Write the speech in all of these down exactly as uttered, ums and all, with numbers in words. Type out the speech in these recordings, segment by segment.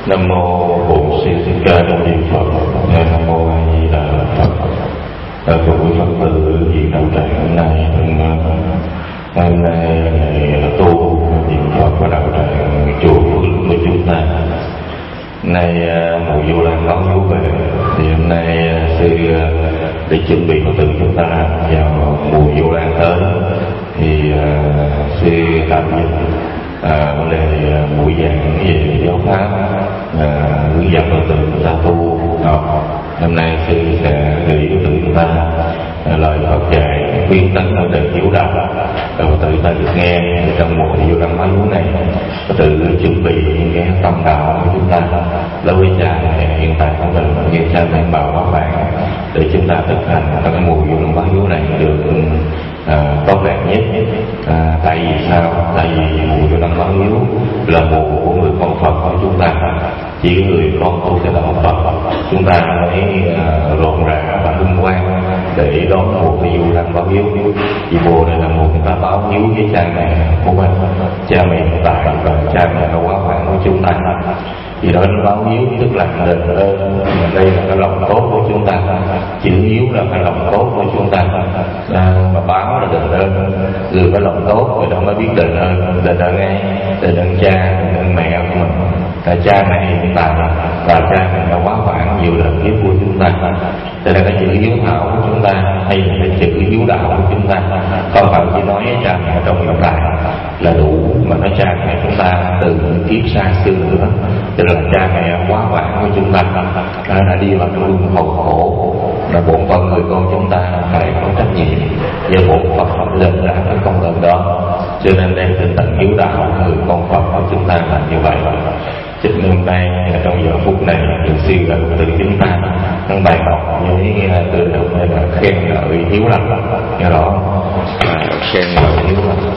Nam mô Bổn Sư Thích Ca Mâu Ni Phật. Nam mô A Di Đà Phật. Thưa quý Phật tử hiện đạo tràng hôm nay, hôm nay ngày tu niệm Phật và đạo tràng chùa Phước Đức của chúng ta. Nay mùa Vu Lan đón Vũ về, thì hôm nay sư để chuẩn bị Phật tử chúng ta vào mùa Vu Lan tới, thì sư tạm dịch À, vấn đề buổi giảng về giáo pháp, à, hướng dẫn Phật tử chúng ta tu học. Hôm nay sư sẽ gửi Phật tử chúng ta à, lời Phật dạy khuyến tấn vấn đề hiếu đạo, và Phật tử ta được nghe trong mùa Vu Lan mới này. Phật tử chuẩn bị cái tâm đạo của chúng ta đối với cha mẹ hiện tại của mình, nghe cha mẹ bảo các bạn để chúng ta thực hành trong cái mùa Vu Lan mới này được À, tốt đẹp nhất. À, tại vì sao? Tại vì mùa Vu Lan báo hiếu là mùa của người con Phật của chúng ta. Chỉ người con tu sẽ đạo Phật chúng ta phải à, rộn rã và hân hoan để đón mùa Vu Lan báo hiếu. Vì mùa này là mùa chúng ta báo hiếu với cha mẹ của mình, cha mẹ hiện tại và cha mẹ đã quá vãng của chúng ta. Thì đó là báo hiếu tức là đền ơn, mà đây là cái lòng tốt của chúng ta. Chữ hiếu là cái lòng tốt của chúng ta, à, mà báo là đền ơn. Người có lòng tốt người đâu mới biết đền ơn. Đền ơn ai? Đền ơn cha, đền ơn mẹ của mình. Là cha mẹ hiện tại và cha mẹ đã quá vãng nhiều lần kiếp của chúng ta. Cho nên cái chữ hiếu thảo của chúng ta hay là cái chữ hiếu đạo của chúng ta không phải chỉ nói với cha mẹ trong hiện tại là đủ, mà nói cha mẹ chúng ta từ những kiếp xa xưa nữa. Cho nên là cha mẹ quá vãng của chúng ta đã, đã đi vào trong luân hồi khổ, là bổn phận người con chúng ta phải có trách nhiệm và bổn phận không lên ra cái công ơn đó. Cho nên đem tinh thần hiếu đạo người con Phật của chúng ta là như vậy. Cho nên hôm nay trong giờ phút này được sư là từ chúng ta trong bài học với từ đầu này là khen ngợi hiếu lành, nghe rõ khen ngợi hiếu lành.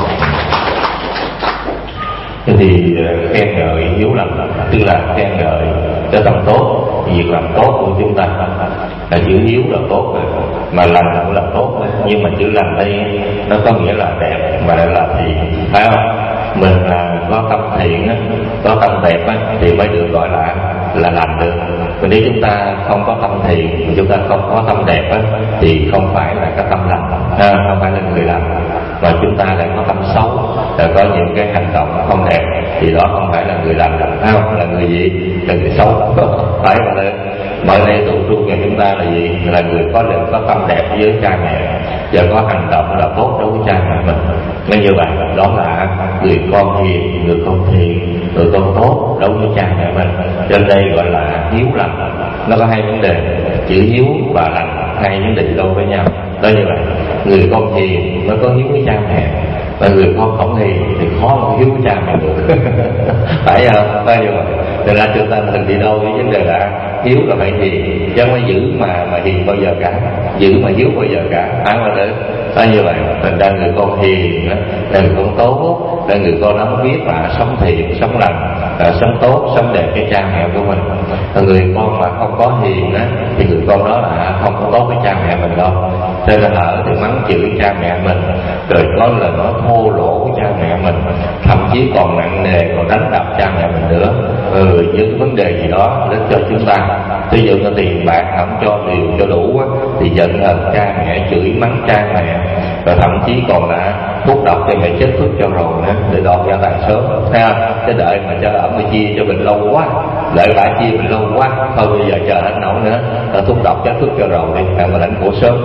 Thế thì khen ngợi hiếu lành tức là khen ngợi cái tâm tốt, việc làm tốt của chúng ta. Là chữ hiếu là tốt rồi, mà lành cũng là tốt rồi. Nhưng mà chữ lành đây nó có nghĩa là đẹp mà lại là thiện, phải không? Mình là có tâm thiện á, có tâm đẹp á, thì mới được gọi là là lành được. Còn nếu chúng ta không có tâm thiện, chúng ta không có tâm đẹp á, thì không phải là cái tâm lành, à, không phải là người lành. Và chúng ta lại có tâm xấu, là có những cái hành động không đẹp, thì đó không phải là người lành, không là người gì? Là người xấu, phải không? Bởi đây tụ trung của chúng ta là gì? Là người có lượng có tâm đẹp với cha mẹ và có hành động là tốt đối với cha mẹ mình. Nên như vậy đó là người con hiền, người con thiện, người con tốt đối với cha mẹ mình. Trên đây gọi là hiếu lành. Nó có hai vấn đề, chữ hiếu và lành, hai vấn đề đôi với nhau. Đó như vậy, người con hiền mới có hiếu với cha mẹ, và người con không hiền thì khó mà hiếu với cha mẹ được. Phải không? Phải như vậy. Nên ra chúng ta thường đi đâu với vấn đề là hiếu là phải hiền, chứ không phải giữ mà mà hiền bao giờ cả, giữ mà hiếu bao giờ cả, phải không được? Phải như vậy. Thành ra người con hiền là người con tốt, là người con nó biết là sống thiện, sống lành, sống tốt, sống đẹp cho cha mẹ của mình. Còn người con mà không có hiền á, thì người con đó là không có tốt với cha mẹ mình đâu. Cho nên là ở thì mắng chửi cha mẹ mình, rồi có lời nói thô lỗ của cha mẹ mình, thậm chí còn nặng nề còn đánh đập cha mẹ mình nữa. Ừ, những vấn đề gì đó đến cho chúng ta. Ví dụ như tiền bạc không cho nhiều cho đủ á, thì giận hờn cha mẹ, chửi mắng cha mẹ, và thậm chí còn là thuốc độc cho mẹ chết thuốc cho rồi nữa để đòi gia tài sớm, thấy không? Cái đợi mà cho ẩm chia cho mình lâu quá, đợi bả chia mình lâu quá, thôi bây giờ chờ anh nổi nữa, là thuốc độc chết thuốc cho rồi đi, mà lãnh của sớm.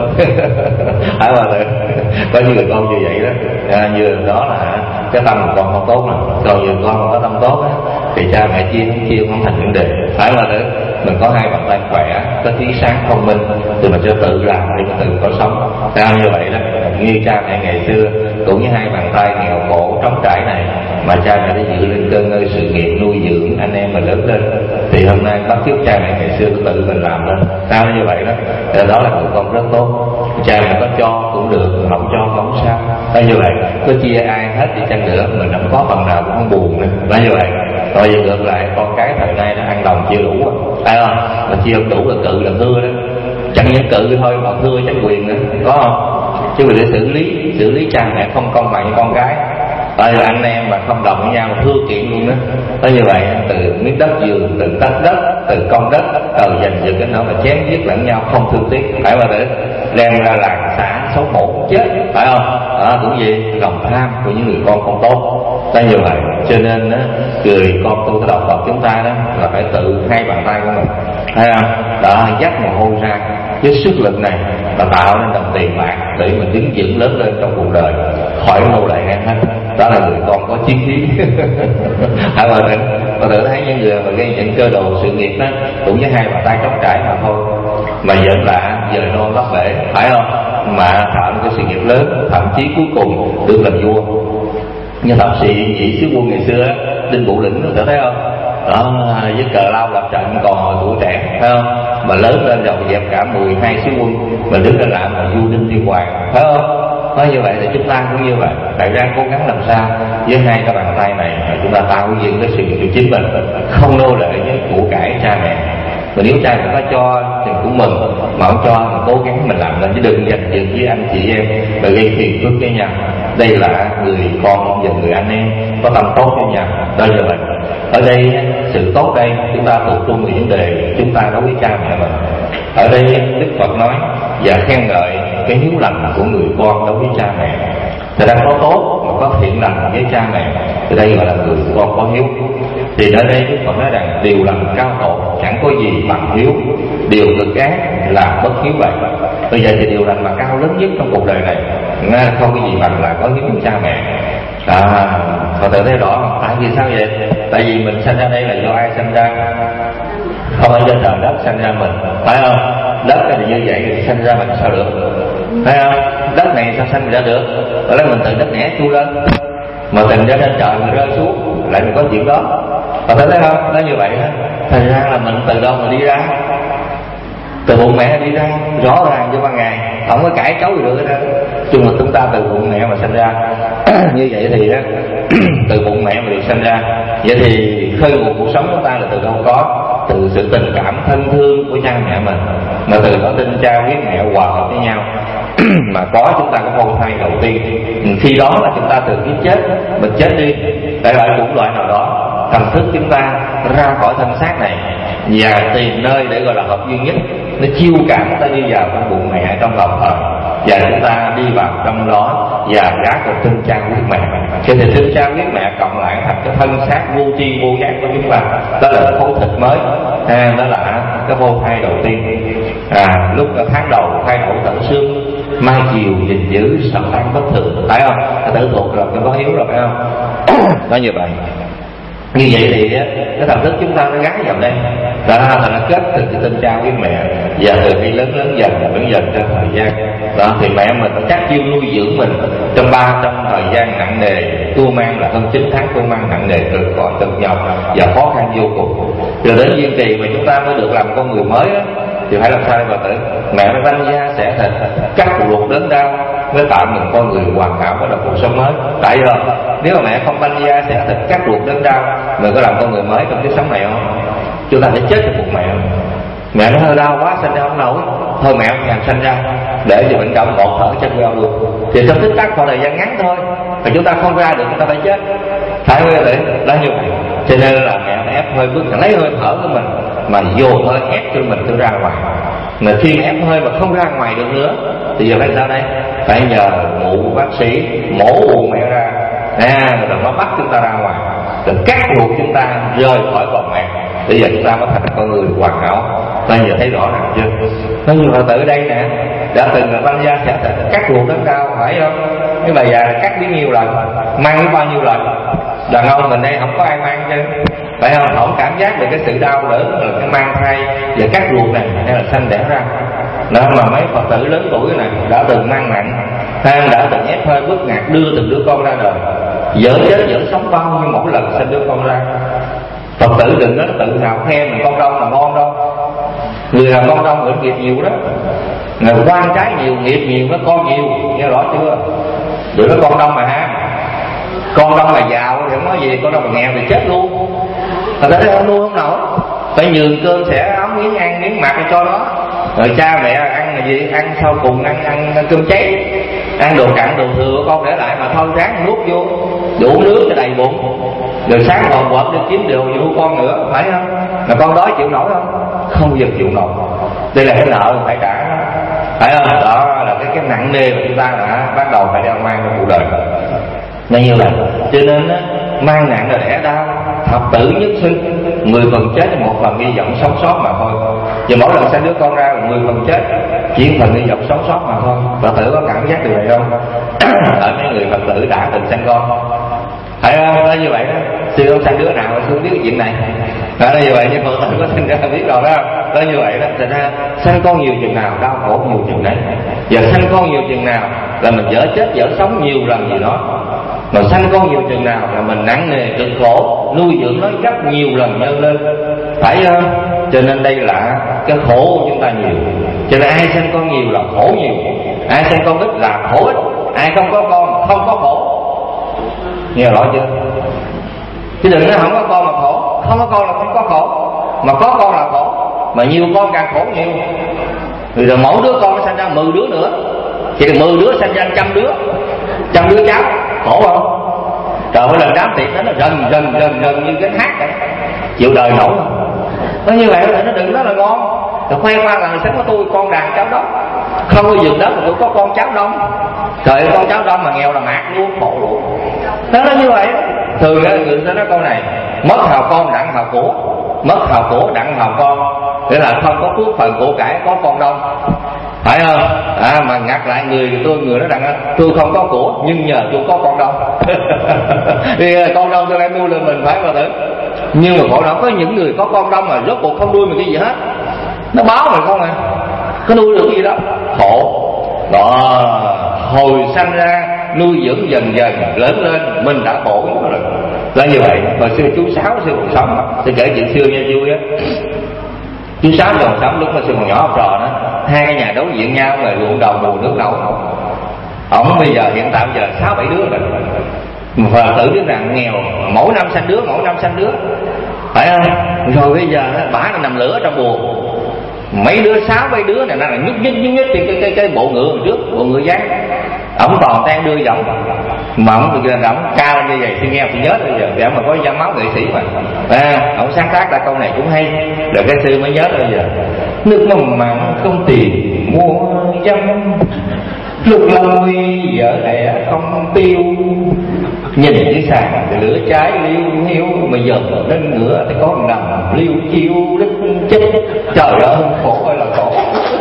Phải không? Có những người con như vậy đó, à, như đó là cái tâm của con không tốt nè. Còn như con không có tâm tốt á, thì cha mẹ chia không chia không thành vấn đề, phải không? Được. Mình có hai bàn tay khỏe, có trí sáng thông minh, thì mình sẽ tự làm để mình tự có sống. Sao như vậy đó? Như cha mẹ ngày xưa cũng như hai bàn tay nghèo khổ trống trải này, mà cha mẹ đã dự lên cơ ngơi sự nghiệp nuôi dưỡng anh em mình lớn lên, thì hôm nay bắt chước cha mẹ ngày xưa cũng tự mình làm lên. Sao như vậy đó? Đó là người con rất tốt. Cha mẹ có cho cũng được, không cho không sao. Đó như vậy, có chia ai hết đi chăng nữa, mình không có phần nào cũng không buồn nữa. Đó như vậy. Rồi giờ ngược lại, con cái thời nay nó ăn đồng chưa đủ, phải không? Mà chia không đủ là cự là thưa đó. Chẳng những cự thôi mà thưa chẳng quyền nữa, có không? Chứ mình để xử lý xử lý cha mẹ không công bằng với con cái, Tại là anh em mà không đồng với nhau mà thưa kiện luôn đó. Tới như vậy, từ miếng đất vườn, từ đất đất, từ con đất, từ giành giật cái nó mà chém giết lẫn nhau không thương tiếc, phải mà để đem ra làng xã xấu hổ chết, phải không? Đó cũng gì lòng tham của những người con không tốt. Tới như vậy, cho nên đó, người con tu đạo Phật chúng ta đó là phải tự hai bàn tay của mình, thấy không? Đó, dắt mồ hôi ra với sức lực này và tạo nên đồng tiền bạc để mình đứng vững lớn lên trong cuộc đời, khỏi nô lệ ăn hết. Đó là người con có chí khí. Hả bà tự bà tự thấy những người mà gây những cơ đồ sự nghiệp đó cũng với hai bàn tay trống trải mà thôi, mà vẫn là dời nô lót bể, phải không? Mà tạo nên cái sự nghiệp lớn, thậm chí cuối cùng được làm vua. Như thập sĩ nhị sứ quân ngày xưa Đinh Bộ Lĩnh, có thấy không? Đó, với cờ lao lập trận còn hồi tuổi trẻ, phải không? Mà lớn lên rồi dẹp cả mười hai sứ quân, mà đứng lên làm là vua Đinh Tiên Hoàng, phải không? Nói như vậy thì chúng ta cũng như vậy, đại ra cố gắng làm sao với hai cái bàn tay này chúng ta tạo dựng cái sự nghiệp của chính mình, không nô lệ với của cải cha mẹ. Mà nếu cha mẹ có cho thì cũng mừng, mà không cho thì cố gắng mình làm lên, chứ đừng giành giật với anh chị em và gây phiền phức với nhau. Đây là người con và người anh em có tâm tốt với nhau. Đó như vậy. Ở đây sự tốt đây chúng ta tập trung vào vấn đề chúng ta đối với cha mẹ mình. Ở đây Đức Phật nói và khen ngợi cái hiếu lành của người con đối với cha mẹ. Thì đang có tốt mà có thiện lành với cha mẹ, thì đây gọi là người con có hiếu. Thì ở đây Đức Phật nói rằng điều lành cao tổ chẳng có gì bằng hiếu, điều cực ác là bất hiếu vậy. Bây giờ thì điều lành mà cao lớn nhất trong cuộc đời này không có gì bằng là có hiếu với cha mẹ. À, Phật tử thấy rõ. Tại vì sao vậy? Tại vì mình sinh ra đây là do ai sinh ra? Không phải do trời đất sinh ra mình, phải không? Đất thì như vậy thì sinh ra mình sao được, phải không? Đất này sao sinh ra được? Ở đây mình từ đất nẻ chui lên, mà tình ra trên trời mình rơi xuống, lại mình có chuyện đó. Phật tử thấy không? Nó như vậy đó. Thành ra là mình từ đâu mà đi ra? Từ bụng mẹ đi ra, rõ ràng cho ban ngày, không có cãi cấu gì được hết đó. Chung là chúng ta từ bụng mẹ mà sinh ra. Như vậy thì đó, từ bụng mẹ mà được sinh ra, vậy thì khơi nguồn cuộc sống của ta là từ đâu có? Từ sự tình cảm thân thương của cha mẹ mình, mà từ đó tinh cha huyết mẹ hòa hợp với nhau mà có chúng ta có con thai đầu tiên. Khi đó là chúng ta từ kiếp chết mình chết đi, để lại một loại nào đó thần thức chúng ta ra khỏi thân xác này và tìm nơi để gọi là hợp duy nhất, nó chiêu cảm ta đi vào trong bụng mẹ trong lòng thời, và chúng ta đi vào trong đó và gả cùng tinh cha huyết mẹ. Cho thì tinh cha huyết mẹ cộng lại thành cái thân xác vô tri vô giác của chúng ta, đó là cái khối thịt mới, à, đó là cái vô thai đầu tiên. À, lúc ở tháng đầu thai đậu tận xương, mai chiều gìn giữ sợ tan bất thường, phải không? Ta tự thuộc rồi, cái có hiếu rồi, phải không? Đó như vậy. Như vậy thì cái thần thức chúng ta nó gắn vào đây, đó là nó kết từ cái tinh cha với mẹ, và từ khi lớn lớn dần và lớn dần trong thời gian đó thì mẹ mình nó chắc chiêu nuôi dưỡng mình trong ba trong thời gian nặng nề, tua mang là hơn chín tháng tua mang nặng nề, cực cỏi cực nhọc và khó khăn vô cùng. Rồi đến duyên trì mà chúng ta mới được làm con người mới đó, thì phải làm sao để bà tử mẹ mới banh da xẻ thịt cắt ruột đớn đau mới tạo mình con người hoàn hảo có được cuộc sống mới. Tại rồi nếu mà mẹ không banh da xẻ thịt cắt ruột đớn đau, mình có làm con người mới trong cái sống này không? Chúng ta phải chết trong bụng mẹ. Mẹ nó hơi đau quá sinh ra không nổi, thôi mẹ không thèm sinh ra để cho bệnh động một thở chết queo luôn. Thì trong tích tắc khoảng thời gian ngắn thôi, mà chúng ta không ra được chúng ta phải chết. Phải không vậy? Đó như vậy. Cho nên là mẹ phải ép hơi bước lấy hơi thở của mình mà vô hơi ép cho mình tôi ra ngoài. Mà khi mà ép hơi mà không ra ngoài được nữa thì giờ phải sao đây? Phải nhờ mụ bác sĩ mổ bụng mẹ ra, à, rồi nó bắt chúng ta ra ngoài, rồi cắt ruột chúng ta rời khỏi bụng mẹ. Bây giờ chúng ta mới thành con người hoàn hảo. Ta giờ thấy rõ ràng chưa? Nói như Phật tử đây nè, đã từng là banh da sẽ cắt ruột đớn đau, phải không? Cái bà già cắt biết nhiêu lần, mang biết bao nhiêu lần. Đàn ông mình đây không có ai mang chứ, phải không? Không cảm giác được cái sự đau đớn rồi cái mang thai và cắt ruột này hay là sanh đẻ ra. Đó mà mấy Phật tử lớn tuổi này đã từng mang nặng, hay đã từng ép hơi bức ngạt đưa từng đứa con ra đời, dở chết dở sống bao nhiêu mỗi lần sinh đứa con ra. Phật tử đừng có tự hào khen mình con đông là ngon đâu. Người làm con đông hưởng nghiệp nhiều đó, người quan trái nhiều nghiệp nhiều nó con nhiều, nghe rõ chưa? Đừng nói con đông mà ham, con đông mà giàu thì không nói gì, con đông mà nghèo thì chết luôn. Thật ra không nuôi không nổi, phải nhường cơm sẻ ống miếng ăn miếng mặc cho nó. Rồi cha mẹ ăn là gì? Ăn sau cùng ăn ăn, ăn cơm cháy, ăn đồ cặn đồ thừa con để lại mà thôi, ráng nuốt vô đủ nước cho đầy bụng, rồi sáng còn quật đi kiếm điều gì nuôi con nữa, phải không? Mà con đói chịu nổi không? Không bao giờ chịu nổi. Đây là cái nợ phải trả, phải không? Đó là cái cái nặng nề mà chúng ta đã bắt đầu phải đeo mang trong cuộc đời. Nên như vậy, cho nên á, mang nặng là đẻ đau, thập tử nhất sinh, mười phần chết một phần hy vọng sống sót mà thôi. Và mỗi lần sinh đứa con ra là mười phần chết, chỉ phần hy vọng sống sót mà thôi. Phật tử có cảm giác điều này không? Ở mấy người Phật tử đã từng sinh con, phải không? Nói như vậy đó, sư không sinh đứa nào mà sư biết chuyện này. Đó là như vậy, nhưng Phật tử có sinh ra biết rồi đó. Đó như vậy đó, thành ra sinh con nhiều chừng nào đau khổ nhiều chừng đấy. Và sinh con nhiều chừng nào là mình dở chết dở sống nhiều lần gì đó. Mà sanh con nhiều chừng nào là mình nặng nề cực khổ, nuôi dưỡng nó gấp nhiều lần nhân lên, phải không? Cho nên đây là cái khổ của chúng ta nhiều. Cho nên ai sanh con nhiều là khổ nhiều, ai sanh con ít là khổ ít, ai không có con không có khổ. Nghe rõ chưa? Chứ đừng nói không có con mà khổ, không có con là không có khổ, mà có con là khổ, mà nhiều con càng khổ nhiều. Rồi, rồi mỗi đứa con nó sanh ra mười đứa nữa, chỉ là mười đứa sanh ra trăm đứa, trăm đứa cháu, khổ không? Trời ơi, lần đám tiệc đó nó rần rần rần rần như cái hát vậy, chịu đời nổi không? Nó như vậy nó đừng nói là ngon, rồi khoe khoang là sống của tôi con đàn cháu đó, không có giường đó mà tôi có con cháu đông. Trời ơi, con cháu đông mà nghèo là mạt luôn, khổ luôn. Nó nói như vậy. Thường á, người ta nói câu này: mất hào con đặng hào của, mất hào của đặng hào con, nghĩa là không có phước phần của cải có con đông, phải không? À, mà ngặt lại người tôi người nói rằng tôi không có của nhưng nhờ tôi có con đông. Thì con đông tôi lại nuôi lên mình, phải không? Nhưng mà khổ đó, có những người có con đông mà rốt cuộc không nuôi mình cái gì hết, nó báo mình không à, có nuôi được cái gì đó, khổ đó. Hồi sanh ra nuôi dưỡng dần dần lớn lên mình đã khổ rồi. Là như vậy. Hồi xưa chú Sáu xưa còn sống, tôi kể chuyện xưa nha vui á. Chú Sáu còn sống lúc mà xưa còn nhỏ học trò đó, hai cái nhà đối diện nhau là ruộng đầu mùa nước nấu. Ổng bây giờ hiện tại bây giờ sáu bảy đứa rồi, và tự biết rằng nghèo, mỗi năm sanh đứa mỗi năm sanh đứa, phải không? Rồi bây giờ bả nó nằm lửa trong buồng, mấy đứa sáu mấy đứa này nó là nhúc nhích nhúc nhích thì cái cái cái bộ ngựa trước, bộ ngựa dán, ổng còn đang đưa giọng mà ổng được ổng cao lên như vậy thì nghe thì nhớ bây giờ để mà có da máu nghệ sĩ mà, à, ổng sáng tác ra câu này cũng hay, rồi cái sư mới nhớ bây giờ: nước mắm mặn không tiền mua dâm, lúc lôi vợ đẻ không tiêu, nhìn cái sàn thì lửa cháy liêu hiu, mà giờ lên ngựa thì có nằm liêu chiêu đứt chết. Trời ơi, khổ ơi là khổ.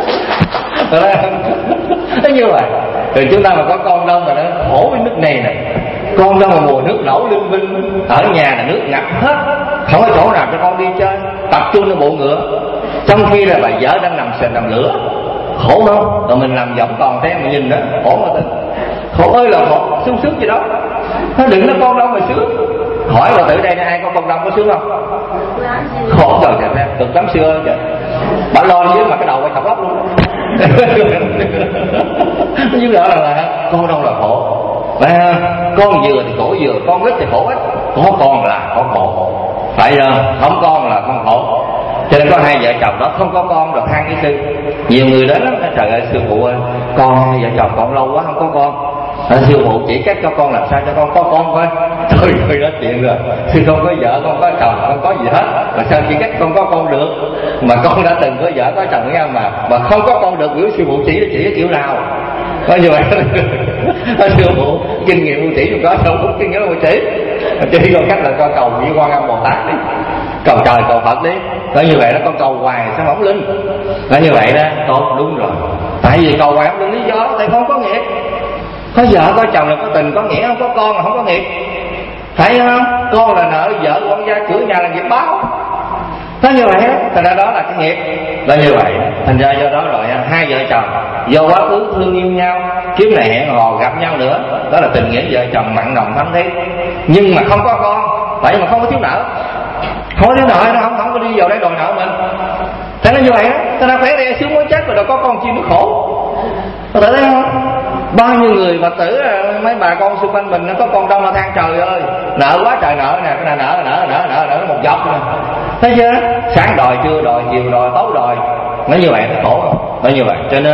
Nó như vậy. Rồi chúng ta mà có con đông mà nó khổ với nước này nè, con đông mà mùa nước nổi linh vinh, ở nhà là nước ngập hết, không có chỗ nào cho con đi chơi, tập trung lên bộ ngựa, trong khi là bà vợ đang nằm sền nằm lửa, khổ không? Rồi mình làm vòng còn thế mà nhìn đó khổ mà tin, khổ ơi là khổ, sướng sướng gì đó. Nó đừng nói con đông mà sướng. Hỏi bà tử đây ai có con đông có sướng không? Khổ trời trời, cực lắm xưa trời, bà lo dưới mà cái đầu bà chọc lóc luôn. Nó như đó là, là con đông là khổ, và con vừa thì khổ vừa, con ít thì khổ ít, có con là có khổ, phải không? Không con là không khổ. Cho nên có hai vợ chồng đó không có con được than cái sư. Nhiều người đến lắm, trời ơi sư phụ ơi, con hai vợ chồng con lâu quá không có con. À, sư phụ chỉ cách cho con làm sao cho con có con thôi. Trời ơi đó chuyện rồi, sư không có vợ không có chồng không có gì hết, mà sao chỉ cách con có con được? Mà con đã từng có vợ có chồng với nhau mà mà không có con được, biểu sư phụ chỉ chỉ cái kiểu nào? Có như vậy. Sư phụ kinh nghiệm phụ chỉ không có, đâu có kinh nghiệm phụ chỉ, chỉ có cách là con cầu với Quan Âm Bồ Tát đi, cầu trời cầu Phật đi. Có như vậy đó, con cầu hoài sao không linh. Có như vậy đó, tốt đúng rồi. Tại vì cầu hoài không linh lý do tại không có nghiệp. Có vợ có chồng là có tình có nghĩa, không có con là không có nghiệp, phải không? Con là nợ vợ con gia cửa nhà là nghiệp báo. Có như vậy đó, thành ra đó là cái nghiệp. Là như vậy, thành ra do đó rồi hai vợ chồng do quá khứ thương yêu nhau, kiếp này hẹn hò gặp nhau nữa, đó là tình nghĩa vợ chồng mặn nồng thắm thiết. Nhưng mà không có con, vậy mà không có thiếu nợ, không có thiếu nợ nó không không có đi vào đây đòi nợ mình. Thế nó như vậy đó, ta đã khỏe đi sướng muốn chết rồi, đâu có con chi nó khổ. Có thể thấy không? Bao nhiêu người Phật tử mấy bà con xung quanh mình nó có con đông là than trời ơi nợ quá trời nợ nè, cái này nợ nợ nợ nợ nợ một dọc nè, thấy chưa? Sáng đòi trưa đòi chiều đòi tối đòi, nó như vậy nó khổ không? Nó như vậy cho nên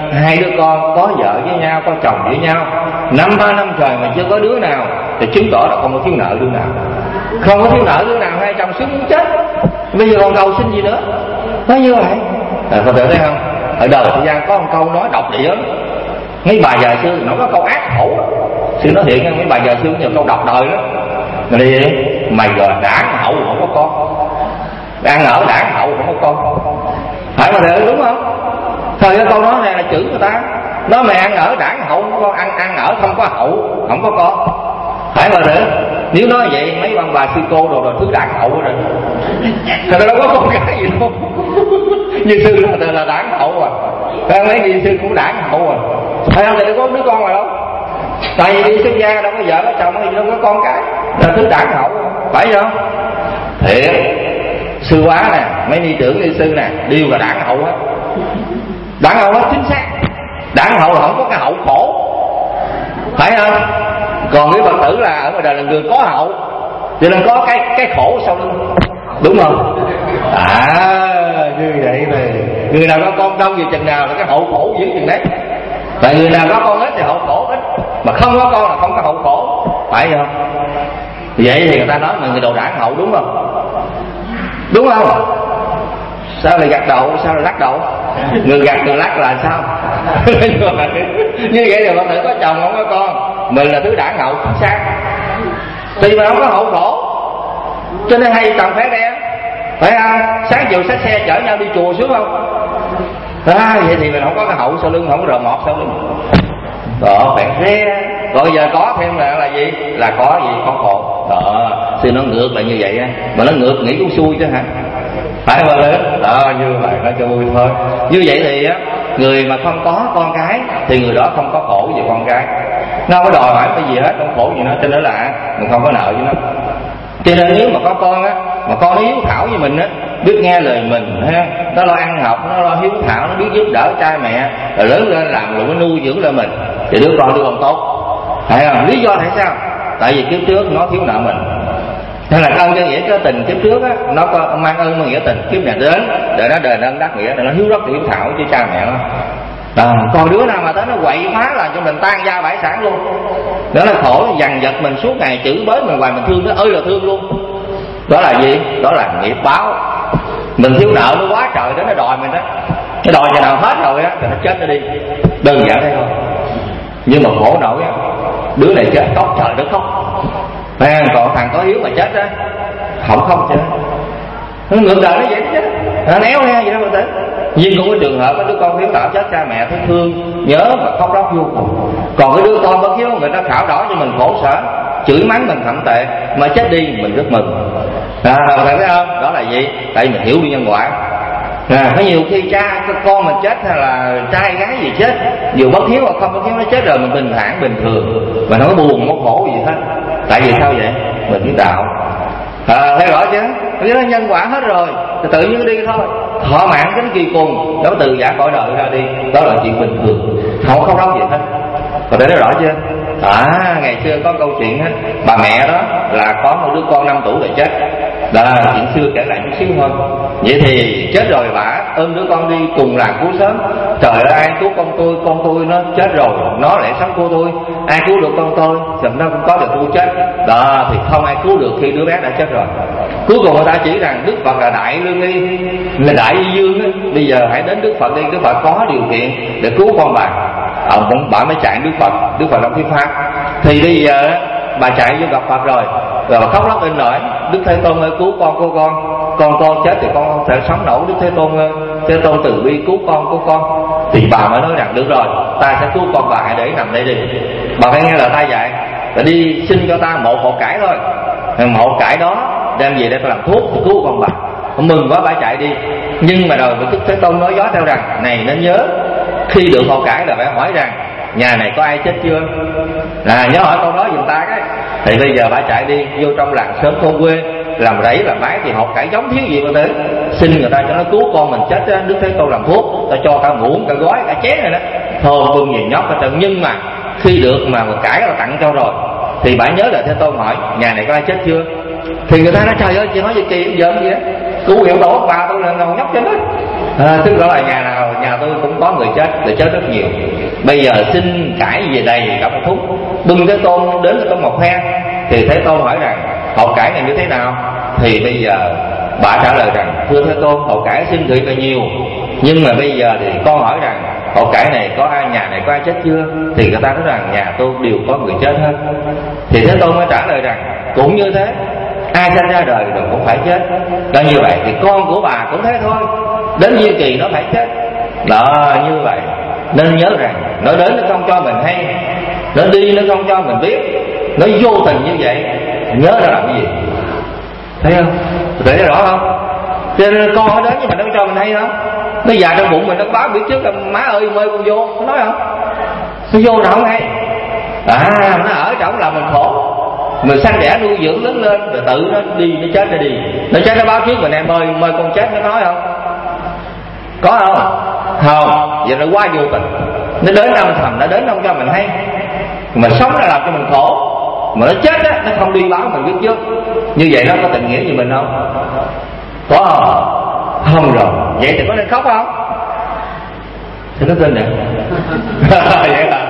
hai đứa con có vợ với nhau, có chồng với nhau, năm ba năm trời mà chưa có đứa nào thì chứng tỏ là không có thiếu nợ đứa nào. Không có thiếu nợ đứa nào, hai chồng sướng muốn chết, bây giờ còn cầu xin gì nữa. Nói như vậy à, có thể thấy không? Ở đời thời gian có một câu nói độc địa lắm. Mấy bà già xưa nó có câu ác khổ, sự nói thiện, mấy bà già xưa nhiều câu độc đời đó. Mà đi mày rồi đảng hậu không có con, ăn ở đảng hậu không có con, phải mà thế đúng không? Thời cái câu nói này là chữ người ta nói mày ăn ở đảng hậu không có con, ăn ăn ở không có hậu không có con, phải mà thế. Nếu nói vậy mấy ông bà sư cô đồ rồi thứ đảng hậu rồi, người ta đâu có con gái gì đâu. Như sư là, là đảng hậu à, phải mấy gì sư cũng đảng hậu à, phải không? Thì đâu có đứa con rồi đâu, tại vì đi xuất gia đâu có vợ có chồng gì đâu có con cái, là thứ đảng hậu, phải không? Thiệt, sư quá nè, mấy ni trưởng ni sư nè, đều là đảng hậu hết, đảng hậu hết chính xác. Đảng hậu là không có cái hậu khổ, phải không? Còn cái Phật tử là ở ngoài đời là người có hậu, cho nên có cái cái khổ sau lưng, đúng không? À như vậy này, người nào có con đông gì chừng nào là cái hậu khổ dữ chừng đấy. Tại người nào có con ít thì hậu khổ ít, mà không có con là không có hậu khổ, phải không? Vậy thì người ta nói là người đồ đảng hậu, đúng không? Đúng không? Sao lại gật đầu, sao lại lắc đầu? Người gật người lắc là sao? Như vậy thì Phật tử có chồng không có con, mình là thứ đảng hậu chính xác. Thì mà không có hậu khổ, cho nên hay chồng phải đen, phải không? Sáng chiều xách xe chở nhau đi chùa xuống không? À, vậy thì mình không có cái hậu sau lưng, không có rờ mọt sau lưng. Đó, bạn re. Rồi giờ có thêm là là gì? Là có gì? Có khổ. Đó, sư nó ngược lại như vậy á, mà nó ngược nghĩ cũng xui chứ hả? Phải không lớn? Đó, như vậy nó cho vui thôi. Như vậy thì á, người mà không có con cái thì người đó không có khổ về con cái. Nó không có đòi hỏi cái gì hết, không khổ gì nó, cho nên là mình không có nợ với nó. Cho nên nếu mà có con á, mà con nó hiếu thảo với mình á, biết nghe lời mình ha, nó lo ăn học, nó lo hiếu thảo, nó biết giúp đỡ cha mẹ, rồi lớn lên làm rồi nó nuôi dưỡng lên mình, thì đứa con đứa con tốt, phải không? Lý do tại sao? Tại vì kiếp trước nó thiếu nợ mình, nên là ơn nhân nghĩa cái tình kiếp trước á, nó có mang ơn mang nghĩa tình, kiếp này đến để nó đền ơn đáp nghĩa, để nó hiếu rất hiếu thảo với cha mẹ nó. À, còn đứa nào mà tới nó quậy phá là cho mình tan gia bại sản luôn, đó là khổ, dằn vặt mình suốt ngày, chửi bới mình hoài, mình thương nó ơi là thương luôn. Đó là gì? Đó là nghiệp báo. Mình thiếu nợ nó quá trời đến nó đòi mình đó, nó đòi chừng nào hết rồi á thì nó chết nó đi, đơn giản thế thôi. Nhưng mà khổ nổi á, đứa này chết khóc trời đất khóc, à, còn thằng có hiếu mà chết á không khóc chết, nó ngược đời nó vậy chứ, nó néo he gì đó mà tới. Nhưng cũng có trường hợp có đứa con hiếu thảo chết cha mẹ thấy thương nhớ và khóc lóc vô cùng. Còn cái đứa con bất hiếu người ta khảo đỏ cho mình khổ sở, chửi mắng mình thậm tệ, mà chết đi mình rất mừng. À, thấy không? Đó là gì? Tại vì mình hiểu được nhân quả. À, có nhiều khi cha con mình chết hay là trai gái gì chết, dù bất hiếu hoặc không bất hiếu nó chết rồi mình bình thản bình thường, mà nó có buồn không có khổ gì hết. Tại vì sao vậy? Mình biết đạo. À, thấy rõ chứ? Cái đó nhân quả hết rồi, thì tự nhiên đi thôi. Thọ mạng đến kỳ cùng, nó từ giả cõi đời ra đi, đó là chuyện bình thường, không không đau gì hết. Có thể nói rõ chưa? À, ngày xưa có câu chuyện á, bà mẹ đó là có một đứa con năm tuổi rồi chết. Đó là chuyện xưa kể lại chút xíu thôi. Vậy thì chết rồi bà ôm đứa con đi cùng làng cứu sớm. Trời ơi, ai cứu con tôi, con tôi nó chết rồi, nó lại sống của tôi, ai cứu được con tôi thì nó cũng có được tôi chết. Đó thì không ai cứu được khi đứa bé đã chết rồi. Cuối cùng người ta chỉ rằng Đức Phật là đại lương y, là đại y dương ấy. Bây giờ hãy đến Đức Phật đi, Đức Phật có điều kiện để cứu con bà. Ông bà mới chạy Đức Phật, Đức Phật làm thuyết pháp. Thì bây giờ bà chạy vô gặp Phật rồi, rồi bà khóc lóc lên nổi: Đức Thế Tôn ơi, cứu con của con, con con chết thì con không thể sống nổi, Đức Thế Tôn ơi, Thế Tôn từ bi cứu con của con. Thì bà mới nói rằng được rồi, ta sẽ cứu con bà, hãy để nằm đây đi. Bà phải nghe lời ta dạy, và đi xin cho ta một hộ cải thôi, một cải đó đem về để ta làm thuốc để cứu con bà. Mừng quá bà chạy đi. Nhưng mà rồi Đức Thế Tôn nói gió theo rằng: này nên nhớ, khi được hộ cải là phải hỏi rằng nhà này có ai chết chưa, à, nhớ hỏi câu đó giùm ta cái. Thì bây giờ bà chạy đi vô trong làng sớm thôn quê làm rẫy làm bái, thì hộ cải giống thiếu gì mà tới xin người ta cho nó cứu con mình chết đó. Đức Thế Tôn làm thuốc, ta cho cả muỗng cả gói cả chén này đó, thơm vương gì nhóc hết trơn. Nhưng mà khi được mà một cải là tặng cho rồi thì bà nhớ là Thế Tôn hỏi nhà này có ai chết chưa, thì người ta nói trời ơi chị nói gì kỳ giỡn gì á, cứu hiệu tổ bà tôi là ngầu nhóc trên đó. À, tức đó là nhà nào nhà tôi cũng có người chết, người chết rất nhiều. Bây giờ xin cải về đầy cả một thúng, bưng Thế Tôn đến có một phen. Thì Thế Tôn hỏi rằng hậu cải này như thế nào? Thì bây giờ bà trả lời rằng thưa Thế Tôn, hậu cải xin thiệt là nhiều, nhưng mà bây giờ thì con hỏi rằng hậu cải này có ai, nhà này có ai chết chưa? Thì người ta nói rằng nhà tôi đều có người chết hết. Thì Thế Tôn mới trả lời rằng cũng như thế, ai sinh ra đời rồi cũng phải chết. Đó, như vậy thì con của bà cũng thế thôi, đến duyên kỳ nó phải chết. Đó, như vậy nên nhớ rằng nó đến nó không cho mình hay, nó đi nó không cho mình biết, nó vô tình như vậy, nhớ ra làm cái gì, thấy không? Thấy rõ không? Cho nên con nó đến nhưng mà nó cho mình hay không? Nó già trong bụng mình nó báo biết trước là má ơi mời con vô, nó nói không? Nó vô nào không hay. À, nó ở trong là mình khổ, mình sanh đẻ nuôi dưỡng lớn lên rồi tự nó đi, nó chết nó đi, nó chết nó báo trước mình, em ơi mời con chết, nó nói không? Có không? Không. Vậy nó quá vô tình, nó đến âm thầm, nó đến không cho mình hay, mà sống nó làm cho mình khổ, mà nó chết á nó không đi báo mình biết trước. Như vậy nó có tình nghĩa như mình không? Có không? Không rồi. Vậy thì có nên khóc không? Thì nó tin nè. Vậy là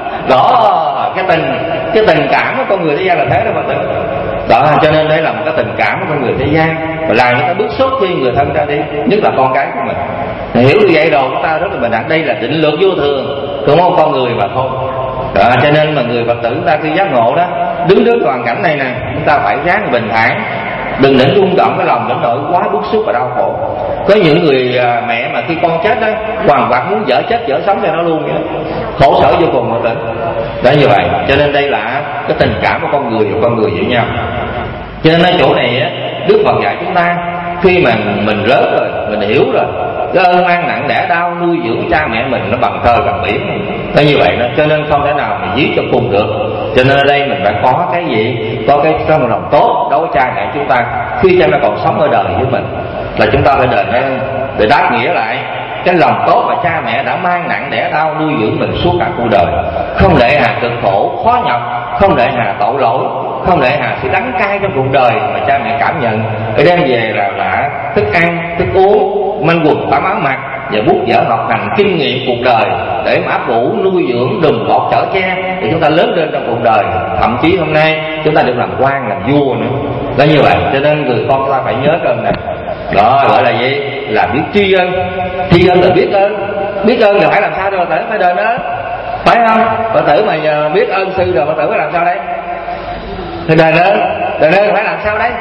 đó, cái tình cái tình cảm của con người thế gian là thế đó mà. Đó, cho nên đây là một cái tình cảm của con người thế gian mà làm người ta bức xúc khi người thân ra đi, nhất là con cái của mình. Hiểu như vậy rồi chúng ta rất là bình đẳng. Đây là định luật vô thường của một con người mà thôi. Đó, cho nên mà người Phật tử chúng ta khi giác ngộ đó, đứng trước hoàn cảnh này nè, chúng ta phải ráng bình thản, đừng để rung động cái lòng đến nỗi quá bức xúc và đau khổ. Có những người à, mẹ mà khi con chết đó hoàn toàn muốn dở chết dở sống cho nó luôn vậy đó, khổ sở vô cùng mọi tử. Đó, như vậy cho nên đây là cái tình cảm của con người và con người với nhau. Cho nên ở chỗ này á, Đức Phật dạy chúng ta khi mà mình rớt rồi, mình hiểu rồi cái ơn mang nặng đẻ đau nuôi dưỡng cha mẹ mình nó bằng trời bằng biển. Nó như vậy đó, cho nên không thể nào mà dí cho cùng được. Cho nên ở đây mình phải có cái gì, có cái tâm lòng tốt đối với cha mẹ chúng ta khi cha mẹ còn sống ở đời với mình, là chúng ta phải đền ơn để đáp nghĩa lại cái lòng tốt mà cha mẹ đã mang nặng đẻ đau nuôi dưỡng mình suốt cả cuộc đời, không để hà cực khổ khó nhọc, không để hà tội lỗi, không để hà sự đắng cay trong cuộc đời mà cha mẹ cảm nhận để đem về là là thức ăn, thức uống, manh quần tắm áo mặc và bút vở học hành kinh nghiệm cuộc đời để mà áp ủ nuôi dưỡng đùm bọc chở che để chúng ta lớn lên trong cuộc đời. Thậm chí hôm nay chúng ta được làm quan làm vua nữa. Đó, như vậy cho nên người con ta phải nhớ ơn này. Đó gọi là gì? Là biết tri ân. Tri ân là biết ơn. Biết ơn là phải làm sao rồi? Phật tử phải đền ơn, phải không? Phật tử mà giờ biết ơn sư rồi Phật tử phải làm sao đấy? Thì đền ơn. Đền ơn phải làm sao đấy?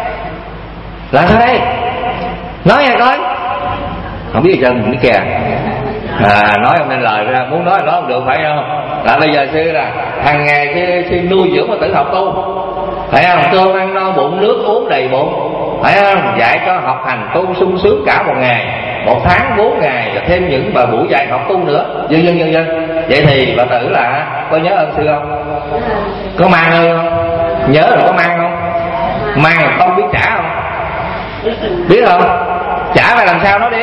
Làm sao đây? Nói nghe coi. Không biết gì trơn, biết kìa. À, nói không nên lời ra, muốn nói nói không được, phải không? Là bây giờ sư là hàng ngày sư, sư nuôi dưỡng Phật tử học tu, phải không? Cơm ăn no bụng, nước uống đầy bụng, phải không? Dạy cho học hành tu sung sướng cả một ngày, một tháng bốn ngày, và thêm những bài buổi dạy học tu nữa, vân vân vân vân. Vậy thì Phật tử là có nhớ ơn sư không? Có mang ơn không? Nhớ rồi có mang không? Mang là không biết trả không? Biết không? Trả phải làm sao nó đi?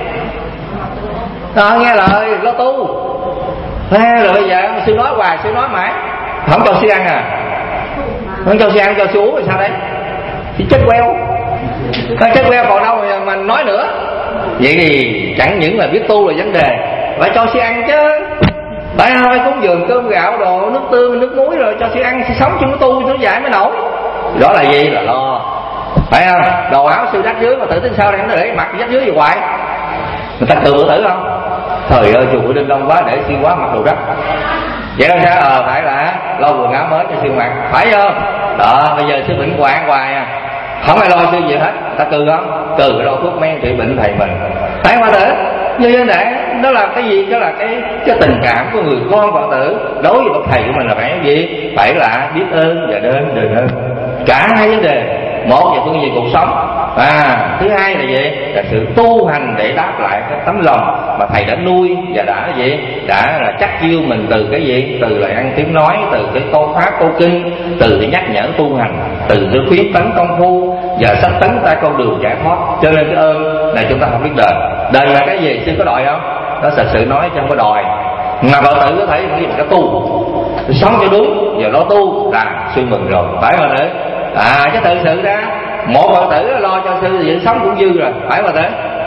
Đó, nghe lời lo tu. À, rồi bây giờ sư nói hoài, sư nói mãi, không cho sư ăn à? Không cho sư ăn, cho sư uống thì sao đấy? Thì chết queo. Nó chết queo còn đâu mà, mà nói nữa. Vậy thì chẳng những là biết tu là vấn đề, phải cho sư ăn chứ. Phải thôi, cúng dường cơm gạo đồ nước tương nước muối rồi cho sư ăn, sư sống chứ nó tu nó dạy mới nổi. Đó là gì? Là lo, phải không? Đồ áo sư đắt dưới mà tự tính sao đây nó để mặc dắt dưới gì hoài, người ta tự tử không? Thời ơi chùa Đinh Đông quá để sư quá mặc đồ rách. Vậy đó sao? Ờ phải là lo quần áo mới cho sư mặc, phải không? Đó, bây giờ sư bệnh hoạn hoài à, không ai lo sư gì hết, ta cừ không? Cừ cái đâu thuốc men trị bệnh thầy mình, phải không Phật tử? Như thế này đó là cái gì? Đó là cái cái tình cảm của người con Phật tử đối với bậc thầy của mình là phải cái gì? Phải là biết ơn và đền đền ơn. Cả hai vấn đề, một là phương diện cuộc sống, à thứ hai là gì? Là sự tu hành để đáp lại cái tấm lòng mà thầy đã nuôi và đã gì? Đã là chắc chiêu mình từ cái gì? Từ lời ăn tiếng nói, từ cái câu pháp câu kinh, từ cái nhắc nhở tu hành, từ cái khuyến tấn công phu và sách tấn ta con đường giải thoát. Cho nên cái ơn này chúng ta không biết đền. Đền là cái gì? Sư có đòi không? Nó thật sự nói chứ không có đòi. Mà Phật tử có thể nghĩ là cái tu, sống cho đúng và lo tu là sư mừng rồi, phải không nữa? À chứ thực sự ra một Phật tử lo cho sư thì sống cũng dư rồi, phải Phật tử?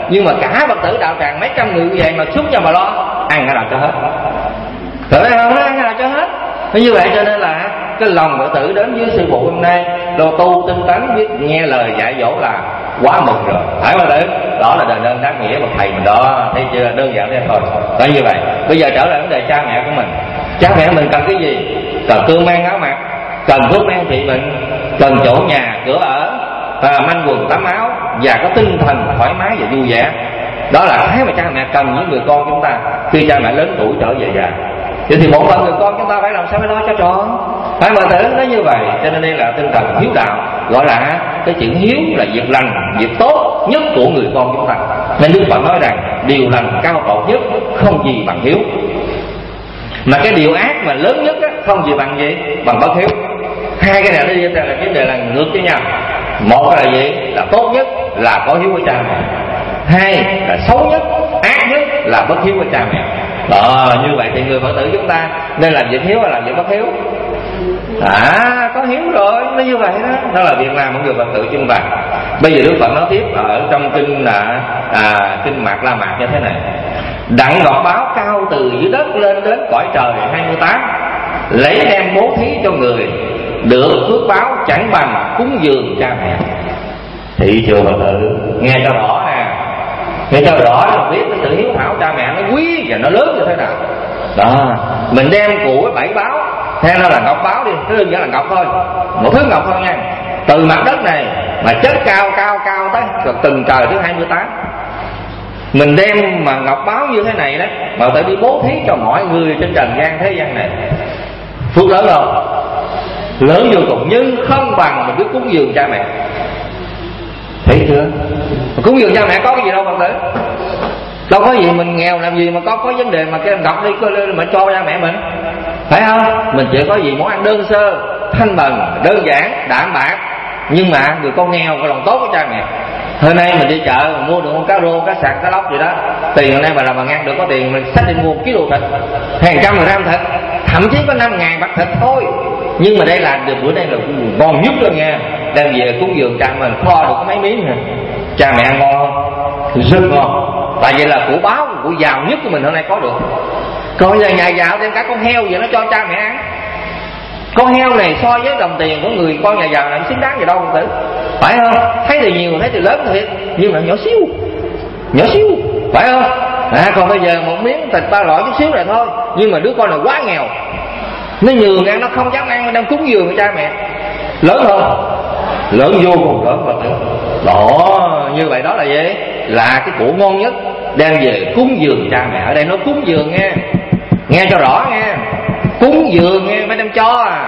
Nhưng mà cả Phật tử đạo tràng mấy trăm người như vậy mà xuất cho mà lo, ăn cái nào cho hết. Thật đấy không? Nó ăn cái nào cho hết. Như vậy cho nên là cái lòng Phật tử đến với sư phụ hôm nay lo tu tinh tấn, biết nghe lời dạy dỗ là quá mừng rồi. Phải Phật tử, đó là đền ơn đáp nghĩa của thầy mình đó, thấy chưa? Đơn giản thế thôi. Đó như vậy. Bây giờ trở lại vấn đề cha mẹ của mình. Cha mẹ mình cần cái gì? Cần cơm mang áo mặc, cần thuốc men trị bệnh, cần chỗ nhà cửa ở, à, manh quần tắm áo và có tinh thần thoải mái và vui vẻ. Đó là cái mà cha mẹ cần những người con chúng ta khi cha mẹ lớn tuổi trở về già. Vậy thì một phần người con chúng ta phải làm sao phải lo cho trọn. Phải mà tử nó như vậy. Cho nên đây là tinh thần hiếu đạo, gọi là cái chữ hiếu là việc lành, việc tốt nhất của người con chúng ta. Nên Đức Phật nói rằng điều lành cao tột nhất không gì bằng hiếu, mà cái điều ác mà lớn nhất á, không gì bằng gì? Bằng bất hiếu. Hai cái này nó đi ra là vấn đề là ngược với nhau. Một là gì? Là tốt nhất là có hiếu với cha mẹ. Hai là xấu nhất, ác nhất là bất hiếu với cha mẹ. Đó, như vậy thì người Phật tử chúng ta nên làm việc hiếu hay làm việc bất hiếu? À, có hiếu rồi, nó như vậy đó. Đó là việc làm của người Phật tử chúng ta. Bây giờ Đức Phật nói tiếp ở trong kinh là à, kinh Mạt La Mạt như thế này: đặng ngọc báo cao từ dưới đất lên đến cõi trời hai mươi tám, lấy đem bố thí cho người, được phước báo chẳng bằng cúng dường cha mẹ. Thị trường Phật tử nghe cho rõ nè, nghe cho rõ là biết cái sự hiếu thảo cha mẹ nó quý và nó lớn như thế nào. Đó, mình đem của bảy báo, theo nó là ngọc báo đi, cứ đơn giản là ngọc thôi, một thứ ngọc thôi nha, từ mặt đất này mà chất cao cao cao tới từng trời thứ hai mươi tám. Mình đem mà ngọc báo như thế này đó mà phải đi bố thí cho mọi người trên trần gian thế gian này, phước lớn không? Lớn vô cùng, nhưng không bằng mình biết cúng dường cha mẹ. Thấy chưa? Cúng dường cha mẹ có cái gì đâu Phật tử. Đâu có gì mình nghèo làm gì mà có có vấn đề mà cái ngọc đi mà cho cha mẹ mình, phải không? Mình chỉ có gì món ăn đơn sơ, thanh bần, đơn giản, đạm bạc, nhưng mà người con nghèo có lòng tốt với cha mẹ. Hôm nay mình đi chợ mình mua được con cá rô, cá sạc, cá lóc gì đó, tiền hôm nay mà làm mà ngăn được có tiền mình xách đi mua một ký đồ thịt, hàng trăm gram thịt, thậm chí có năm ngàn bạc thịt thôi. Nhưng mà đây là được bữa nay là ngon nhất rồi nha, đem về cúng dường cha mình kho được có mấy miếng hả? Cha mẹ ăn ngon không? Rất ngon. Tại vậy là của báo, của giàu nhất của mình hôm nay có được. Còn giờ nhà giàu đem cả con heo vậy nó cho cha mẹ ăn. Con heo này so với đồng tiền của người con nhà giàu này xứng đáng gì đâu Phật tử, phải không? Thấy thì nhiều, thấy thì lớn thiệt, nhưng mà nhỏ xíu, nhỏ xíu, phải không? À, còn bây giờ một miếng thịt ba loại chút xíu này thôi, nhưng mà đứa con này quá nghèo, nó nhường ăn, nó không dám ăn, nó đang cúng dường với cha mẹ. Lớn không? Lớn vô cùng lớn Phật tử. Đó, như vậy đó là gì? Là cái của ngon nhất đem về cúng dường cha mẹ. Ở đây nó cúng dường nghe, nghe cho rõ nghe. Cúng dường nghe, phải đem cho à,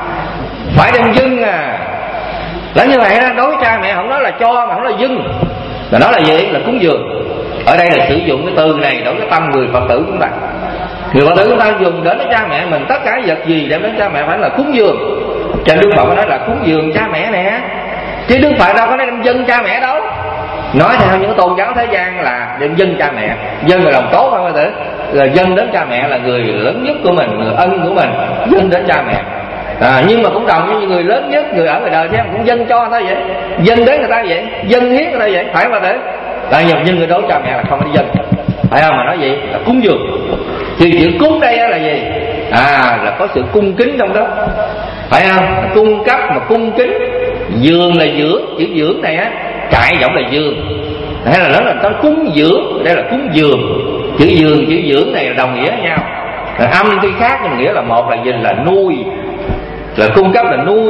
phải đem dâng à. Là như vậy đó, đối với cha mẹ không nói là cho mà không nói là dâng, là nói là gì? Là cúng dường. Ở đây là sử dụng cái từ này đối với tâm người Phật tử chúng ta. Người Phật tử chúng ta dùng đến với cha mẹ mình tất cả vật gì đem đến cha mẹ phải là cúng dường. Cho Đức Phật nói là cúng dường cha mẹ nè, chứ Đức Phật đâu có nói đem dâng cha mẹ đâu. Nói theo những tôn giáo thế gian là đem dâng cha mẹ, dâng là lòng tốt Phật tử, là dâng đến cha mẹ là người lớn nhất của mình, người ân của mình, dâng đến cha mẹ. À, nhưng mà cũng đồng với những người lớn nhất, người ở ngoài đời thế cũng dâng cho người ta vậy, dâng đến người ta vậy, dâng hiến người ta vậy, phải Phật tử. Tại nhiều nhưng người đối cha mẹ là không có dâng, phải không? Mà nói gì là cúng dường. Thì chữ cúng đây là gì? À, là có sự cung kính trong đó, phải không? Cung cấp mà cung kính. Dường là dưỡng, chữ dưỡng này á trại giọng là dường, hay là nó là có cúng dưỡng, đây là cúng dường. Chữ dường, chữ dưỡng này là đồng nghĩa với nhau, là âm tuy khác nhưng nghĩa là một là gì? Là nuôi, là cung cấp là nuôi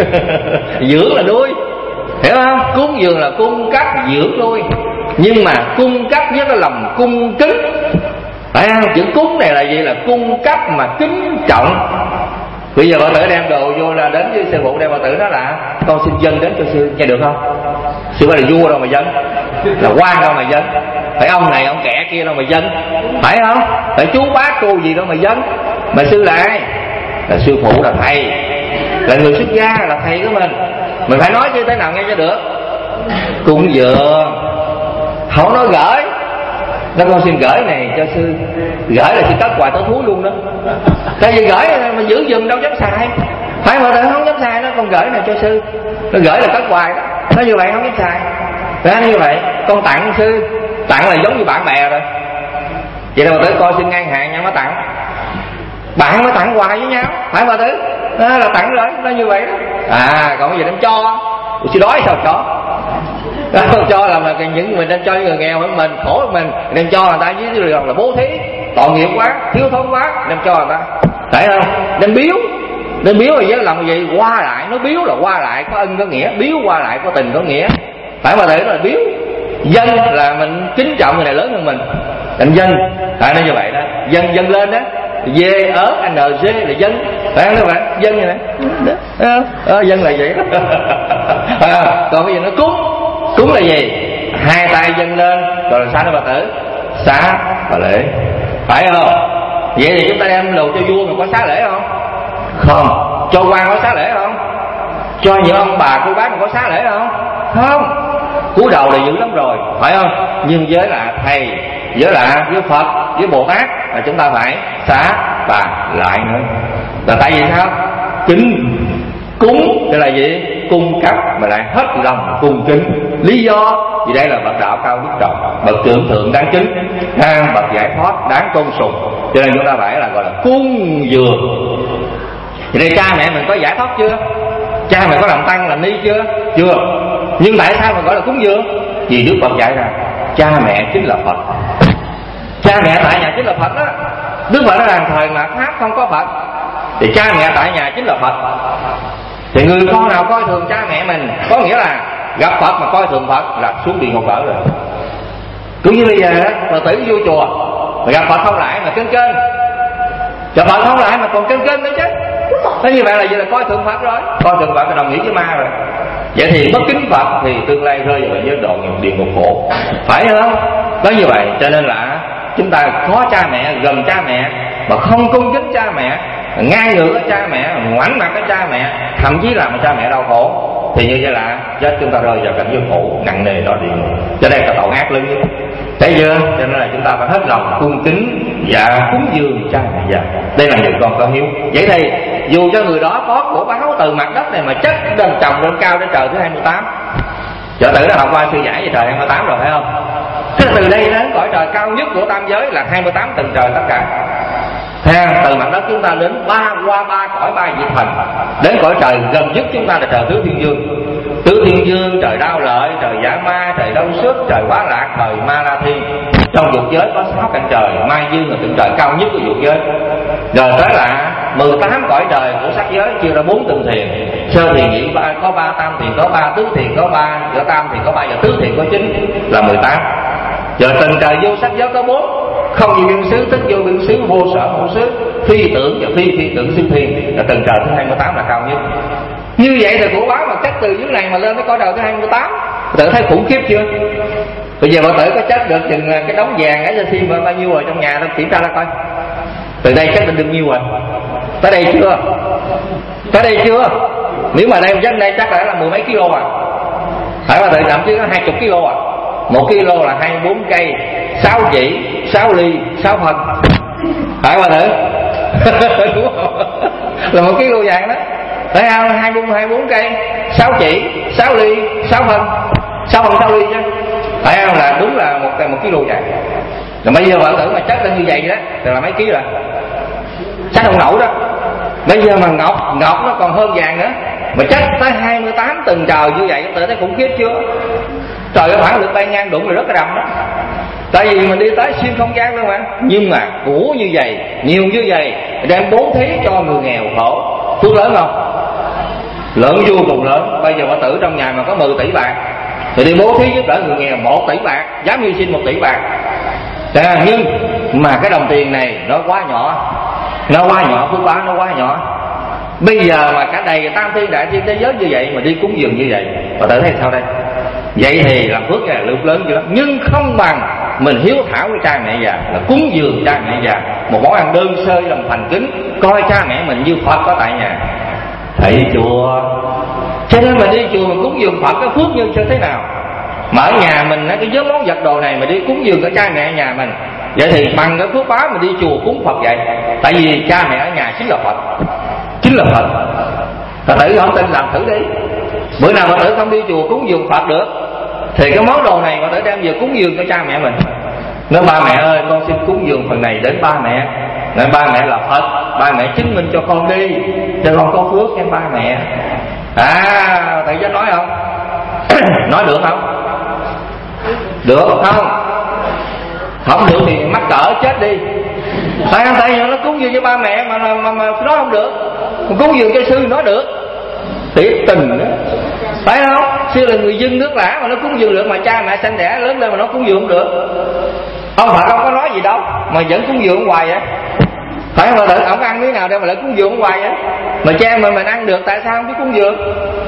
dưỡng là nuôi, hiểu không? Cúng dường là cung cấp dưỡng nuôi, nhưng mà cung cấp với cái lòng cung kính, phải không? Chữ cúng này là gì? Là cung cấp mà kính trọng. Bây giờ bà tử đem đồ vô là đến với sư phụ, đem bà tử đó là con xin dâng đến cho sư, nghe được không? Sư phải là vua đâu mà dâng, là quan đâu mà dâng, phải ông này ông kẻ kia đâu mà dâng, phải không? Phải chú bác cô gì đâu mà dâng. Mà sư là ai? Là sư phụ, là thầy, là người xuất gia, là thầy của mình. Mình phải nói chứ thế nào nghe cho được. Cúng dường, không nói gửi. Nó con xin gửi này cho sư, gửi là sư cất hoài tới thúi luôn đó. Tại vì gửi mà giữ giùm đâu dám xài, phải mà không dám xài nó, con gửi này cho sư, nó gửi là cất hoài đó. Nói như vậy không biết sai. Nói như vậy con tặng sư, tặng là giống như bạn bè rồi. Vậy đâu mà tới coi xin ngang hàng nhau mới tặng. Bạn mới tặng hoài với nhau, phải bà Tứ? Đó là tặng rồi, nó như vậy đó. À còn cái gì đem cho, tôi đói sao cho? Không cho là mà những mình đem cho người nghèo hơn mình, khổ hơn mình, đem cho người ta với đường là bố thí, tội nghiệp quá, thiếu thốn quá, đem cho người ta, phải không? Đem biếu, đem biếu là với lòng gì? Qua lại, nó biếu là qua lại, có ân có nghĩa, biếu qua lại có tình có nghĩa, phải mà để là biếu. Dân là mình kính trọng người này lớn hơn mình, thành dân, phải nói như vậy đó. Dân dân lên đó, V ớ N G là dân, phải không các bạn? Dân như này, đó, dân là vậy đó. À, còn cái gì nó cúng, cúng là gì? Hai tay dâng lên rồi là xá nó bà tử, xá và lễ, phải không? Vậy thì chúng ta đem đồ cho vua mà có xá lễ không? Không. Cho quan có xá lễ không? Cho những ông bà cô bác mà có xá lễ không? Không. Cúi đầu là dữ lắm rồi, phải không? Nhưng với là thầy, với là với Phật, với Bồ Tát là chúng ta phải xá và lại nữa. Là tại vì sao? Kính cúng tức là gì? Cung cấp mà lại hết lòng cung kính. Lý do vì đây là bậc đạo cao đức trọng, bậc trưởng thượng đáng kính, bậc giải thoát đáng tôn sùng, cho nên chúng ta phải là gọi là cung dường. Vậy đây cha mẹ mình có giải thoát chưa? Cha mẹ có làm tăng làm ni chưa? Chưa. Nhưng tại sao mà gọi là cúng dường? Vì Đức Phật dạy rằng cha mẹ chính là Phật. Cha mẹ tại nhà chính là Phật đó. Đức Phật nói rằng thời mạt Pháp không có Phật, thì cha mẹ tại nhà chính là Phật. Thì người con nào coi thường cha mẹ mình, có nghĩa là gặp Phật mà coi thường Phật là xuống địa ngục ở rồi. Cũng như bây giờ đó, Phật tử vô chùa mà gặp Phật không lại mà kênh kênh, gặp Phật không lại mà còn kênh kênh nữa chứ. Thế như vậy là gì? Là coi thường Phật rồi, coi thường Phật là đồng nghĩa với ma rồi. Vậy thì bất kính Phật thì tương lai rơi vào giới độ địa ngục khổ, phải không? Nói như vậy cho nên là chúng ta có cha mẹ, gần cha mẹ mà không cung kính cha mẹ, ngang ngược với cha mẹ, ngoảnh mặt với cha mẹ, thậm chí làm cho cha mẹ đau khổ, thì như vậy là chết chúng ta rơi vào cảnh giới khổ nặng nề đó địa ngục. Cho đây là tội ác lớn nhất, thấy chưa? Cho nên là chúng ta phải hết lòng cung kính và cúng dường cha mẹ già. Đây là người con có hiếu. Vậy thì dù cho người đó có của báo từ mặt đất này mà chất đền trồng lên cao đến trời thứ hai mươi tám, Trợ tử đã học qua sư giải về trời hai mươi tám rồi phải không? Thế từ đây đến cõi trời cao nhất của tam giới là hai mươi tám tầng trời tất cả. Theo từ mặt đất chúng ta đến ba qua ba cõi ba vị thần, đến cõi trời gần nhất chúng ta là trời tứ thiên dương. Tứ thiên dương, trời Đao Lợi, trời Giả Ma, trời Đông Xuất, trời Quá Lạc, trời Ma La Thiên. Trong dục giới có sáu cảnh trời, Mai Dương là tầng trời cao nhất của dục giới. Rồi tới là mười tám cõi trời của sắc giới chia ra bốn tầng thiền. Sơ thiền nhị ba có ba, tam thiền có ba, tứ thiền có ba, giữa tam thiền có ba và tứ thiền có chín là mười tám. Rồi tầng trời vô sắc giới có bốn, không vô biên xứ, tức vô biên xứ, vô sở vô xứ, phi tưởng và phi phi tưởng siêu thiên là tầng trời thứ hai mươi tám là cao nhất. Như vậy thì của báo mà chất từ dưới này mà lên tới cõi trời thứ hai mươi tám, tự thấy khủng khiếp chưa? Bây giờ bà tử có chất được chừng cái đống vàng ấy ra xin bao nhiêu rồi trong nhà, ta kiểm tra ra coi. Từ đây chất được bao nhiêu rồi? Tới đây chưa? Tới đây chưa? Nếu mà đây chất đây chắc là mười mấy kilo à? Phải bà tử thậm chí có hai chục kilo à? Một kilo là hai mươi bốn cây, sáu chỉ, sáu ly, sáu phần. Phải bà tử? Là một kilo vàng đó. Thấy không? hai mươi bốn cây, sáu chỉ, sáu ly, sáu phần, sáu phần sáu ly chứ. Phải không? Là đúng là một một kilo vàng. Rồi bây giờ bạn tưởng mà chất lên như vậy đó thì là mấy ký rồi? Chắc không nổi đó. Bây giờ mà ngọc, ngọc nó còn hơn vàng nữa. Mà chất tới hai mươi tám tầng trời như vậy, tự thấy khủng khiếp chưa? Trời ơi, khoảng được bay ngang đụng là rất là đầm đó. Tại vì mình đi tới xuyên không gian luôn mà. Nhưng mà của như vậy, nhiều như vậy, đem bố thí cho người nghèo khổ, phước lớn không? Lớn vô cùng lớn. Bây giờ bà tử trong nhà mà có mười tỷ bạc thì đi bố thí giúp đỡ người nghèo một tỷ bạc, dám hy sinh một tỷ bạc. À, nhưng mà cái đồng tiền này nó quá nhỏ, nó quá nhỏ, phước báo nó quá nhỏ. Bây giờ mà cả đầy tam thiên đại thiên thế giới như vậy mà đi cúng dường như vậy, bà tử thấy sao đây? Vậy thì làm phước là lượng lớn dữ lắm, nhưng không bằng mình hiếu thảo với cha mẹ già, là cúng dường cha mẹ già một món ăn đơn sơ lòng thành kính, coi cha mẹ mình như Phật có tại nhà. Thầy chùa, cho nên mình đi chùa mình cúng dường Phật cái phước như thế nào? Mà ở nhà mình cái nhóm món vật đồ này mà đi cúng dường cho cha mẹ ở nhà mình, vậy thì bằng cái phước báo mình đi chùa cúng Phật vậy. Tại vì cha mẹ ở nhà chính là Phật, chính là Phật. Phật tử không tin làm thử đi, Bữa nào Phật tử không đi chùa cúng dường Phật được thì cái món đồ này Phật tử đem về cúng dường cho cha mẹ mình. Nói ba mẹ ơi, con xin cúng dường phần này đến ba mẹ. Nói ba mẹ là Phật, ba mẹ chứng minh cho con đi, cho con có phước với ba mẹ. À, thầy giáo nói không? Nói được không? Được không? Không được thì mắc cỡ chết đi. Tại không? Tại vì nó cúng dường cho ba mẹ mà mà, mà, mà nói không được. Cúng dường cho sư nói được. Thiệt tình đó. Phải không? Sư là người dân nước lã mà nó cúng dường được, mà cha mẹ sanh đẻ lớn lên mà nó cúng dường không được. Ông Phật không có nói gì đâu mà vẫn cúng dường hoài vậy. Phải không? Tự ông ăn miếng nào đâu mà lại cúng dường hoài vậy. Mà cha mình mình ăn được tại sao không biết cúng dường?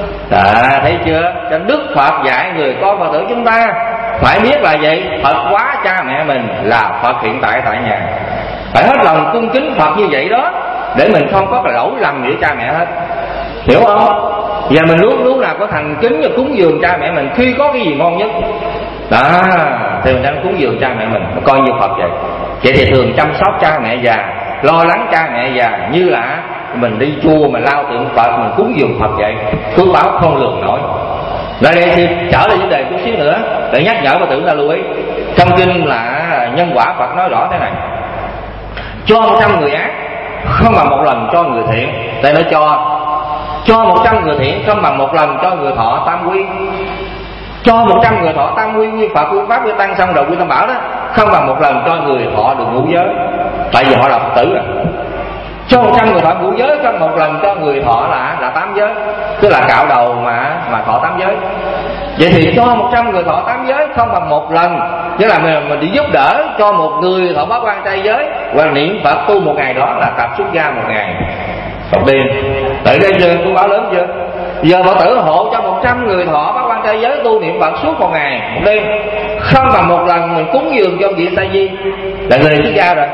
À, thấy chưa? Cho Đức Phật dạy người con Phật tử chúng ta phải biết là vậy. Phật hóa cha mẹ mình là Phật hiện tại tại nhà. Phải hết lòng cung kính Phật như vậy đó, để mình không có cái lỗi lầm với cha mẹ hết. Hiểu không? Và mình lúc lúc nào có thành kính và cúng dường cha mẹ mình khi có cái gì ngon nhất đó thì mình đang cúng dường cha mẹ mình, coi như Phật vậy. Vậy thì thường chăm sóc cha mẹ già, lo lắng cha mẹ già như là mình đi chùa mình lao tượng Phật, mình cúng dường Phật vậy, phước báo không lường nổi. Lại đây thì trở lại vấn đề chút xíu nữa để nhắc nhở và tưởng ta lưu ý. Trong kinh là nhân quả Phật nói rõ thế này: cho một trăm người ác không bằng một lần cho người thiện. Đây nó cho cho một trăm người thiện không bằng một lần cho người thọ tam quy. Cho một trăm người thọ tam quy, quy Phật, quy Pháp, quy Tăng xong rồi quy Tam Bảo đó, không bằng một lần cho người thọ được ngũ giới. Tại vì họ là Phật tử rồi. Cho một trăm người thọ ngũ giới không một lần cho người thọ là là tám giới, tức là cạo đầu mà mà thọ tám giới. Vậy thì cho một trăm người thọ tám giới không bằng một lần, tức là mình, mình đi giúp đỡ cho một người thọ bát quan trai giới hoặc niệm Phật tu một ngày đó là tập xuất gia một ngày một đêm. Tại đây chưa, tôi báo lớn chưa? Giờ Phật tử hộ cho một trăm người thọ bát quan trai giới tu niệm Phật suốt một ngày một đêm, không bằng một lần mình cúng dường cho vị sa di là người xuất gia rồi.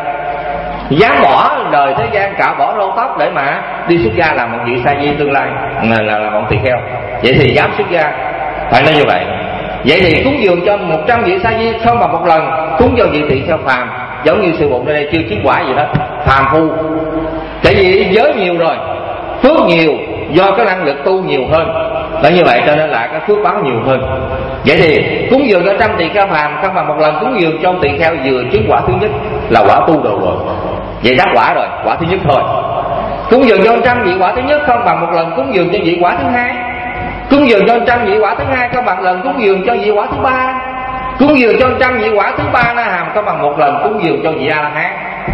Dám bỏ đời thế gian, cạo bỏ râu tóc để mà đi xuất gia làm một vị sa di tương lai, là là, là một tỳ kheo. Vậy thì dám xuất gia, phải nói như vậy. Vậy thì cúng dường cho một trăm vị sa di không bằng một lần cúng cho vị tỳ kheo phàm, giống như sư bụng đây chưa chứng quả gì hết, phàm phu. Tại vì giới nhiều rồi, phước nhiều, do cái năng lực tu nhiều hơn, là như vậy cho nên là cái phước báo nhiều hơn. Vậy thì cúng dường cho trăm tỳ kheo phàm không bằng một lần cúng dường cho tỳ kheo vừa chứng quả thứ nhất là quả tu đồ rồi. Vậy đắc quả rồi, quả thứ nhất thôi. Cúng dường cho trăm vị quả thứ nhất không bằng một lần cúng dường cho vị quả thứ hai. Cúng dường cho trăm vị quả thứ hai không bằng lần cúng dường cho vị quả thứ ba. Cúng dường cho trăm vị quả thứ ba Na Hàm không bằng một lần cúng dường cho vị A La Hán.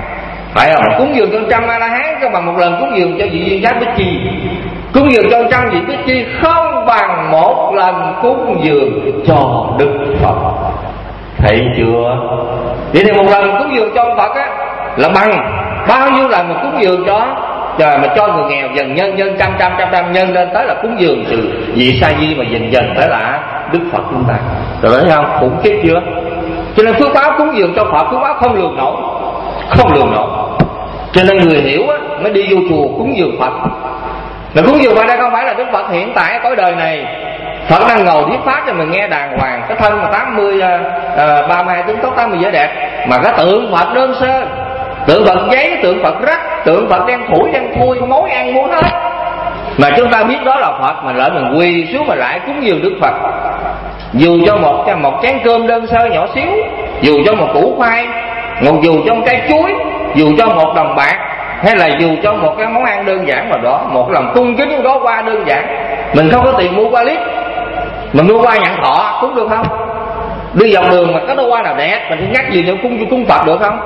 Phải không? Cúng dường cho trăm A La Hán không bằng một lần cúng dường cho vị Duyên Giác Bích Chi. Cúng dường cho trăm vị Bích Chi không bằng một lần cúng dường cho Đức Phật. Thấy chưa? Vậy thì một lần cúng dường cho Phật á là bằng bao nhiêu lần mà cúng dường cho trời mà cho người nghèo, dần nhân nhân trăm trăm trăm trăm nhân lên tới là cúng dường từ vị sa di mà dần dần tới là Đức Phật chúng ta. Rồi thấy không? Khủng khiếp chưa? Cho nên phước báo cúng dường cho Phật, phước báo không lường nổi, không lường nổi. Cho nên người hiểu á mới đi vô chùa cúng dường Phật. Mà cúng dường Phật đây không phải là Đức Phật hiện tại cõi đời này. Phật đang ngồi thuyết pháp cho mình nghe đàng hoàng, cái thân mà tám mươi, ba mươi hai tướng tốt, tám mươi vẻ đẹp, mà cái tượng Phật đơn sơ, tượng Phật giấy, tượng Phật rắc, tượng Phật đen thủi đen thui, mối ăn muốn hết. Mà chúng ta biết đó là Phật, mà lỡ mình quỳ xuống mà lại cúng dường Đức Phật, dù cho một một chén cơm đơn sơ nhỏ xíu, dù cho một củ khoai, một dù cho một trái chuối, dù cho một đồng bạc, hay là dù cho một cái món ăn đơn giản nào đó, một lòng cung kính đó qua đơn giản. Mình không có tiền mua qua lít, mình mua qua nhận thọ cũng được không? Đi dọc đường mà có đôi hoa nào đẹp mình thì nhắc gì cho cúng cúng Phật được không?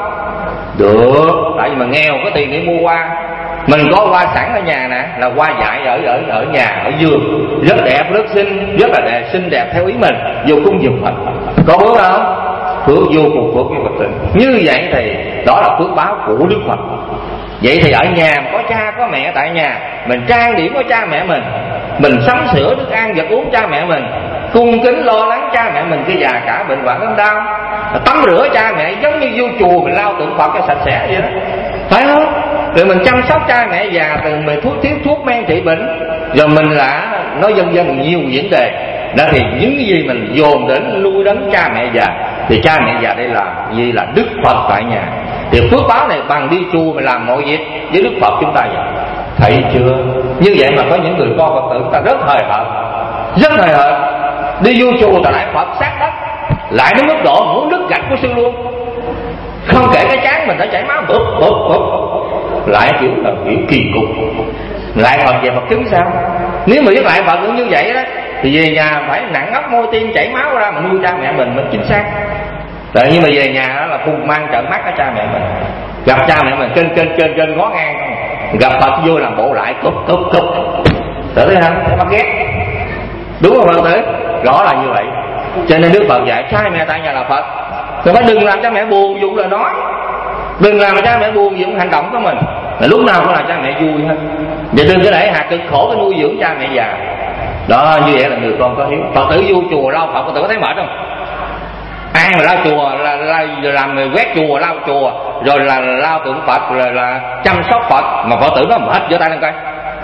Được, tại vì mà nghèo có tiền để mua hoa. Mình có hoa sẵn ở nhà nè, là hoa dại ở ở ở nhà, ở vườn, rất đẹp, rất xinh, rất là đẹp, xinh đẹp theo ý mình, vô cúng dường Phật. Có phước không? Phước vô cùng phước với Phật tình. Như vậy thì đó là phước báo của Đức Phật. Vậy thì ở nhà có cha có mẹ tại nhà, mình trang điểm cho cha mẹ mình, mình sắm sửa thức ăn vật uống cha mẹ mình, cung kính lo lắng cha mẹ mình khi già cả bệnh hoạn ốm đau, tắm rửa cha mẹ giống như vô chùa mình lau tượng Phật cho sạch sẽ vậy đó, phải không? Rồi mình chăm sóc cha mẹ già từ mình thuốc thiếu thuốc men trị bệnh, rồi mình là nói dần dần nhiều vấn đề đó, thì những cái gì mình dồn đến nuôi đấng cha mẹ già thì cha mẹ già đây là gì? Là Đức Phật tại nhà. Thì phước báo này bằng đi chùa mình làm mọi việc với Đức Phật chúng ta vậy. Thấy chưa? Như vậy mà có những người con Phật tử ta rất hời hợt, rất hời hợt. Đi vô chùa ta lại Phật sát đất, lại đến mức độ muốn đứt gạch của sư luôn, không kể cái trán mình đã chảy máu bụp bụp bụp, lại kiểu là kiểu kỳ cục. Lại Phật về Phật chứng sao? Nếu mà với lại Phật cũng như vậy đó thì về nhà phải nặng ốc môi tim chảy máu ra mà nuôi cha mẹ mình mới chính xác. Tại nhưng mà về nhà đó là phun mang trợn mắt ở cha mẹ mình, gặp cha mẹ mình trên trên trên trên ngó ngang không, gặp Phật vô làm bộ lại cúp cúp cúp, tự thấy không? Thấy bắt ghét, đúng không Phật tử? Rõ là như vậy. Cho nên Đức Phật dạy cha mẹ tại nhà là Phật, rồi phải đừng làm cha mẹ buồn dụng lời nói, đừng làm cha mẹ buồn dụng hành động của mình, là lúc nào cũng là cha mẹ vui hết. Vậy đừng có để hạ cực khổ cái nuôi dưỡng cha mẹ già. Đó, như vậy là người con có hiếu. Phật tử vô chùa lau Phật, Phật tử có thấy mệt không? Ai mà lau chùa là, là, là làm người quét chùa, lau chùa, rồi là lau tượng Phật, rồi là chăm sóc Phật, mà Phật tử nó mệt, giơ tay lên coi.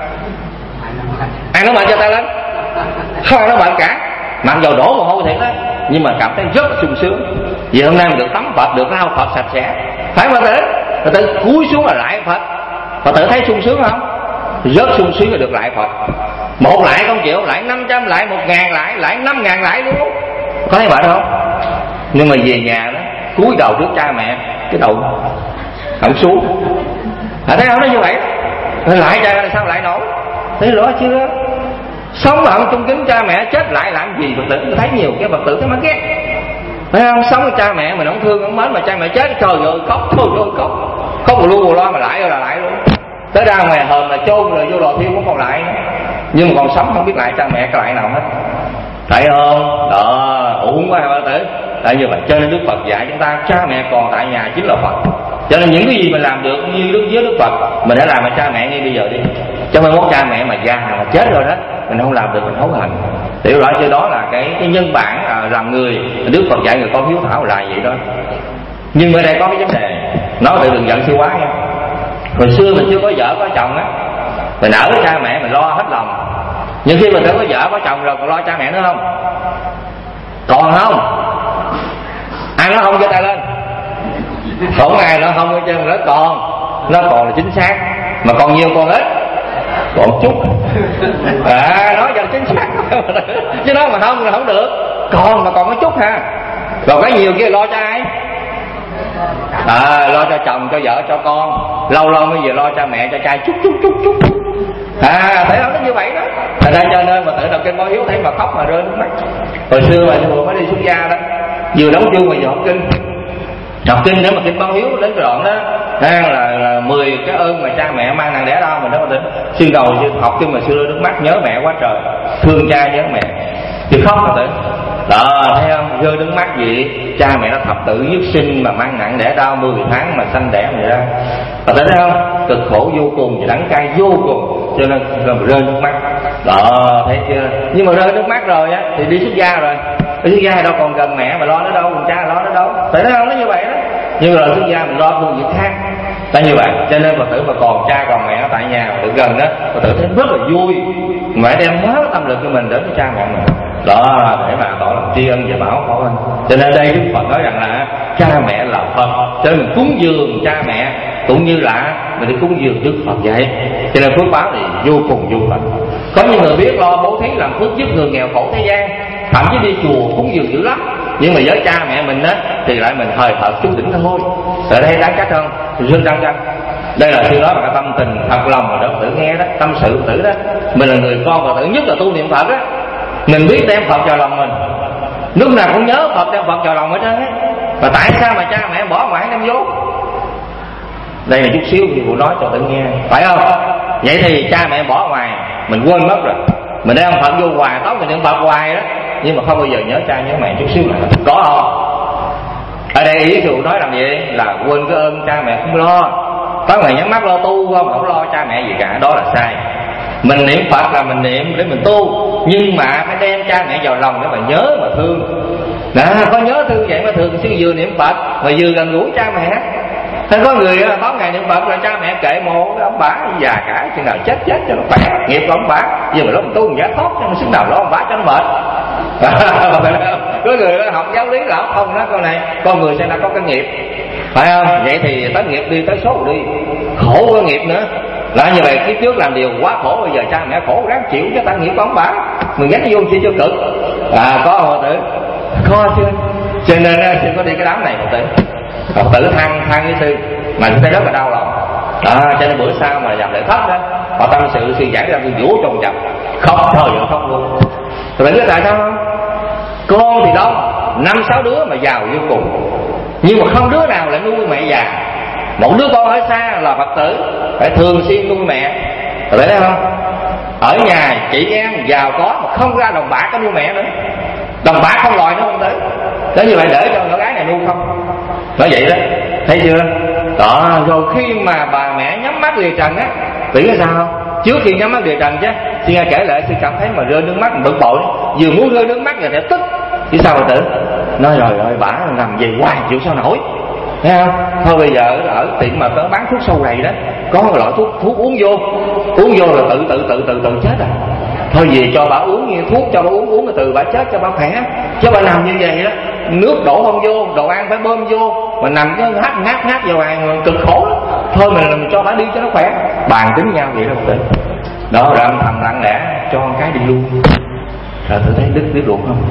Ai nó mệt giơ tay lên? Không ai nó mệt cả, mặc dầu đổ mồ hôi thiệt đó, nhưng mà cảm thấy rất là sung sướng. Vì hôm nay mình được tắm Phật, được lau Phật sạch sẽ, phải Phật tử? Phật tử cúi xuống là lại Phật, Phật tử thấy sung sướng không? Rất sung sướng là được lại Phật. Một lại không chịu, lại năm trăm lại, một ngàn lại, lại năm ngàn lại luôn, có thấy mệt không? Nhưng mà về nhà đó cúi đầu trước cha mẹ, cái đầu không xuống, à, thấy không? Nó như vậy lại cha là sao lại nổi? Thấy rõ chưa? Sống mà không trung kính cha mẹ, chết lại làm gì? Phật tử thấy nhiều cái Phật tử cái mắt ghét, thấy không? Sống với cha mẹ mình không thương không mến, mà cha mẹ chết trời ơi khóc, thôi thôi khóc, khóc mà luôn lo mà lại rồi là lại luôn. Tới ra ngoài hờn là chôn rồi vô lò thiêu cũng còn lại nữa. Nhưng mà còn sống không biết lại cha mẹ cái lại nào hết, thấy không? Đó, uổng quá Phật tử. Tại như vậy cho nên Đức Phật dạy chúng ta cha mẹ còn tại nhà chính là Phật. Cho nên những cái gì mình làm được như Đức với Đức Phật mình hãy làm cho cha mẹ ngay bây giờ đi. Cho nên mốt cha mẹ mà già mà chết rồi đó mình không làm được mình hối hận. Tiểu rõ cho đó là cái, cái nhân bản à, làm người. Đức Phật dạy người con hiếu thảo là vậy đó. Nhưng ở đây có cái vấn đề, nói tự đừng giận siêu quá nha. Hồi xưa mình chưa có vợ có chồng á, mình ở với cha mẹ mình lo hết lòng. Nhưng khi mình đã có vợ có chồng rồi còn lo cha mẹ nữa không? Còn không? Ai nó không giơ tay lên? Không ai nó không ở trên nó còn, nó còn là chính xác. Mà còn nhiều còn ít, còn chút. À, nói cho chính xác. Chứ nói mà không là không được. Còn mà còn có chút ha. Còn cái nhiều kia lo cho ai? À, lo cho chồng, cho vợ, cho con. Lâu lâu mới về lo cha mẹ, cho trai chút chút chút chút. À, thấy không? Nó như vậy đó. Thành ra cho nên mà tự đọc kinh Báo Hiếu thấy mà khóc mà rơi nước mắt. Hồi xưa mà vừa mới đi xuất gia đó, vừa đóng chuông mà vừa học kinh. Học kinh để mà kinh Báo Hiếu đến cái đoạn đó ha, là, là mười cái ơn mà cha mẹ mang nặng đẻ đau mình đó. Xuyên đầu học kinh mà xưa rơi nước mắt, nhớ mẹ quá trời, thương cha nhớ mẹ thì khóc mà tự. Đó, thấy không? Rơi nước mắt gì? Cha mẹ nó thập tử nhất sinh mà mang nặng đẻ đau mười tháng mà sanh đẻ vậy ra. Và thấy không? Cực khổ vô cùng và đắng cay vô cùng, cho nên rơi nước mắt. Đó, thấy chưa? Nhưng mà rơi nước mắt rồi á thì đi xuất gia rồi. Đi xuất gia đâu còn gần mẹ mà lo nó đâu, còn cha lo nó đâu. Thấy không? Nó như vậy đó. Nhưng rồi xuất gia mình lo phương diện khác. Tại như vậy, cho nên Phật tử mà còn cha còn mẹ ở tại nhà tự gần đó, Phật tử thấy rất là vui. Mẹ đem hết tâm lực cho mình đến với cha mẹ mình. Đó, để mà tỏ lòng tri ân và bảo khổ ân. Cho nên đây Đức Phật nói rằng là cha mẹ là Phật, cho nên mình cúng dường cha mẹ cũng như là mình đi cúng dường Đức Phật vậy. Cho nên phước báo thì vô cùng vô tận. Có những người biết lo bố thí làm phước giúp người nghèo khổ thế gian, thậm chí đi chùa cúng dường dữ lắm. Nhưng mà với cha mẹ mình á thì lại mình hời hợt chút đỉnh thôi. Ở đây đáng trách không? Thì rất đáng trách. Đây là sư nói bằng cái tâm tình thật lòng mà Phật tử nghe đó, tâm sự Phật tử đó. Mình là người con Phật tử, nhất là tu niệm Phật á, mình biết đem Phật vào lòng mình, lúc nào cũng nhớ Phật đem Phật vào lòng hết trơn á. Và tại sao mà cha mẹ bỏ ngoại đem vô? Đây là chút xíu thì phụ nói cho tự nghe, phải không? Vậy thì cha mẹ bỏ ngoài mình quên mất rồi, mình đem Phật vô hoài, tóc mình đem Phật hoài đó, nhưng mà không bao giờ nhớ cha nhớ mẹ chút xíu nào. Có không? Ở đây ý phụ nói làm gì? Là quên cái ơn cha mẹ không lo. Có ngày nhắm mắt lo tu không, không lo cha mẹ gì cả, đó là sai. Mình niệm Phật là mình niệm để mình tu, nhưng mà phải đem cha mẹ vào lòng để mà nhớ mà thương. Đó, có nhớ thương vậy mà thường xuyên vừa niệm Phật mà vừa gần gũi cha mẹ. Thế có người tối ngày niệm Phật là cha mẹ kệ mộ ông bả già cả, chừng nào chết chết cho nó khỏe, nghiệp của ông bả. Giờ mà lo mình tu mình giải thoát, cho nó xứng nào lo ông bả cho nó mệt. Có người học giáo lý là không nói câu này, con người sẽ đã có cái nghiệp, phải không? Vậy thì tới nghiệp đi tới số đi, khổ có nghiệp nữa. Là như vậy kiếp trước làm điều quá khổ, bây giờ cha mẹ khổ ráng chịu cho ta nghiệp của ông bả. mình ghét vô chi cho cực. À có không Phật tử? Có chưa? Cho nên sư có đi cái đám này Phật tử. Phật tử than than với sư mà sư thấy rất là đau lòng. À, cho nên bữa sau mà gặp lại thất đó, họ tâm sự sư giảng ra tôi vỗ trong chập, khóc thôi vậy khóc luôn. Rồi biết tại sao không? Con thì đông, năm sáu đứa mà giàu vô cùng, nhưng mà không đứa nào lại nuôi mẹ già. Một đứa con ở xa là Phật tử phải thường xuyên nuôi mẹ, rồi thấy không? Ở nhà chị em giàu có mà không ra đồng bạc có nuôi mẹ nữa, đồng bạc không lòi nữa không tới. Đó như vậy để cho nhỏ gái này nuôi không? Nói vậy đó, thấy chưa? Đó, rồi khi mà bà mẹ nhắm mắt lìa trần á, tưởng là sao không? Trước khi nhắm mắt lìa trần chứ, sư nghe kể lại sư cảm thấy mà rơi nước mắt bực bội, vừa muốn rơi nước mắt rồi để tức. Chứ sao bà tử? Nói rồi rồi bả làm gì hoài chịu sao nổi, thấy không? Thôi bây giờ ở tiệm mà có bán thuốc sâu rầy đó, có một loại thuốc thuốc uống vô, uống vô là tự tự tự tự tự chết à. Thôi về cho bà uống như thuốc cho bà uống uống rồi từ bà chết cho bà khỏe. Chứ bà nằm như vậy đó, nước đổ không vô, đồ ăn phải bơm vô, mà nằm cái hát hát hát vào hàng cực khổ đó. Thôi mình làm cho bà đi cho nó khỏe. Bàn tính nhau vậy đó một tí. Đó rồi âm thầm lặng lẽ cho con cái đi luôn. Rồi tôi thấy đứt đứt ruột không?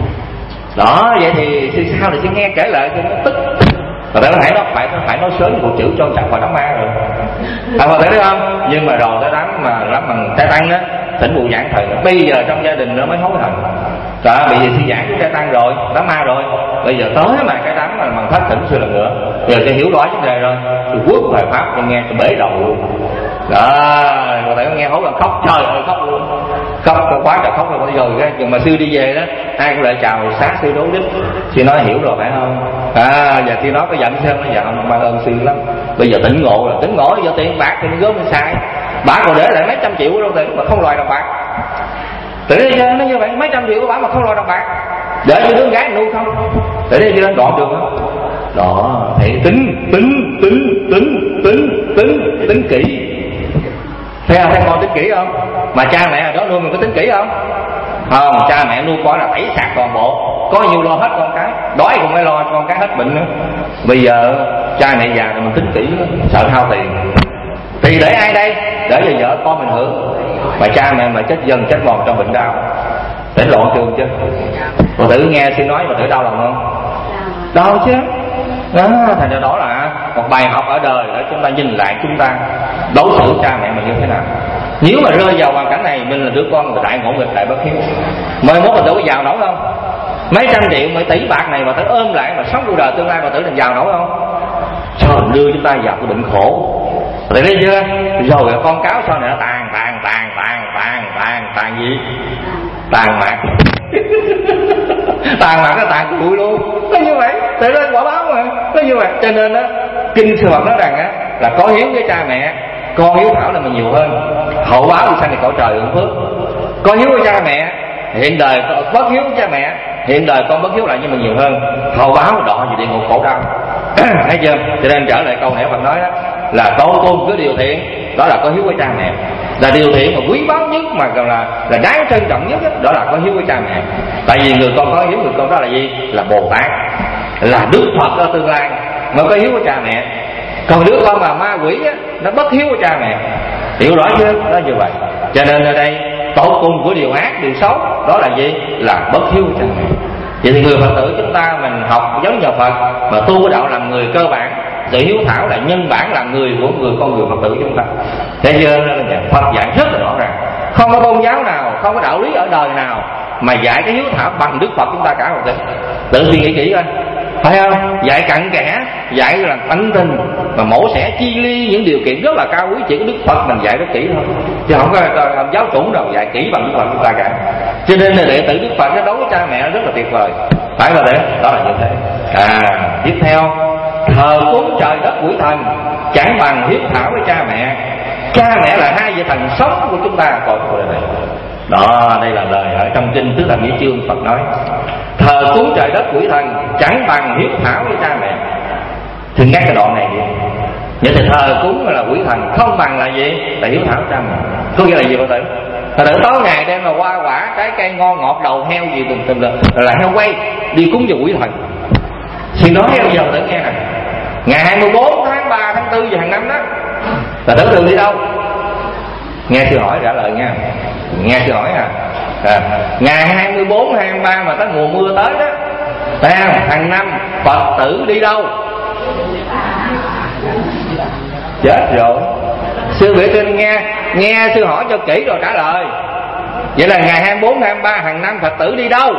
Đó vậy thì sư sao thì sư nghe kể lại cho nó tức. Rồi phải nói phải phải nói sớm một chữ cho chặt vào đám ma rồi. À mà thấy không? Nhưng mà rồi cái đám mà đám bằng trai tăng đó, tỉnh vụ giảng thời bây giờ trong gia đình nó mới hối hận. Đó, bây giờ sư giảng của trai tăng rồi, đám ma rồi, bây giờ tới mà cái đám mà bằng thất thỉnh sư lần nữa, giờ tôi hiểu rõ vấn đề rồi, tôi quất bài pháp tôi nghe tôi bể đầu luôn. Đó, có thể nghe hối là khóc, trời ơi khóc luôn, khóc quá trời khóc rồi rồi cái nhưng mà sư đi về đó, ai cũng lại chào sát sư Đỗ Đức, sư nói hiểu rồi phải không? À, giờ sư nói có giận sao nó giận mang ơn sư lắm, bây giờ tỉnh ngộ rồi, tỉnh ngộ giờ tiền bạc thì gớm nó sai, bả còn để lại mấy trăm triệu đâu tiền mà không loài đồng bạc. Tự nhiên chưa nó như vậy mấy trăm triệu của bả mà không lo đồng bạc, để cho đứa gái nuôi không? Tự nhiên chưa đoạn được không? Đó thì tính tính tính tính tính tính tính kỹ, thấy không? Thấy con tính kỹ không? Mà cha mẹ ở đó nuôi mình có tính kỹ không? Không, cha mẹ nuôi con là tẩy sạch toàn bộ, có nhiều lo hết con cái, đói cũng phải lo cho con cái hết bệnh nữa. Bây giờ cha mẹ già thì mình tính kỹ, sợ hao tiền, thì để ai đây? Để cho vợ con mình hưởng. Mà cha mẹ mà chết dần chết mòn trong bệnh đau, tỉnh lộn trường chứ. Bà tử nghe sư nói bà tử đau lòng không? Đau chứ. Đó, thành ra đó là một bài học ở đời để chúng ta nhìn lại chúng ta đối xử cha mẹ mình như thế nào. Nếu mà rơi vào hoàn cảnh này, mình là đứa con người đại ngỗ nghịch đại bất hiếu, mai mốt bà tử có giàu nổi không? Mấy trăm triệu mấy tỷ bạc này bà tử ôm lại mà sống cuộc đời tương lai bà tử thành giàu nổi không? Sao mình đưa chúng ta vào cái bệnh khổ? Bạn thấy chưa? Rồi con cáo sau này nó tàn tàn tàn tàn tàn tàn tàn gì? Tàn mạc. Tàn mạc nó tàn bụi luôn. Nó như vậy, tại nó quả báo mà. Nó như vậy. Cho nên á, kinh sư Phật nói rằng á là có hiếu với cha mẹ, con hiếu thảo là mình nhiều hơn. Hậu báo thì sang này cõi trời hưởng phước. Có hiếu với cha mẹ, hiện đời bất hiếu với cha mẹ, hiện đời con bất hiếu lại nhưng mà nhiều hơn. Hậu báo đọa về địa ngục khổ đau. Thấy chưa? Cho nên trở lại câu nãy Phật nói đó là tổ tôn cứ điều thiện, đó là có hiếu với cha mẹ, là điều thiện mà quý báu nhất mà còn là là đáng trân trọng nhất đó, đó là có hiếu với cha mẹ. Tại vì người con có hiếu, người con đó là gì? Là Bồ Tát, là Đức Phật ở tương lai mới có hiếu với cha mẹ. Còn đứa con mà ma quỷ á, nó bất hiếu với cha mẹ, hiểu rõ chưa? Đó như vậy. Cho nên ở đây tổ cung của điều ác, điều xấu đó là gì? Là bất hiếu với cha mẹ. Vậy thì người Phật tử chúng ta mình học giống nhờ Phật mà tu cái đạo làm người cơ bản, sự hiếu thảo là nhân bản làm người của người con người Phật tử chúng ta. Thế cho nên Phật dạy rất là rõ ràng, không có tôn giáo nào, không có đạo lý ở đời nào mà dạy cái hiếu thảo bằng Đức Phật chúng ta cả một tự. Tự suy nghĩ kỹ coi, phải không? Dạy cặn kẽ, dạy là tánh tình mà mổ xẻ chi ly những điều kiện rất là cao quý, chỉ có Đức Phật mình dạy rất kỹ thôi, chứ không có giáo chủ nào dạy kỹ bằng Đức Phật chúng ta cả. Cho nên là đệ tử Đức Phật nó đối với cha mẹ rất là tuyệt vời, phải là thế, đó là như thế. À, tiếp theo thờ cúng trời đất quỷ thần chẳng bằng hiếu thảo với cha mẹ. Cha mẹ là hai vị thần sống của chúng ta còn cuộc đời này. Đó, đây là lời ở trong kinh Tứ Làm Nghĩa Chương Phật nói thờ cúng trời đất quỷ thần chẳng bằng hiếu thảo với cha mẹ. Thì ngắt cái đoạn này đi. Vậy thì thờ cúng là quỷ thần không bằng là gì? Là hiếu thảo cha mẹ. Có nghĩa là gì Phật tử? Thật tử tối ngày đem là hoa quả, trái cây ngon ngọt, đầu heo gì từng từng là, là heo quay đi cúng cho quỷ thần. Thì nói bây giờ tử nghe nè, ngày hai mươi bốn tháng ba tháng tư hàng năm đó là tử thường đi đâu? Nghe sư hỏi trả lời nha. Nghe sư hỏi à, à, ngày hai mươi bốn, hai mươi ba mà tới mùa mưa tới đó, thấy không? Hàng năm Phật tử đi đâu? Chết rồi. Sư Biểu Trinh nghe nghe sư hỏi cho kỹ rồi trả lời. Vậy là ngày hai mươi bốn, hai mươi ba hàng năm Phật tử đi đâu?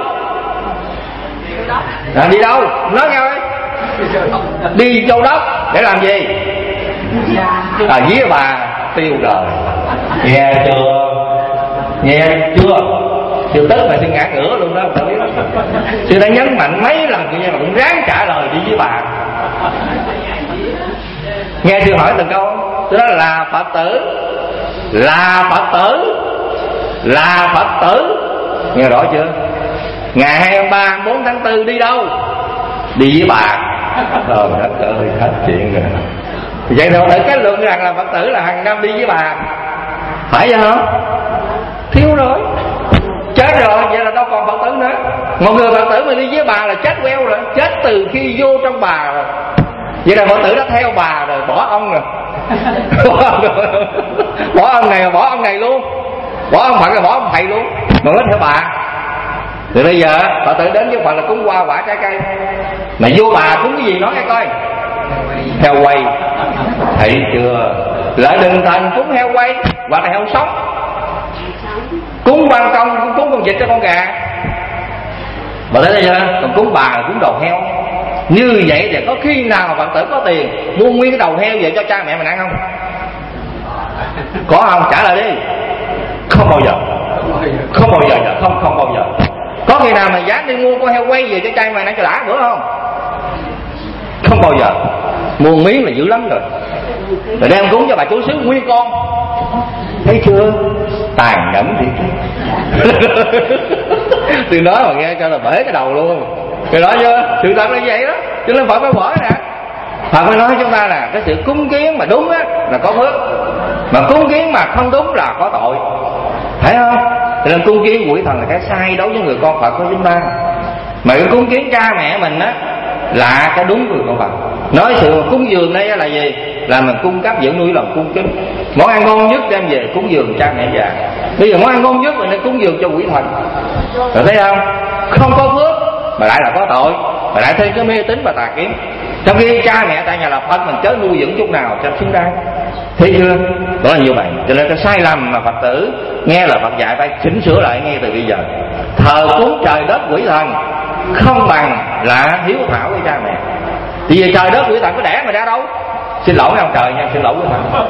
À, đi đâu? Nói nghe ơi. Đi Châu Đốc để làm gì? À, vía bà tiêu đời. Nghe chưa? Nghe chưa? Sư tức mà sư ngã ngửa luôn đó, không biết. Sư đã nhấn mạnh mấy lần vậy mà cũng ráng trả lời đi với bà. Nghe sư hỏi từng câu không? Sư đó là Phật tử, là Phật tử, là Phật tử. Nghe rõ chưa? Ngày hai mươi ba, hai mươi bốn tháng tư đi đâu? Đi với bà. Trời đất ơi, hết chuyện rồi. Vậy thôi để kết luận rằng là Phật tử là hàng năm đi với bà, phải vậy không? Thiếu rồi, chết rồi. Vậy là đâu còn Phật tử nữa. Một người Phật tử mà đi với bà là chết queo rồi, chết từ khi vô trong bà rồi. Vậy là Phật tử đã theo bà rồi, bỏ ông rồi. Bỏ ông này rồi bỏ ông này luôn, bỏ ông Phật rồi bỏ ông thầy luôn, mà mới theo bà. Thì bây giờ Phật tử đến với Phật là cúng hoa quả trái cây, mà vô bà cúng cái gì nói nghe coi? Heo quay. Thấy chưa? Lại đừng thành cúng heo quay hoặc là heo sống. Cúng quan công, cúng con vịt cho con gà. Bà thấy chưa? Còn cúng bà là cúng đầu heo. Như vậy thì có khi nào Phật tử có tiền mua nguyên cái đầu heo về cho cha mẹ mình ăn không? Có không? Trả lời đi. Không bao giờ. Không bao giờ. Không không bao giờ. Có khi nào mà dám đi mua con heo quay về cho cha mẹ ăn cho đã bữa không? Không bao giờ. Mua miếng là dữ lắm rồi. Rồi đem cúng cho bà chủ xứ nguyên con. Thấy chưa? Tàn nhẫn thiệt. Từ đó mà nghe cho là bể cái đầu luôn. Cái đó chưa? Sự thật là như vậy đó. Cho nên Phật phải bỏ nè. Phật mới nói chúng ta là cái sự cúng kiến mà đúng á là có phước, mà cúng kiến mà không đúng là có tội. Thấy không? Cho nên cúng kiến quỷ thần là cái sai đối với người con Phật của chúng ta. Mà cái cúng kiến cha mẹ mình á là cái đúng của người con Phật. Nói sự cúng dường đây là gì? Là mình cung cấp dưỡng nuôi lòng cung kính. Món ăn ngon nhất đem về cúng dường cha mẹ già. Bây giờ món ăn ngon nhất mình nên cúng dường cho quỷ thần. Rồi thấy không? Không có phước mà lại là có tội, mà lại thêm cái mê tín và tà kiến. Trong khi cha mẹ tại nhà là Phật, mình chớ nuôi dưỡng chút nào cho xứng đáng. Thấy chưa? Đó là như vậy. Cho nên cái sai lầm mà Phật tử nghe là Phật dạy phải chỉnh sửa lại ngay từ bây giờ. Thờ cúng trời đất quỷ thần không bằng là hiếu thảo với cha mẹ. Thì vì trời đất quỷ thần có đẻ mà ra đâu. Xin lỗi ông trời nha, xin lỗi với thần.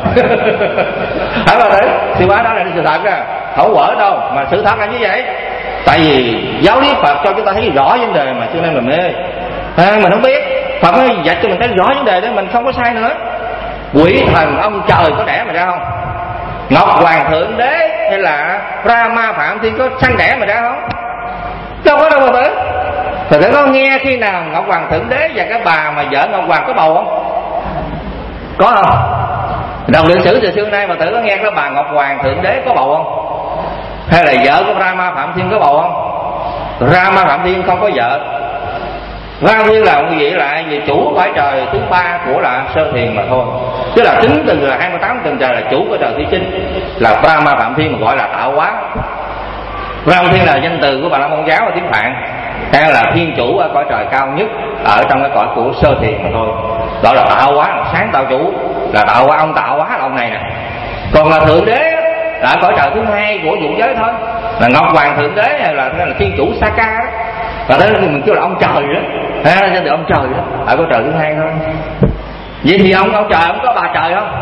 Hả bà đấy? Sư bá đó là sự thật ra, không quở đâu, mà sự thật là như vậy. Tại vì giáo lý Phật cho chúng ta thấy rõ vấn đề mà, cho nên mình mê. À, mình không biết, Phật mới dạy cho mình thấy rõ vấn đề đó, mình không có sai nữa. Quỷ thần ông trời có đẻ mà ra không? Ngọc Hoàng Thượng Đế hay là Brahma Phạm Thiên có sanh đẻ mà ra không? Đâu có đâu mà tử. Rồi có nghe khi nào Ngọc Hoàng Thượng Đế và cái bà mà vợ Ngọc Hoàng có bầu không? Có không? Đồng lịch sử từ xưa nay mà tử có nghe cái bà Ngọc Hoàng Thượng Đế có bầu không? Hay là vợ của Rama Phạm Thiên có bầu không? Rama Phạm Thiên không có vợ. Rama Thiên là một vị là vị chủ cõi trời thứ ba của là Sơ Thiền mà thôi. Tức là tính từ hai mươi tám tầng trời là chủ của trời thứ chín là Rama Phạm Thiên, mà gọi là tạo hóa. Rama Thiên là danh từ của Bà La Môn giáo ở tiếng Phạn, hay là thiên chủ ở cõi trời cao nhất ở trong cái cõi của Sơ Thiền mà thôi. Đó là tạo hóa, là sáng tạo chủ, là tạo hóa, ông tạo hóa là ông này nè. Còn là Thượng Đế là cõi trời thứ hai của vũ giới thôi, là Ngọc Hoàng Thượng Đế hay là, là thiên chủ Saka đó. Và đó mình kêu là ông trời đó, ha, danh từ ông trời đó ở cõi trời thứ hai thôi. Vậy thì ông ông trời ông có bà trời không?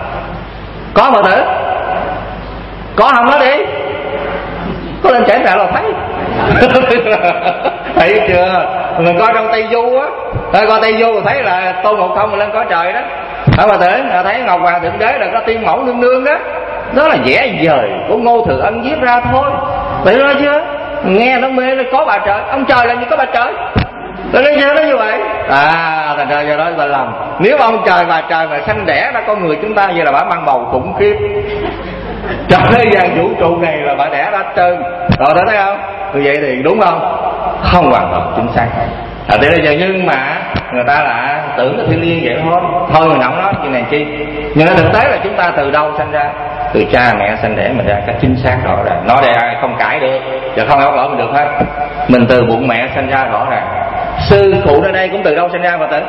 Có mà tử? Có không nói đi? Có lên chảy ra là thấy. Thấy chưa? Mình coi trong Tây Du á, coi Tây Du thấy là Tôn Ngộ Không mà lên cõi trời đó. Ở bà tử thấy Ngọc Hoàng Thượng Đế là có tiên mẫu nương nương đó. Đó là vẽ vời của Ngô Thừa Ân viết ra thôi. Vậy đó chưa? Nghe nó mê nó có bà trời. Ông trời là như có bà trời. Tôi nói sao nó như vậy? À, thành ra do đó ta lầm. Nếu ông trời bà trời mà sanh đẻ ra con người chúng ta, vậy là bà mang bầu khủng khiếp. Trong thế gian vũ trụ này là bà đẻ ra trơn. Rồi thấy không? Như vậy thì đúng không? Không hoàn toàn chính xác. À, thế là giờ nhưng mà người ta là tưởng là thiên liêng vậy thôi. Thôi mình không nói chuyện này chi. Nhưng mà thực tế là chúng ta từ đâu sanh ra? từ cha mẹ sanh đẻ mình ra cái chính xác rõ ràng, nói đây ai không cãi được, giờ không có lỗi mình được hết. Mình từ bụng mẹ sanh ra rõ ràng. Sư phụ ở đây cũng từ đâu sanh ra Phật tử?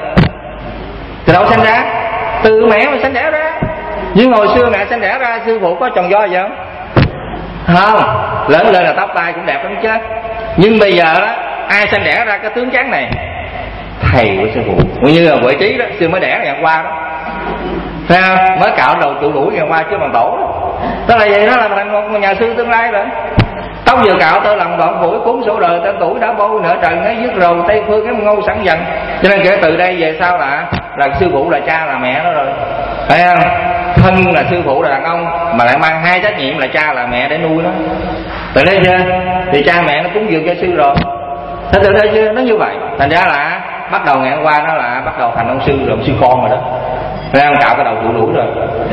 Từ đâu sanh ra? Từ mẹ mình sanh đẻ ra. Nhưng hồi xưa mẹ sanh đẻ ra sư phụ có tròn do gì không? Không. Lớn lên là tóc tai cũng đẹp lắm chết. Nhưng bây giờ đó, ai sanh đẻ ra cái tướng trắng này? Thầy của sư phụ. Cũng như là Huệ Trí đó, xưa mới đẻ ngày qua đó, thấy không? Mới cạo đầu trụ đuổi ngày qua chứ bằng tổ đó. Đó là vậy, đó là thành một nhà sư tương lai rồi. Tóc vừa cạo tơ lòng đoạn phủi cuốn sổ đời tên tuổi đã bôi nửa trần ấy dứt rầu tây phương cái ngâu sẵn dần. Cho nên kể từ đây về sau là là sư phụ là cha là mẹ đó rồi, thấy không? Thân là sư phụ là đàn ông mà lại mang hai trách nhiệm là cha là mẹ để nuôi nó. Từ đây chưa? Thì cha mẹ nó cúng dường cho sư rồi. Thế từ đây chưa? Nó như vậy. Thành ra là bắt đầu ngày hôm qua nó là bắt đầu thành ông sư rồi, ông sư con rồi đó. Thấy không? Cạo cái đầu trụ đuổi rồi.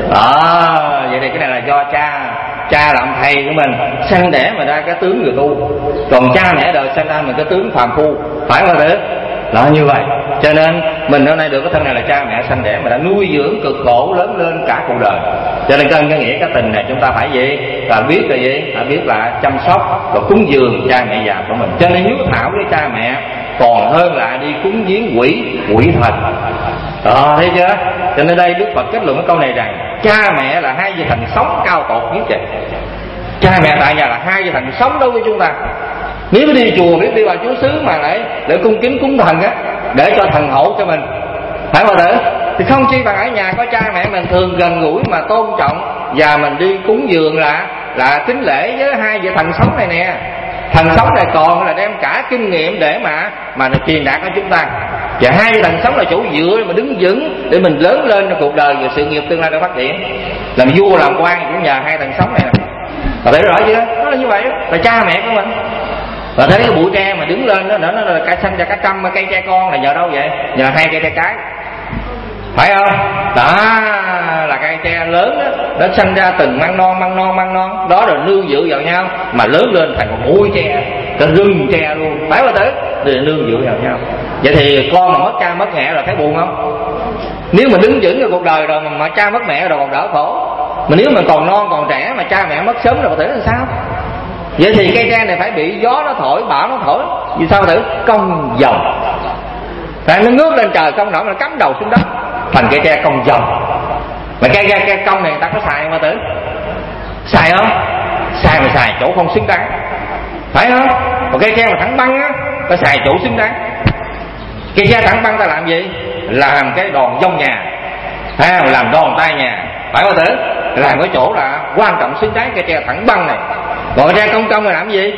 Đó, vậy thì cái này là do cha. Cha là ông thầy của mình, sanh đẻ mà ra cái tướng người tu. Còn cha mẹ đời sanh ra mình cái tướng phàm phu, phải không được? Đó như vậy. Cho nên mình hôm nay được cái thân này là cha mẹ sanh đẻ mà đã nuôi dưỡng cực khổ lớn lên cả cuộc đời. Cho nên cái nghĩa cái tình này chúng ta phải gì? Là biết là gì? Phải biết là chăm sóc và cúng dường cha mẹ già của mình. Cho nên hiếu thảo với cha mẹ còn hơn là đi cúng viếng quỷ quỷ thần. Đó, thấy chưa? Cho nên đây Đức Phật kết luận cái câu này rằng cha mẹ là hai vị thần sống cao tột nhất vậy. Cha mẹ tại nhà là hai vị thần sống đối với chúng ta. Nếu đi chùa biết đi vào chú xứ mà lại để cung kính cúng thần á, để cho thần hộ cho mình, phải không ạ? Thì không chi bằng ở nhà có cha mẹ mình thường gần gũi mà tôn trọng, và mình đi cúng dường là là kính lễ với hai vị thần sống này nè. Thần sống này còn là đem cả kinh nghiệm để mà mà nó truyền đạt cho chúng ta. Và hai vị thần sống là chỗ dựa mà đứng vững để mình lớn lên trong cuộc đời và sự nghiệp tương lai để phát triển. Làm vua làm quan cũng nhờ hai thần sống này nè. Và thấy rõ chưa? Nó là như vậy đó, là cha mẹ của mình. Và thấy cái bụi tre mà đứng lên đó, nó là cây xanh ra cá căm, cây tre con là nhờ đâu vậy? Nhờ hai cây tre cái, phải không? Đó là cây tre lớn đó, nó sinh ra từng măng non măng non măng non đó, rồi nương dựa vào nhau mà lớn lên thành một bụi tre, cái rừng tre luôn, phải không tử? Thì nương dựa vào nhau. Vậy thì con mà mất cha mất mẹ rồi thấy buồn không? Nếu mà đứng vững trong cuộc đời rồi mà, mà cha mất mẹ rồi còn đỡ khổ. Mà nếu mà còn non còn trẻ mà cha mẹ mất sớm rồi có thể làm sao? Vậy thì cây tre này phải bị gió nó thổi, bão nó thổi, vì sao thử? Cong vòng. Tại nó ngước lên trời không nổi mà cắm đầu xuống đất, thành cây tre cong vòng. Mà cây cây cây cong này người ta có xài mà tử? Xài không? Xài mà xài chỗ không xứng đáng, phải không? Còn cây tre mà thẳng băng á, ta xài chỗ xứng đáng. Cây tre thẳng băng ta làm gì? Làm cái đòn vong nhà, phải không? Làm đòn tay nhà, phải không tử? Làm cái chỗ là quan trọng xứng đáng cây tre thẳng băng này. Còn ra công công là làm gì?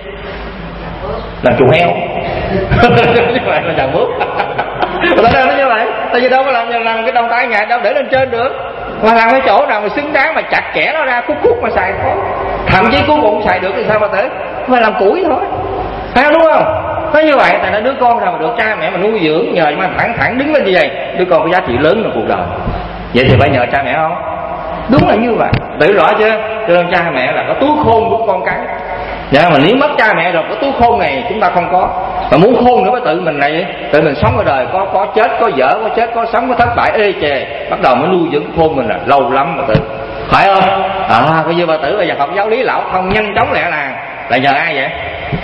Làm chuồng heo. Như vậy là chàng bước. Tại sao nó như vậy? Tại vì đâu có làm làm cái đòn tay nhà đâu để lên trên được. Mà làm cái chỗ nào mà xứng đáng mà chặt chẽ nó ra khúc khúc mà xài thôi. Thậm chí cuối cùng xài được thì sao mà tới? Phải làm củi thôi. Thấy không, đúng không? Nó như vậy, tại nó đứa con nào mà được cha mẹ mà nuôi dưỡng nhờ mà thẳng thẳng đứng lên như vậy, đứa con có giá trị lớn trong cuộc đời. Vậy thì phải nhờ cha mẹ không? Đúng là như vậy, tự rõ chưa? Cho nên cha mẹ là có túi khôn của con cái. Dạ, mà nếu mất cha mẹ rồi, có túi khôn này chúng ta không có. Mà muốn khôn nữa phải tự mình này, tự mình sống ở đời có có chết, có dở, có chết, có sống, có thất bại ê chề, bắt đầu mới nuôi dưỡng khôn mình là lâu lắm mà tự, phải không? À, coi như bà tử bây giờ học giáo lý lão không nhanh chóng lẹ làng là nhờ ai vậy?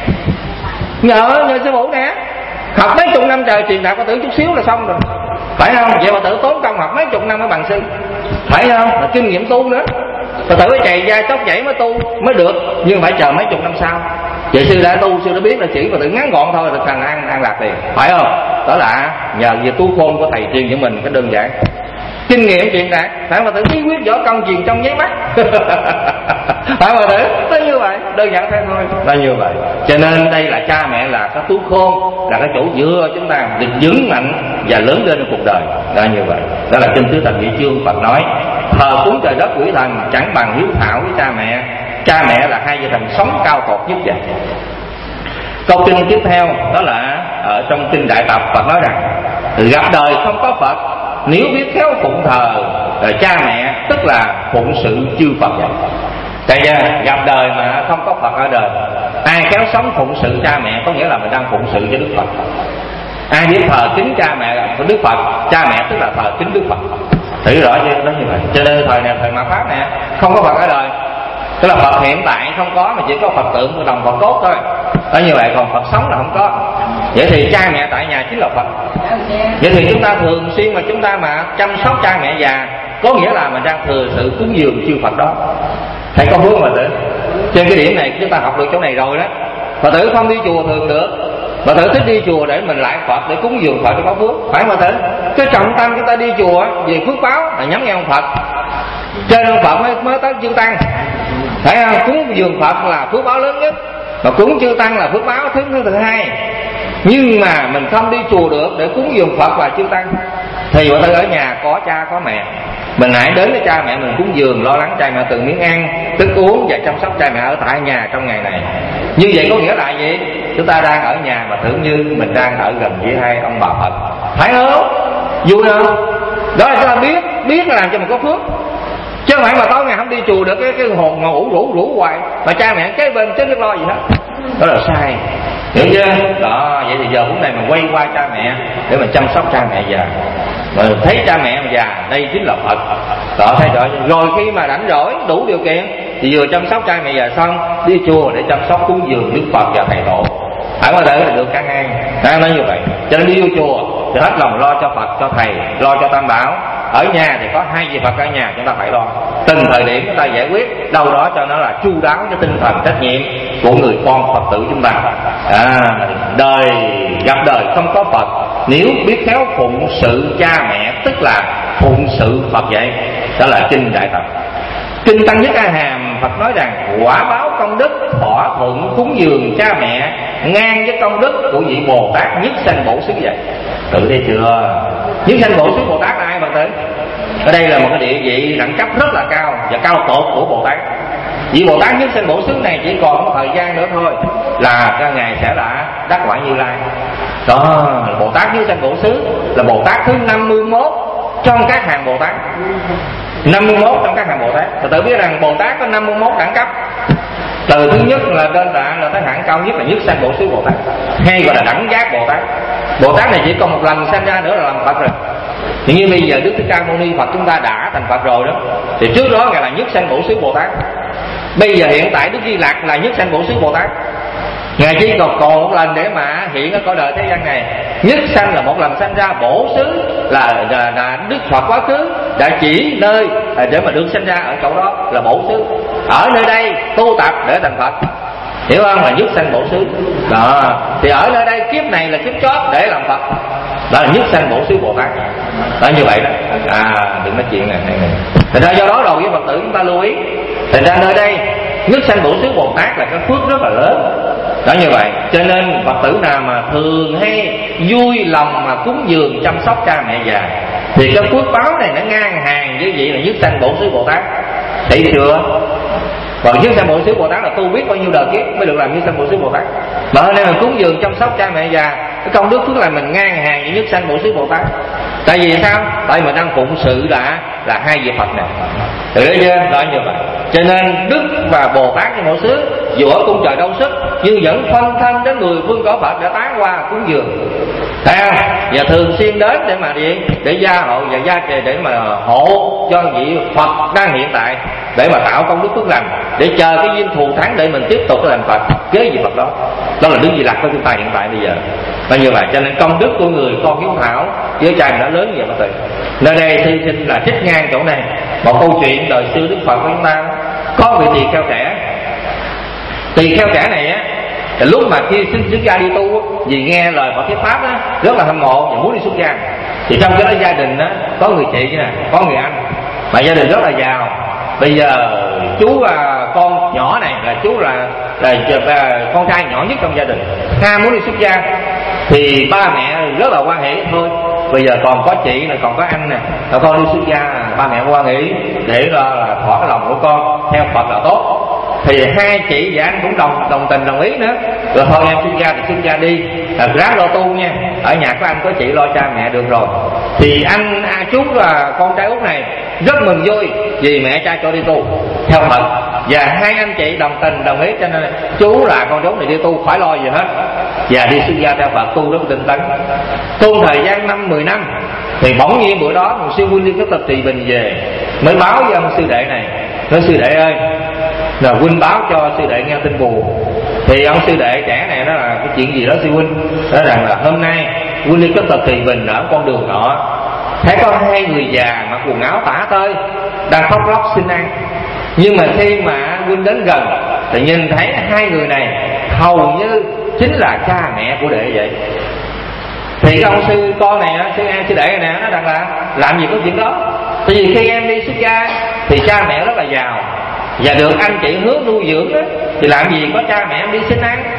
Nhờ nhờ sư phụ nè. Học mấy chục năm trời truyền đạt bà tử chút xíu là xong rồi, phải không? Vậy bà tử tốn công học mấy chục năm mới bằng sư, phải không? Mà kinh nghiệm tu nữa, bà tử phải chày da tóc chảy mới tu mới được, nhưng phải chờ mấy chục năm sau. Vậy sư đã tu, sư đã biết là chỉ bà tử ngắn gọn thôi là thằng an an lạc liền, phải không? Đó là nhờ việc tu khôn của thầy truyền cho mình cái đơn giản, kinh nghiệm truyền đạt, phải bà tử bí quyết võ công truyền trong nháy mắt. Phải bà tử, nó như vậy, đơn giản thế thôi, là như vậy. Cho nên đây là cha mẹ là cái túi khôn, là cái chỗ dựa chúng ta được vững mạnh và lớn lên trong cuộc đời, là như vậy. Đó là trên tứ thần vị chương Phật nói thờ cúng trời đất quỷ thần chẳng bằng hiếu thảo với cha mẹ. Cha mẹ là hai vị thần sống cao tột nhất vậy. Câu kinh tiếp theo đó là ở trong kinh Đại Tập, Phật nói rằng gặp đời không có Phật, nếu biết khéo phụng thờ cha mẹ tức là phụng sự chư Phật vậy. Tại ra gặp đời mà không có Phật ở đời, ai khéo sống phụng sự cha mẹ có nghĩa là mình đang phụng sự cho Đức Phật. Ai biết thờ kính cha mẹ của Đức Phật, cha mẹ tức là thờ kính Đức Phật. thử rõ chưa, đó như vậy. Cho nên thời này thời mạt Pháp nè, không có Phật ở đời, tức là Phật hiện tại không có, mà chỉ có Phật tượng của đồng Phật cốt thôi, đó như vậy. Còn Phật sống là không có. Vậy thì cha mẹ tại nhà chính là Phật. Vậy thì chúng ta thường xuyên mà chúng ta mà chăm sóc cha mẹ già, có nghĩa là mình đang thừa sự cúng dường chư Phật đó. Thầy có phước mà tử. Trên cái điểm này chúng ta học được chỗ này rồi đó. Phật tử không đi chùa thường được, Phật tử thích đi chùa để mình lại Phật, để cúng dường Phật để có phước, phải không Phật tử? Cái trọng tâm chúng ta đi chùa về phước báo là nhắm nghe ông Phật, trên ông Phật mới mới tới chư tăng, phải không? Cúng dường Phật là phước báo lớn nhất, mà cúng chư tăng là phước báo thứ thứ hai. Nhưng mà mình không đi chùa được để cúng dường Phật và chư tăng, thì Phật tử ở nhà có cha có mẹ, mình hãy đến với cha mẹ mình cúng dường, lo lắng cha mẹ từng miếng ăn, thức uống và chăm sóc cha mẹ ở tại nhà trong ngày này. Như vậy có nghĩa là gì? Chúng ta đang ở nhà mà tưởng như mình đang ở gần với hai ông bà Phật, phải không? Vui không? Đó là chúng ta biết biết là làm cho mình có phước, chứ không phải mà tối ngày không đi chùa được cái cái hồn ngủ rủ rủ hoài mà cha mẹ kế bên chứ biết lo gì hết, đó là sai, hiểu chưa? Đó, vậy thì giờ phút này mình quay qua cha mẹ để mình chăm sóc cha mẹ già, mà thấy cha mẹ già đây chính là Phật, đó thấy rõ. Rồi khi mà rảnh rỗi đủ điều kiện thì vừa chăm sóc cha mẹ già xong đi chùa để chăm sóc cúng dường Đức Phật và thầy tổ, phải có thể là được cả hai. Đang nói như vậy, cho nên đi vô chùa thì hết lòng lo cho Phật, cho thầy, lo cho Tam Bảo. Ở nhà thì có hai vị Phật ở nhà, chúng ta phải lo từng thời điểm chúng ta giải quyết đâu đó cho nó là chu đáo cái tinh thần trách nhiệm của người con Phật tử chúng ta. À, đời gặp đời không có Phật, nếu biết khéo phụng sự cha mẹ tức là phụng sự Phật vậy. Đó là kinh Đại Tập. Kinh Tăng Nhất A Hàm Phật nói rằng quả báo công đức thỏa thuận cúng dường cha mẹ ngang với công đức của vị Bồ Tát nhất sanh bổ xứ vậy. Tự thấy chưa? Nhất sanh bổ xứ Bồ Tát là ai Phật tử? Ở đây là một cái địa vị đẳng cấp rất là cao và cao tột của Bồ Tát. Vị Bồ Tát nhất sanh bổ xứ này chỉ còn một thời gian nữa thôi là các ngài sẽ đã đắc quả Như Lai. Đó là Bồ Tát nhất sanh bổ xứ, là Bồ Tát thứ năm mươi mốt trong các hàng Bồ Tát. năm mươi mốt trong các hàng Bồ Tát. Phật tử biết rằng Bồ Tát có năm mươi mốt đẳng cấp. Từ thứ nhất là trên tạ là tới hạng cao nhất là nhất sanh bổ xứ Bồ Tát, hay gọi là đẳng giác Bồ Tát. Bồ Tát này chỉ còn một lần sanh ra nữa là làm Phật rồi. Thì như bây giờ Đức Thích Ca Mâu Ni Phật chúng ta đã thành Phật rồi đó, thì trước đó ngài là nhất sanh bổ xứ Bồ Tát. Bây giờ hiện tại Đức Di Lặc là nhất sanh bổ xứ Bồ Tát. Ngài chỉ còn còn một lần để mà hiện ở cõi đời thế gian này. Nhất sanh là một lần sanh ra, bổ xứ là, là, là Đức Phật quá khứ đã chỉ nơi để mà được sanh ra ở chỗ đó là bổ xứ. Ở nơi đây tu tập để thành Phật, hiểu không? Là nhất sanh bổ xứ. Đó, thì ở nơi đây kiếp này là kiếp chót để làm Phật, đó là nhất sanh bổ xứ Bồ Tát. Đó như vậy đó. À, đừng nói chuyện này. Thành ra do đó đầu với Phật tử chúng ta lưu ý. Thành ra nơi đây nhất sanh bổ xứ Bồ Tát là cái phước rất là lớn. Đó như vậy, cho nên Phật tử nào mà thường hay vui lòng mà cúng dường chăm sóc cha mẹ già thì cái phước báo này nó ngang hàng với vị là nhất sanh bổ xứ Bồ Tát. Thấy chưa? Còn nhất sanh bổ xứ Bồ Tát là tu biết bao nhiêu đời kiếp mới được làm nhất sanh bổ xứ Bồ Tát. Mà hôm nay mình cúng dường chăm sóc cha mẹ già, cái công đức phước là mình ngang hàng với nhất sanh bổ xứ Bồ Tát. Tại vì sao? Tại mình đang phụng sự đã là hai vị Phật này. Được đấy chưa? Đó như vậy. Cho nên Đức và Bồ Tát như mỗi xứ dù ở cung trời đâu sức nhưng vẫn phân thân đến mười phương cõi Phật để tán qua cúng dường. Thấy không? Và thường xuyên đến để mà gì? Để gia hộ và gia trì để mà hộ cho vị Phật đang hiện tại, để mà tạo công đức phước lành, để chờ cái duyên thù thắng để mình tiếp tục làm Phật kế vị Phật đó. Đó là Đức Di Lặc của chúng ta hiện tại bây giờ. Và như vậy cho nên công đức của người con hiếu thảo với cha đã lớn như vậy. Nơi đây thi sinh là trích ngang chỗ này một câu chuyện đời xưa Đức Phật của chúng ta. Có vị tỳ kheo trẻ, tỳ kheo trẻ này á, lúc mà khi sinh xuất gia đi tu, vì nghe lời Phật thuyết pháp á, rất là hâm mộ và muốn đi xuất gia. Thì trong cái đó gia đình á, có người chị nè, có người anh, mà gia đình rất là giàu. Bây giờ chú à, con nhỏ này là chú là, là, là con trai nhỏ nhất trong gia đình, ham muốn đi xuất gia. Thì ba mẹ rất là hoan hỷ, thôi bây giờ còn có chị này, còn có anh nè, rồi con đi xuất gia, ba mẹ hoan hỷ để là, là thỏa cái lòng của con theo Phật là tốt. Thì hai chị và anh cũng đồng đồng tình đồng ý nữa. Rồi thôi em xuất gia thì xuất gia đi, là ráng lo tu nha, ở nhà có anh có chị lo cha mẹ được rồi. Thì anh à, chú là con trai út này rất mừng vui vì mẹ cha cho đi tu theo Phật, và hai anh chị đồng tình đồng ý, cho nên chú là con cháu này đi tu khỏi lo gì hết, và đi xuất gia theo Phật tu rất tinh tấn. Tu thời gian năm mười năm Thì bỗng nhiên bữa đó một sư huynh đi khất thực Trì Bình về mới báo với ông sư đệ này, nói sư đệ ơi, là huynh báo cho sư đệ nghe tin buồn. Thì ông sư đệ trẻ này đó là cái chuyện gì đó sư huynh, nói rằng là hôm nay huynh đi khất thực Trì Bình ở con đường nọ, thấy có hai người già mặc quần áo tả tơi đang khóc lóc xin ăn. Nhưng mà khi mà huynh đến gần thì nhìn thấy hai người này hầu như chính là cha mẹ của đệ vậy. Thì cái ông sư con này, sư an sư đệ này nè, nói rằng là làm gì có chuyện đó. Tại vì khi em đi xuất gia thì cha mẹ rất là giàu và được anh chị hướng nuôi dưỡng đó, thì làm gì có cha mẹ em đi xin ăn.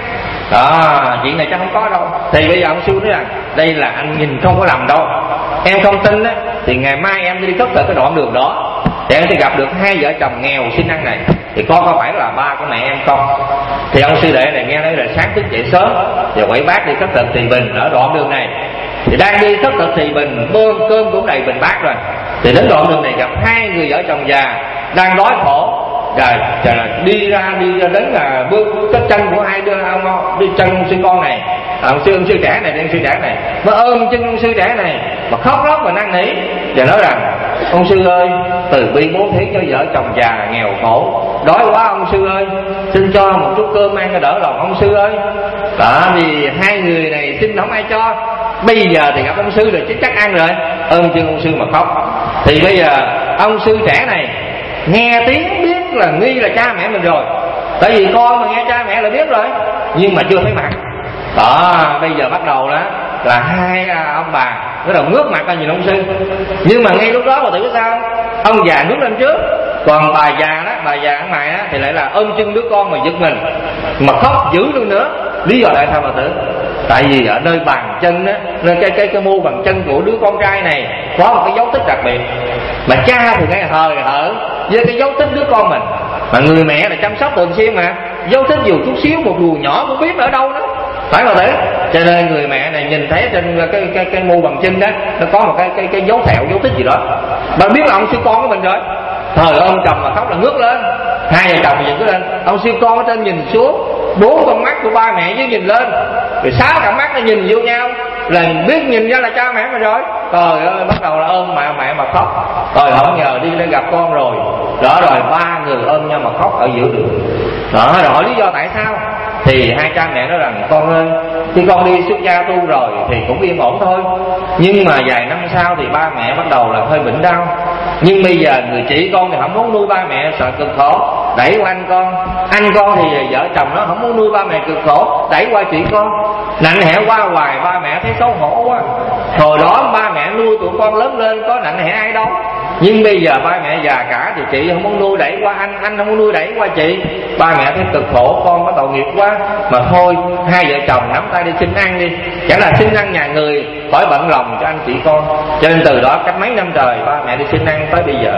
Đó, chuyện này chắc không có đâu. Thì bây giờ ông sư nói rằng đây là anh nhìn không có lầm đâu. Em không tin á thì ngày mai em đi khất thực cái đoạn đường đó thì em sẽ gặp được hai vợ chồng nghèo xin ăn này, thì con có phải là ba của mẹ em không? Thì ông sư đệ này nghe nói là sáng thức dậy sớm và quẩy bát đi khất thực Trì Bình ở đoạn đường này. Thì đang đi khất thực Trì Bình, bơm cơm cũng đầy bình bát rồi, thì đến đoạn đường này gặp hai người vợ chồng già đang đói khổ. Rồi, rồi đi ra đi ra đến là bước cái chân của hai đứa ông đi chân ông sư con này, ông sư ông sư trẻ này, ông sư trẻ này nó ôm chân ông sư trẻ này mà khóc lóc và năn nỉ và nói rằng ông sư ơi, từ bi bố thí cho vợ chồng già nghèo khổ, đói quá ông sư ơi, xin cho một chút cơm ăn cho đỡ lòng ông sư ơi. Đó, vì hai người này xin không ai cho, bây giờ thì gặp ông sư rồi chứ chắc ăn rồi, ôm chân ông sư mà khóc. Thì bây giờ ông sư trẻ này nghe tiếng biết là nghi là cha mẹ mình rồi, tại vì con mà nghe cha mẹ là biết rồi, nhưng mà chưa thấy mặt. Đó, bây giờ bắt đầu đó là hai ông bà bắt đầu ngước mặt ra nhìn ông sư. Nhưng mà ngay lúc đó mà tự sao ông già ngước lên trước, còn bà già đó, bà già ở ngoài đó thì lại là ôm chân đứa con mà giật mình mà khóc dữ luôn nữa. Lý do tại sao bà tử? Tại vì ở nơi bàn chân á, nơi cái cái cái mu bàn chân của đứa con trai này có một cái dấu tích đặc biệt, mà cha thì ngay hời hợt với cái dấu tích đứa con mình, mà người mẹ là chăm sóc thường xuyên mà dấu tích dù chút xíu một đùi nhỏ cũng biết ở đâu đó, phải bà tử. Cho nên người mẹ này nhìn thấy trên cái cái cái mu bàn chân đó nó có một cái cái cái dấu thẹo, dấu tích gì đó, bà biết là ông sư con của mình rồi. Thời ôm chồng mà khóc là ngước lên, hai vợ chồng nhìn lên, ông sư con ở trên nhìn xuống, bốn con mắt của ba mẹ dưới nhìn lên, rồi sáu cặp mắt nó nhìn vô nhau là biết nhìn ra là cha mẹ mình rồi. Trời ơi, bắt đầu là ôm mẹ mẹ mà khóc. Rồi hỏi nhờ đi lên gặp con rồi. Đó, rồi ba người ôm nhau mà khóc ở giữa đường. Đó, rồi hỏi lý do tại sao, thì hai cha mẹ nói rằng con ơi, khi con đi xuất gia tu rồi thì cũng yên ổn thôi, nhưng mà vài năm sau thì ba mẹ bắt đầu là hơi bệnh đau. Nhưng bây giờ người chị con thì không muốn nuôi ba mẹ, sợ cực khổ, đẩy qua anh con. Anh con thì vợ chồng nó không muốn nuôi ba mẹ cực khổ, đẩy qua chị con. Nạnh hẹ qua hoài, ba mẹ thấy xấu hổ quá. Hồi đó ba mẹ nuôi tụi con lớn lên có nạnh hẹ ai đâu, nhưng bây giờ ba mẹ già cả thì chị không muốn nuôi đẩy qua anh, anh không muốn nuôi đẩy qua chị. Ba mẹ thấy cực khổ, con có tội nghiệp quá, mà thôi hai vợ chồng nắm tay đi xin ăn đi, chẳng là xin ăn nhà người, khỏi bận lòng cho anh chị con. Cho nên từ đó cách mấy năm trời ba mẹ đi xin ăn tới bây giờ.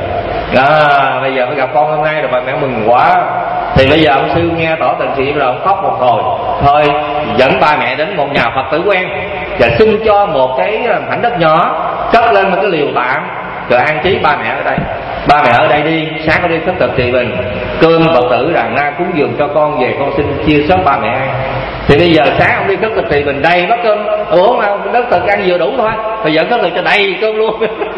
À, bây giờ mới gặp con hôm nay rồi, ba mẹ mừng quá. Thì bây giờ ông sư nghe tỏ tình sự rồi, ông khóc một hồi, thôi dẫn ba mẹ đến một nhà Phật tử quen và xin cho một cái mảnh đất nhỏ, cất lên một cái liều tạm rồi an trí ba mẹ ở đây. Ba mẹ ở đây đi, sáng có đi khất thực Trì Bình, cơm Phật tử rằng ra cúng dường cho con về, con xin chia sớt ba mẹ ăn. Thì bây giờ sáng ông đi khất thực Trì Bình đây bắt cơm, ủa mà đất thực ăn vừa đủ thôi, bây giờ khất thực cho đầy cơm luôn.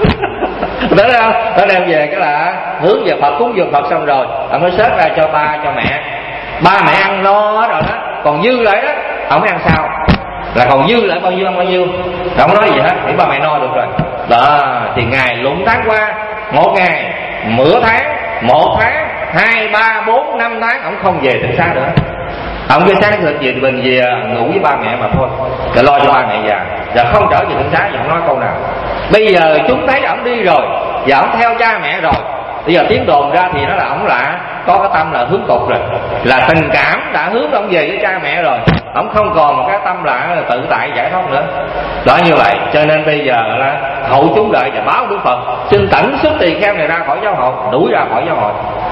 Đó đâu, đó đem về cái là hướng về Phật, cúng dường Phật xong rồi ông mới xếp ra cho ba cho mẹ. Ba mẹ ăn no rồi đó, còn dư lại đó ông mới ăn sao, là còn dư lại bao nhiêu ăn bao nhiêu, không có nói gì hết, để ba mẹ no được rồi. Đó, thì ngày lụng tháng qua, một ngày, nửa tháng, một tháng, hai, ba, bốn, năm tháng, ông không về tịnh xá nữa. Ông cái sáng thực về Bình về ngủ với ba mẹ mà thôi, để lo cho ba mẹ già, và không trở về tịnh xá, và không nói câu nào. Bây giờ chúng thấy ông đi rồi, và ông theo cha mẹ rồi. Bây giờ tiếng đồn ra thì nó là ông là có cái tâm là hướng cục rồi, là tình cảm đã hướng ông về với cha mẹ rồi, ông không còn một cái tâm là tự tại giải thoát nữa. Đó, như vậy cho nên bây giờ là hậu chúng đợi và báo Đức Phật xin tẩn xuất tỳ kheo này ra khỏi giáo hội, đuổi ra khỏi giáo hội.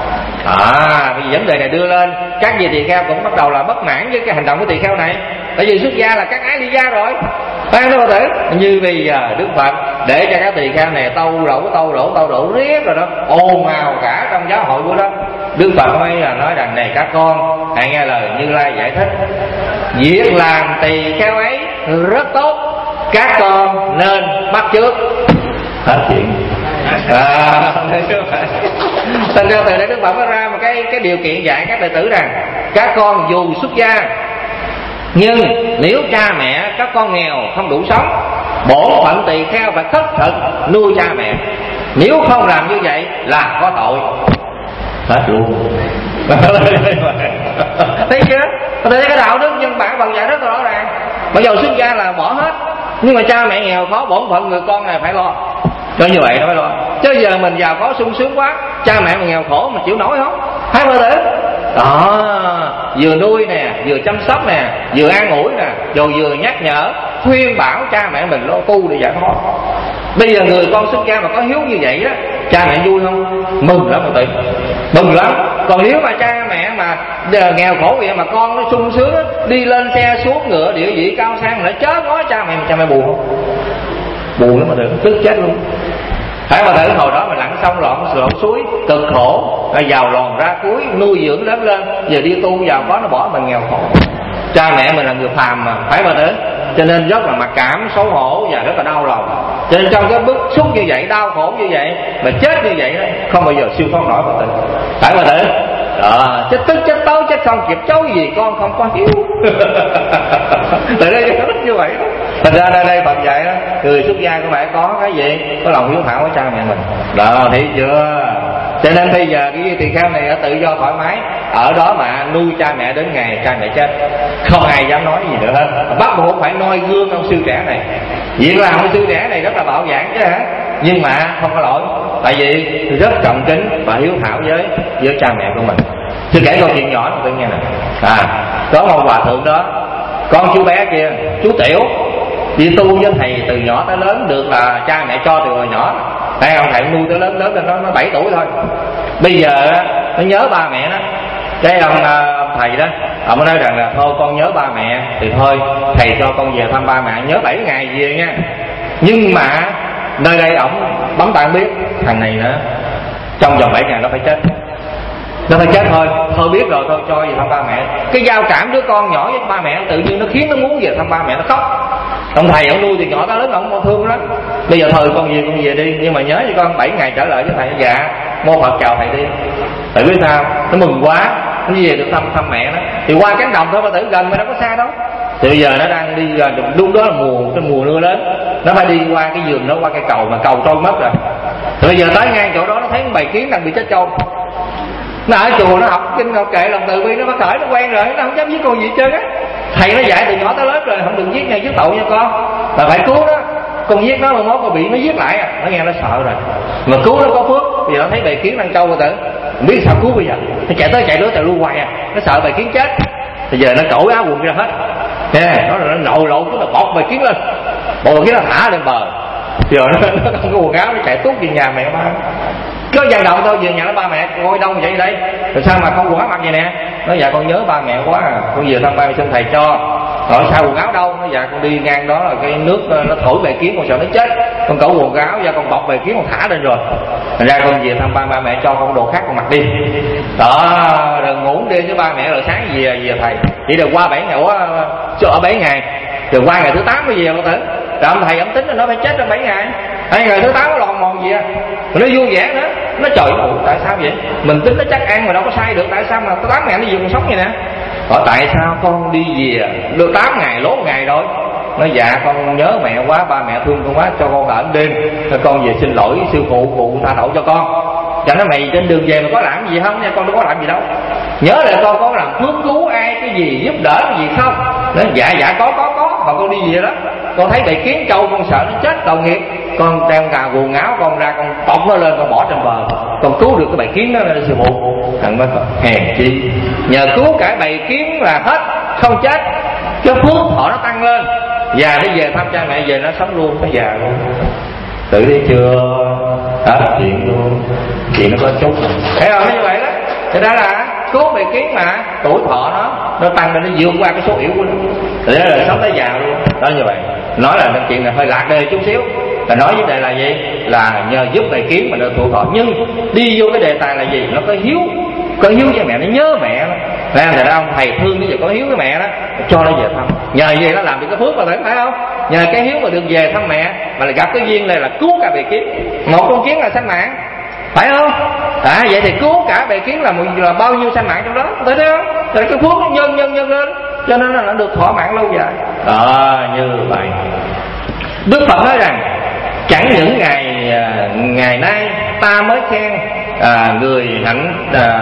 À, vì vấn đề này đưa lên, các vị tỳ kheo cũng bắt đầu là bất mãn với cái hành động của tỳ kheo này, tại vì xuất gia là các ái ly gia rồi, phải không có thể. Như bây giờ Đức Phật để cho các tỳ kheo này tâu đổ tâu đổ tâu đổ riết rồi đó, ồn ào cả trong giáo hội của đó. Đức Phật mới là nói rằng này các con hãy nghe lời Như Lai giải thích, việc làm tỳ kheo ấy rất tốt, các con nên bắt chước. hết chuyện. À, thành ra từ đây Đức Phật có ra một cái cái điều kiện dạy các đệ tử rằng các con dù xuất gia, nhưng nếu cha mẹ các con nghèo không đủ sống, bổn phận tỳ kheo phải khất thực nuôi cha mẹ. Nếu không làm như vậy là có tội. Hết luôn. Thấy chưa? Thấy cái đạo đức nhân bản Phật dạy rất là rõ ràng. Bây giờ xuất gia là bỏ hết, nhưng mà cha mẹ nghèo khó, bổn phận người con này phải lo. Cho như vậy nó mới lo. Chứ giờ mình giàu có sung sướng quá, cha mẹ mình nghèo khổ mình chịu nổi không? Hai vợ tử đó, vừa nuôi nè, vừa chăm sóc nè, vừa an ủi nè, rồi vừa nhắc nhở khuyên bảo cha mẹ mình lo tu để giải thoát. Bây giờ người con xuất gia mà có hiếu như vậy đó, cha mẹ vui không? Mừng lắm, một tỷ mừng lắm. Còn nếu mà cha mẹ mà nghèo khổ vậy mà con nó sung sướng đi lên xe xuống ngựa địa vị cao sang mà nó chớ nói cha mẹ, cha mẹ buồn không? Buồn lắm mà được, tức chết luôn. Phải mà thử hồi đó mình lặn sông lộn lộn suối cực khổ, giàu lòn ra cuối nuôi dưỡng lớn lên, giờ đi tu giàu có nó bỏ mình nghèo khổ. Cha mẹ mình là người phàm mà, phải mà thử. Cho nên rất là mặc cảm, xấu hổ và rất là đau lòng. Cho nên trong cái bức xúc như vậy, đau khổ như vậy mà chết như vậy đó, không bao giờ siêu thoát nổi mà tử. Phải mà thử. Đó, chết tức chết tối chết không kịp chối gì con không có hiếu. Từ đây nó rất như vậy đó. Thành ra đây đây Phật dạy đó, người xuất gia cũng phải có cái gì, có lòng hiếu thảo với cha mẹ mình. Đó, thấy chưa? Cho nên bây giờ cái tỳ kheo này tự do thoải mái ở đó mà nuôi cha mẹ đến ngày cha mẹ chết, không ai dám nói gì nữa hết. Bắt buộc phải noi gương ông sư trẻ này. Việc làm ông sư trẻ này rất là bạo dạn chứ hả? Nhưng mà không có lỗi, tại vì rất trọng kính và hiếu thảo với với cha mẹ của mình. Tôi kể câu chuyện nhỏ cho tôi nghe nè. À, có một hòa thượng đó, con chú bé kia, chú Tiểu, đi tu với thầy từ nhỏ tới lớn, được là cha mẹ cho từ hồi nhỏ. Thấy ông thầy nuôi tới lớn, lớn lên nó nó bảy tuổi thôi. Bây giờ nó nhớ ba mẹ nó. Cái ông, ông thầy đó, ông nói rằng là thôi con nhớ ba mẹ thì thôi thầy cho con về thăm ba mẹ, nhớ bảy ngày về nha. Nhưng mà nơi đây ổng bấm tay biết thằng này nữa trong vòng bảy ngày nó phải chết, nó phải chết thôi. Thôi biết rồi, thôi cho về thăm ba mẹ. Cái giao cảm đứa con nhỏ với ba mẹ tự nhiên nó khiến nó muốn về thăm ba mẹ, nó khóc. Ông thầy ông nuôi từ nhỏ tới lớn ông thương lắm. Bây giờ thôi con về con về đi, nhưng mà nhớ cho con bảy ngày trở lại với thầy. Dạ mô Phật chào thầy đi. Tại biết sao nó mừng quá, nó về được thăm thăm mẹ đó. Thì qua cánh đồng thôi mà tử gần mà đâu có xa đâu. Thì bây giờ nó đang đi đúng đó là mùa cái mùa mưa lớn, nó phải đi qua cái vườn đó, qua cái cầu mà cầu trôi mất rồi. Thì bây giờ tới ngang chỗ đó nó thấy bầy kiến đang bị chết trôi. Nó ở chùa nó học kinh học kệ lòng từ bi, nó bắt khởi nó quen rồi, nó không dám giết con gì hết trơn á. Thầy nó dạy từ nhỏ tới lớn rồi, không được giết nhau, giết tội nha con, mà phải cứu đó. Con giết nó mà mốt còn bị nó giết lại à. Nó nghe nó sợ rồi, mà cứu nó có phước. Bây giờ nó thấy bầy kiến đang trâu rồi tử, không biết sao cứu bây giờ. Nó chạy tới chạy đứa chạy lui hoài à, nó sợ bầy kiến chết. Bây giờ nó cởi áo quần ra hết nè, nó rồi nó nồi lộn xuống, nó bọt bầy kiến lên, bọt bầy kiến nó thả lên bờ. Giờ nó, nó không có quần áo, nó chạy tuốt về nhà mẹ ba. Có vận động thôi, về nhà nó ba mẹ ngồi đông vậy đây, rồi sao mà không quần áo mặc vậy nè? Nó dạ con nhớ ba mẹ quá à, con về thăm ba mẹ xin thầy cho. Hỏi sao quần áo đâu? Nó dạ con đi ngang đó là cái nước nó thổi bầy kiến, con sợ nó chết, con cởi quần áo ra con bọc bầy kiến con thả lên rồi. Thành ra con về thăm ba ba mẹ cho con đồ khác con mặc đi. Đó, rồi ngủ đêm với ba mẹ rồi sáng về về thầy. Chỉ được qua bảy ngày, ở bảy ngày, rồi qua ngày thứ tám mới về con tử. Rồi ông thầy ông tính là nó phải chết trong bảy ngày. Hai ngày thứ tám nó lòn mòn gì à? Rồi nó vui vẻ nữa. Nó trời ơi, tại sao vậy? Mình tính nó chắc ăn mà đâu có sai được, tại sao mà tám ngày nó về còn sống vậy nè? Hỏi tại sao con đi về được tám ngày lố một ngày rồi? Nói dạ con nhớ mẹ quá, ba mẹ thương con quá, cho con ở đêm, cho con về xin lỗi sư phụ, phụ tha lỗi cho con. Chẳng nói mày trên đường về mà có làm gì không nha, con đâu có làm gì đâu. Nhớ là con có làm phước cứu ai cái gì, giúp đỡ cái gì không? Nói dạ dạ có có có, mà con đi về đó, con thấy bầy kiến trâu con sợ nó chết tội nghiệp, con đem cà quần áo con ra con bọc nó lên con bỏ trên bờ, con cứu được cái bầy kiến đó lên sư phụ. Thằng mới hèn chi nhờ cứu cả bầy kiến là hết không chết, cái phước họ nó tăng lên, già nó về thăm cha mẹ về nó sống luôn, nó già luôn. Tự đi chưa hết chuyện luôn, chuyện nó có chút thấy không? Như vậy đó, thì đó là cứu bầy kiến mà tuổi thọ nó nó tăng lên, nó vượt qua cái số yếu của nó, thì đó là sống tới già luôn đó. Như vậy nói là chuyện này hơi lạc đề chút xíu, là nói vấn đề là gì, là nhờ giúp bầy kiến mà được tuổi thọ. Nhưng đi vô cái đề tài là gì, nó có hiếu, có hiếu với mẹ, nó nhớ mẹ đó. Nên là ông thầy thương bây giờ có hiếu với mẹ đó, cho nó về thăm. nhờ gì nó làm được cái phước mà tử, phải không? Nhờ cái hiếu mà được về thăm mẹ mà lại gặp cái duyên này là cứu cả bầy kiến, một con kiến là sanh mạng, phải không? À, vậy thì cứu cả bầy kiến là, một, là bao nhiêu sanh mạng trong đó, thấy không? Rồi cái phước nó nhân nhân nhân lên, cho nên là nó được thọ mạng lâu dài. Đó, như vậy Đức Phật nói rằng chẳng những ngày ngày nay ta mới khen à, người hạnh à,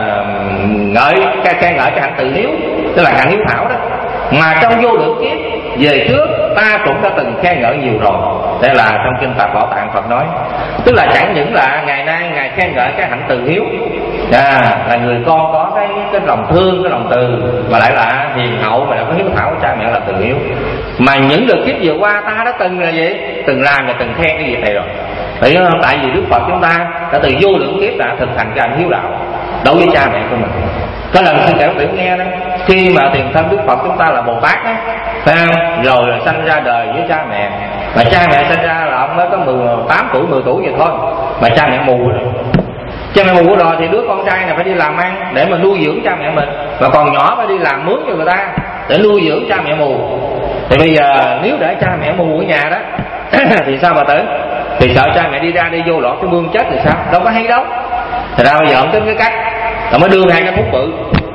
ngợi khen ngợi cái hạnh từ hiếu, tức là hạnh hiếu thảo đó, mà trong vô lượng kiếp về trước ta cũng đã từng khen ngợi nhiều rồi. Đây là trong kinh Tạp Bảo Tạng Phật nói, tức là chẳng những là ngày nay ngài khen ngợi cái hạnh từ hiếu, à, là người con có cái cái lòng thương, cái lòng từ, mà lại là hiền hậu, mà lại có hiếu thảo của cha mẹ là từ hiếu, mà những lượt kiếp vừa qua ta đã từng là gì, từng làm và từng khen cái việc này rồi. Tại, tại vì Đức Phật chúng ta đã từ vô lượng kiếp đã thực hành cái hạnh hiếu đạo đối với cha mẹ của mình. Có lần xin kể tiểu nghe đó, khi mà tiền thân Đức Phật chúng ta là Bồ Tát đó, phải không? Rồi là sanh ra đời với cha mẹ, mà cha mẹ sinh ra là ông mới có mười tám tuổi, mười tuổi vậy thôi, mà cha mẹ mù rồi. Cha mẹ mù rồi thì đứa con trai này phải đi làm ăn để mà nuôi dưỡng cha mẹ mình, và còn nhỏ phải đi làm mướn cho người ta để nuôi dưỡng cha mẹ mù. Thì bây giờ nếu để cha mẹ mù ở nhà đó thì sao bà tử? Thì sợ cha mẹ đi ra đi vô lọt cái mương chết thì sao? Đâu có hay đâu. Thì ra bây giờ ông tính cái cách rồi mới đưa hai cái thuốc bự,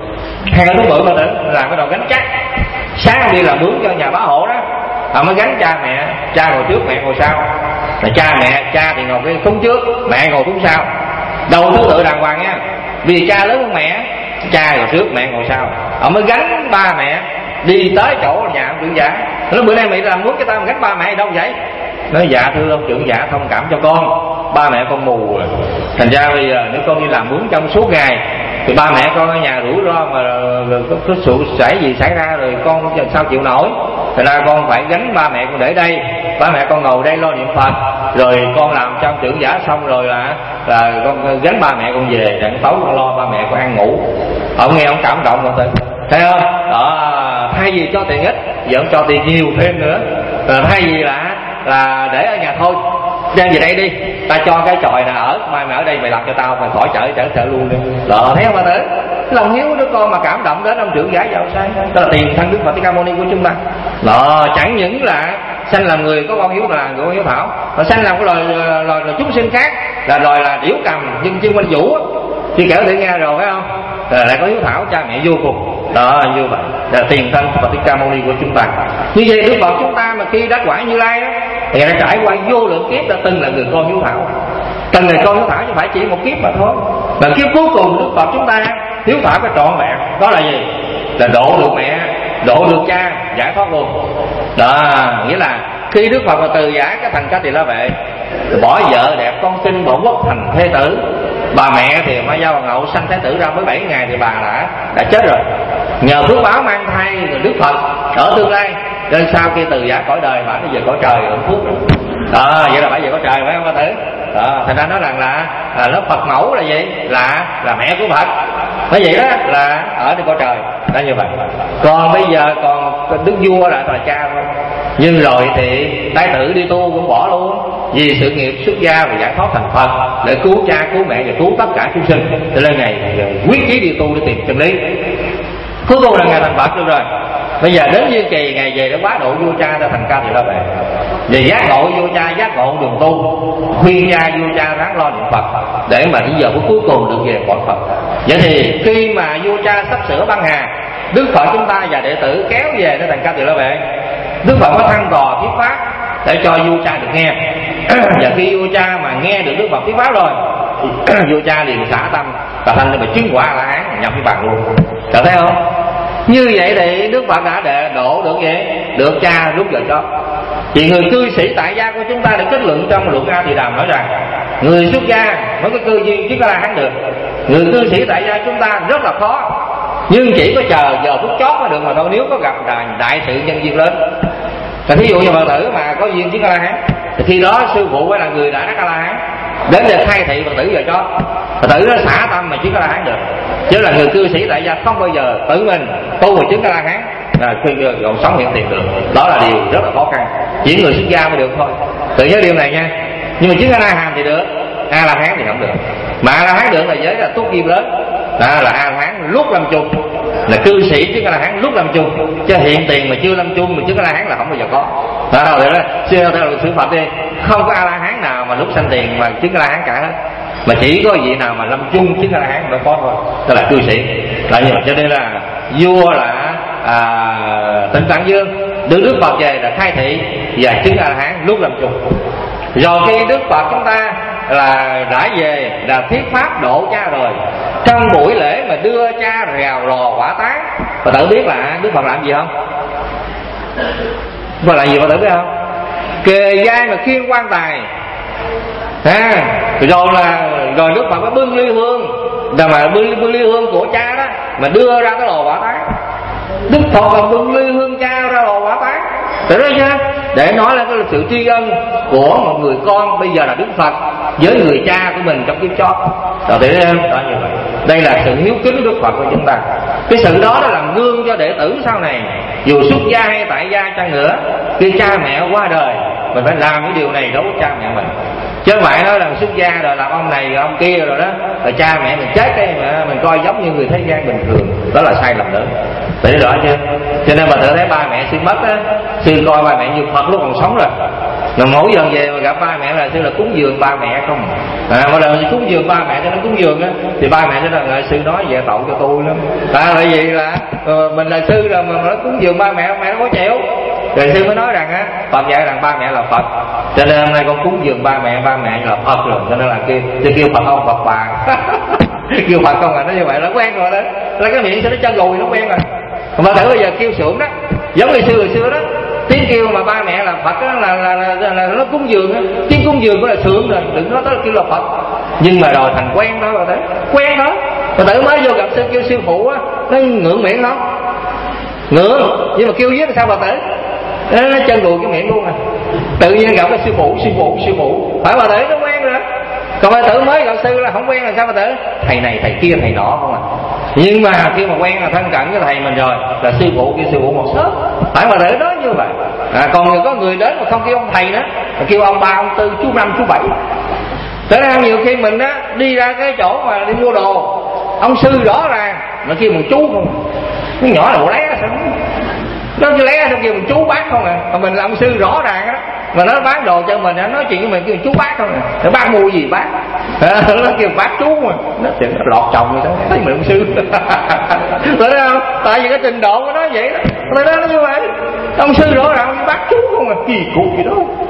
hai cái thuốc bự bà tử làm cái đầu gánh chắc. Sáng đi làm mướn cho nhà bá hộ đó, ông mới gánh cha mẹ, cha ngồi trước mẹ ngồi sau. Mà cha mẹ, cha thì ngồi cái thúng trước, mẹ ngồi thúng sau, đầu thứ tự đàng hoàng nha. Vì cha lớn hơn mẹ, cha ngồi trước mẹ ngồi sau, ông mới gánh ba mẹ đi tới chỗ nhà ông trưởng giả. Nó bữa nay mày làm mướn cho tao gánh ba mẹ đâu vậy? Nói dạ thưa ông trưởng giả thông cảm cho con, ba mẹ con mù rồi, thành ra bây giờ nếu con đi làm mướn trong suốt ngày thì ba mẹ con ở nhà rủi ro mà có, có sự xảy gì xảy ra rồi con sao chịu nổi. Thành ra con phải gánh ba mẹ con để đây, ba mẹ con ngồi đây lo niệm Phật, rồi con làm cho ông trưởng giả xong rồi là là con gánh ba mẹ con về, đặng tối con lo ba mẹ con ăn ngủ. Ông nghe ông cảm động rồi thôi, thấy không? Đó, thay vì cho tiền ít giờ ông cho tiền nhiều thêm nữa, rồi thay vì là là để ở nhà thôi, đem về đây đi, ta cho cái chòi nào ở, mai mày ở đây mày làm cho tao, mày khỏi chở chở chở luôn đi. Đó, thấy không bà tử? Lòng hiếu của đứa con mà cảm động đến ông trưởng giả giàu sang, đó là tiền thân Đức Phật Thích Ca Mâu Ni của chúng ta. Đó, chẳng những là sanh làm người có con hiếu là người có hiếu thảo, mà sanh làm cái loài loài là chúng sinh khác là loài là điểu cầm nhưng chuyên quanh vũ, thì kể để nghe rồi phải không? Rồi lại có hiếu thảo cha mẹ vô cùng. Đó, như vậy là tiền thân Phật Thích Ca Mâu Ni của chúng ta. Như vậy Đức Phật chúng ta mà khi đắc quả Như Lai đó thì đã trải qua vô lượng kiếp, đã từng là người con hiếu thảo, từng người con hiếu thảo chứ phải chỉ một kiếp mà thôi. Và kiếp cuối cùng Đức Phật chúng ta hiếu thảo cái trọn vẹn, đó là gì? Là độ được mẹ, độ được cha, giải thoát luôn. Đó, nghĩa là khi Đức Phật mà từ giải cái thành Ca Tỳ La Vệ, bỏ vợ đẹp con sinh bỏ quốc thành thê tử, bà mẹ thì Mai Gia Hoàng Hậu sanh thái tử ra mới bảy ngày thì bà đã đã chết rồi. Nhờ phước báo mang thai Đức Phật ở tương lai, nên sau khi từ giả cõi đời bà bây giờ cõi trời hưởng phước rồi. Đó, vậy là bà về cõi trời phải không bà tử? Đó, thành ra nói rằng là, là lớp Phật mẫu là gì? Là là mẹ của Phật. Nói vậy đó là ở trên cõi trời, đó như vậy. Còn bây giờ còn đức vua là là cha thôi. Nhưng rồi thì thái tử đi tu cũng bỏ luôn, vì sự nghiệp xuất gia và giải thoát thành Phật để cứu cha cứu mẹ và cứu tất cả chúng sinh. Cho nên ngày quyết chí đi tu để tìm chân lý. Cuối cùng là ngày thành Phật được rồi. Bây giờ đến duyên kỳ ngày về để quá độ vua cha ta thành Ca Tỳ La Vệ, vì giác ngộ vua cha, giác ngộ đường tu, khuyên gia vua cha ráng lo niệm Phật để mà đến giờ cuối cùng được về cõi Phật. Vậy thì khi mà vua cha sắp sửa băng hà, Đức Phật chúng ta và đệ tử kéo về để thành Ca Tỳ La Vệ, Đức Phật có thăng tòa thuyết pháp để cho vua cha được nghe. Và khi vua cha mà nghe được Đức Phật thuyết pháp rồi thì vua cha liền xả tâm và thành ra mà chứng quả La Hán, nhập cái bàn luôn. Được thấy không? Như vậy thì Đức Phật đã đệ độ được vậy, được cha lúc giờ cho. Vì người cư sĩ tại gia của chúng ta đã kết luận trong luận A Thì Đàm nói rằng người xuất gia mới có cơ duyên chứ có La Hán được. Người cư sĩ tại gia chúng ta rất là khó, nhưng chỉ có chờ giờ phút chót mới được mà thôi, nếu có gặp đại, đại sự nhân duyên lớn. Và thí dụ như Phật tử mà có duyên chứ có La Hán thì khi đó sư phụ phải là người đã đắc La Hán đến để khai thị Phật tử giờ cho. Phật tử nó xả tâm mà chứ có La Hán được, chứ là người cư sĩ tại gia không bao giờ tự mình tu mà chứng cái La Hán là khi còn sống hiện tiền được. Đó là điều rất là khó khăn, chỉ người xuất gia mới được thôi, tự nhớ điều này nha. Nhưng mà chứng cái La Hán thì được, A La Hán thì không được. Mà A La Hán được là giới là túc kim lớn, đó là A La Hán lúc lâm chung, là cư sĩ chứ A La Hán lúc lâm chung, chứ hiện tiền mà chưa lâm chung mà chứ A La Hán là không bao giờ có. Đó, rồi đó, xưa theo luật sư Phật đi, không có A La Hán nào mà lúc sanh tiền mà chứng A La Hán cả hết, mà chỉ có vị nào mà lâm chung chứng A La Hán mới có thôi, đó là cư sĩ. Là như vậy, cho nên là vua là à, Tịnh Tạng Dương được Đức Phật về là khai thị và chứng A La Hán lúc lâm chung. Rồi khi Đức Phật chúng ta là đã về là thuyết pháp độ cha rồi, trong buổi lễ mà đưa cha rào rò quả tán, và tự biết là Đức Phật làm gì không? Và làm gì mà tự biết không? Kề vai mà khiêng quan tài à, rồi là rồi Đức Phật mới bưng ly hương, rồi mà bưng, bưng ly hương của cha đó mà đưa ra cái lò quả tán. Đức Phật còn bưng ly hương cha ra lò quả tán, để nói chứ, để nói là cái sự tri ân của một người con bây giờ là Đức Phật với người cha của mình trong kiếp chót. Rồi để đó như vậy, đây là sự hiếu kính Đức Phật của chúng ta. Cái sự đó nó làm gương cho đệ tử sau này, dù xuất gia hay tại gia chăng nữa, khi cha mẹ qua đời mình phải làm cái điều này đối với cha mẹ mình, chứ không phải nói là xuất gia rồi làm ông này rồi ông kia rồi đó, rồi cha mẹ mình chết cái mà mình coi giống như người thế gian bình thường, đó là sai lầm lớn. Để rõ chưa? Cho nên bà tự thấy ba mẹ sư mất á, sư coi ba mẹ như Phật lúc còn sống rồi, mà mỗi lần về mà gặp ba mẹ là sư là cúng dường ba mẹ không à, mỗi lần cúng dường ba mẹ cho nó cúng dường á thì ba mẹ sẽ là sư nói về tội cho tôi lắm à, bởi vì là uh, mình là sư rồi mà nó cúng dường ba mẹ mẹ nó có chịu. Rồi sư mới nói rằng á, Phật dạy rằng ba mẹ là Phật, cho nên hôm nay con cúng dường ba mẹ, ba mẹ là Phật rồi, cho nên là kêu kêu, kêu Phật ông Phật bà kêu Phật không là nó như vậy, nó quen rồi đó, là cái miệng sẽ nó chân lùi nó quen rồi. Mà thử bây giờ kêu sượng đó, giống như xưa hồi xưa đó, tiếng kêu mà ba mẹ là Phật đó, là, là, là, là, là nó cúng dường á, tiếng cúng dường của là sượng rồi, đừng nói tới kêu là Phật. Nhưng mà rồi thành quen đó rồi đấy, quen đó. Mà tự mới vô gặp sư kêu sư phụ á, nó ngượng miệng không? Ngượng, nhưng mà kêu với sao bà tử? Nó, nó chân lùi cái miệng luôn à. Tự nhiên gặp cái sư phụ, sư phụ, sư phụ, phải bà tử nó quen rồi. Còn bà tử mới gặp sư là không quen là sao bà tử? Thầy này, thầy kia, thầy nọ không à. Nhưng mà khi mà quen là thân cận với thầy mình rồi là sư phụ kêu sư phụ một sớm, phải bà tử nói như vậy à. Còn có người đến mà không kêu ông thầy nữa, mà kêu ông ba, ông tư, chú năm, chú bảy. Thế nên nhiều khi mình á đi ra cái chỗ mà đi mua đồ, ông sư rõ ràng mà kêu một chú không, nó nhỏ là bộ lấy á, nó cứ lấy ra xong kêu mình chú bác không à. Mà mình là ông sư rõ ràng á, mà nó bán đồ cho mình, nó nói chuyện với mình kêu chú bác không à. Nó bác mua gì bác à, nó kêu bác chú mà nó thì nó lọt chồng rồi đó, thấy mình ông sư phải không? Tại vì cái trình độ của nó vậy đó, tại đó nó như vậy. Ông sư rõ ràng bác chú không à, kỳ cục gì đó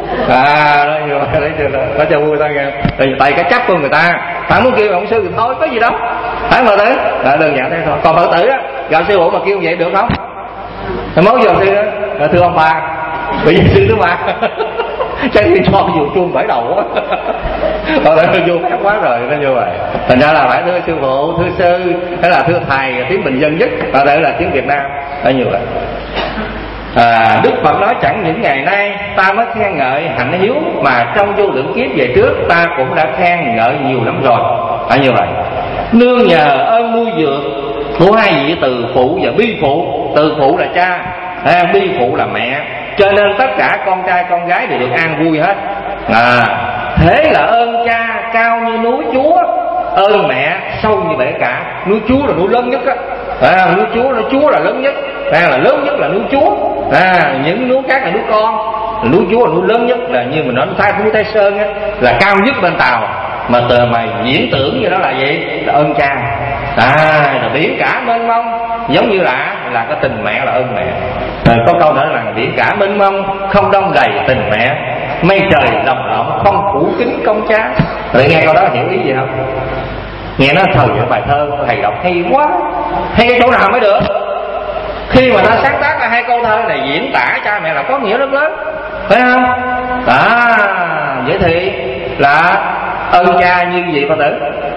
à, nó như vậy đấy, chưa nó cho vui ta nghe. Tại cái chấp của người ta phải muốn kêu ông sư thì thôi, có gì đâu, phải mà thế là đơn giản thế thôi. Còn Phật tử á gặp sư phụ mà kêu vậy được không? Mới giờ sư đó, thưa ông ba, bởi vì sư thứ ba chắc khi cho dù chuông bảy đầu á, còn lại nó vô phép quá rồi, nó như vậy. Thành ra là phải thưa sư phụ, thưa sư, hay là thưa thầy, tiếng bình dân nhất, và đây là tiếng Việt Nam, nó như vậy. À, Đức Phật nói chẳng những ngày nay ta mới khen ngợi hạnh hiếu, mà trong vô lượng kiếp về trước ta cũng đã khen ngợi nhiều lắm rồi, phải như vậy. Nương nhờ ơn nuôi dưỡng của hai vị từ phụ và bi phụ. Từ phụ là cha, à, bi phụ là mẹ, cho nên tất cả con trai con gái đều được an vui hết à. Thế là ơn cha cao như núi Chúa, ơn mẹ sâu như bể cả. Núi Chúa là núi lớn nhất á à, núi Chúa là Chúa là lớn nhất à, là lớn nhất là núi Chúa à, những núi khác là núi con, núi Chúa là núi lớn nhất, là như mình nói thái núi Thái Sơn á, là cao nhất bên Tàu. Mà từ mà diễn tưởng như đó là gì? Là ơn cha à, là biển cả mênh mông, giống như là là cái tình mẹ là ơn mẹ. Rồi có câu nữa là biển cả mênh mông không đông đầy tình mẹ, mây trời lồng lộng không phủ kính công cha. Rồi nghe câu đó hiểu ý gì không? Nghe nó thời những bài thơ thầy đọc hay quá, hay cái chỗ nào mới được. Khi mà ta sáng tác ra hai câu thơ này diễn tả cha mẹ là có nghĩa rất lớn, phải không? À, vậy thì là ơn cha như gì Phật tử?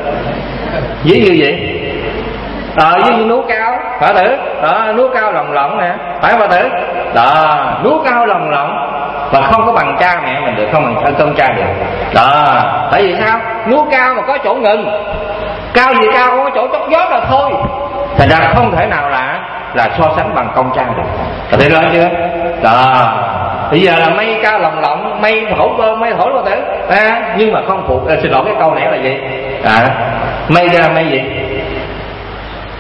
Ví như vậy ờ à, như núi cao Phật tử đó, núi cao lồng lộng nè, phải Phật tử đó, núi cao lồng lộng và không có bằng cha mẹ mình được, không bằng ơn công cha được đó. Tại vì sao? Núi cao mà có chỗ ngừng, cao gì cao không có chỗ chót vót là thôi, thành ra không thể nào là là so sánh bằng công cha được. Phật tử nói chưa đó. Bây giờ là mây cao lồng lộng, mây thổi bơm, mây thổi Phật tử à, nhưng mà không phụ à, xin lỗi cái câu này là gì à, mây ra mây gì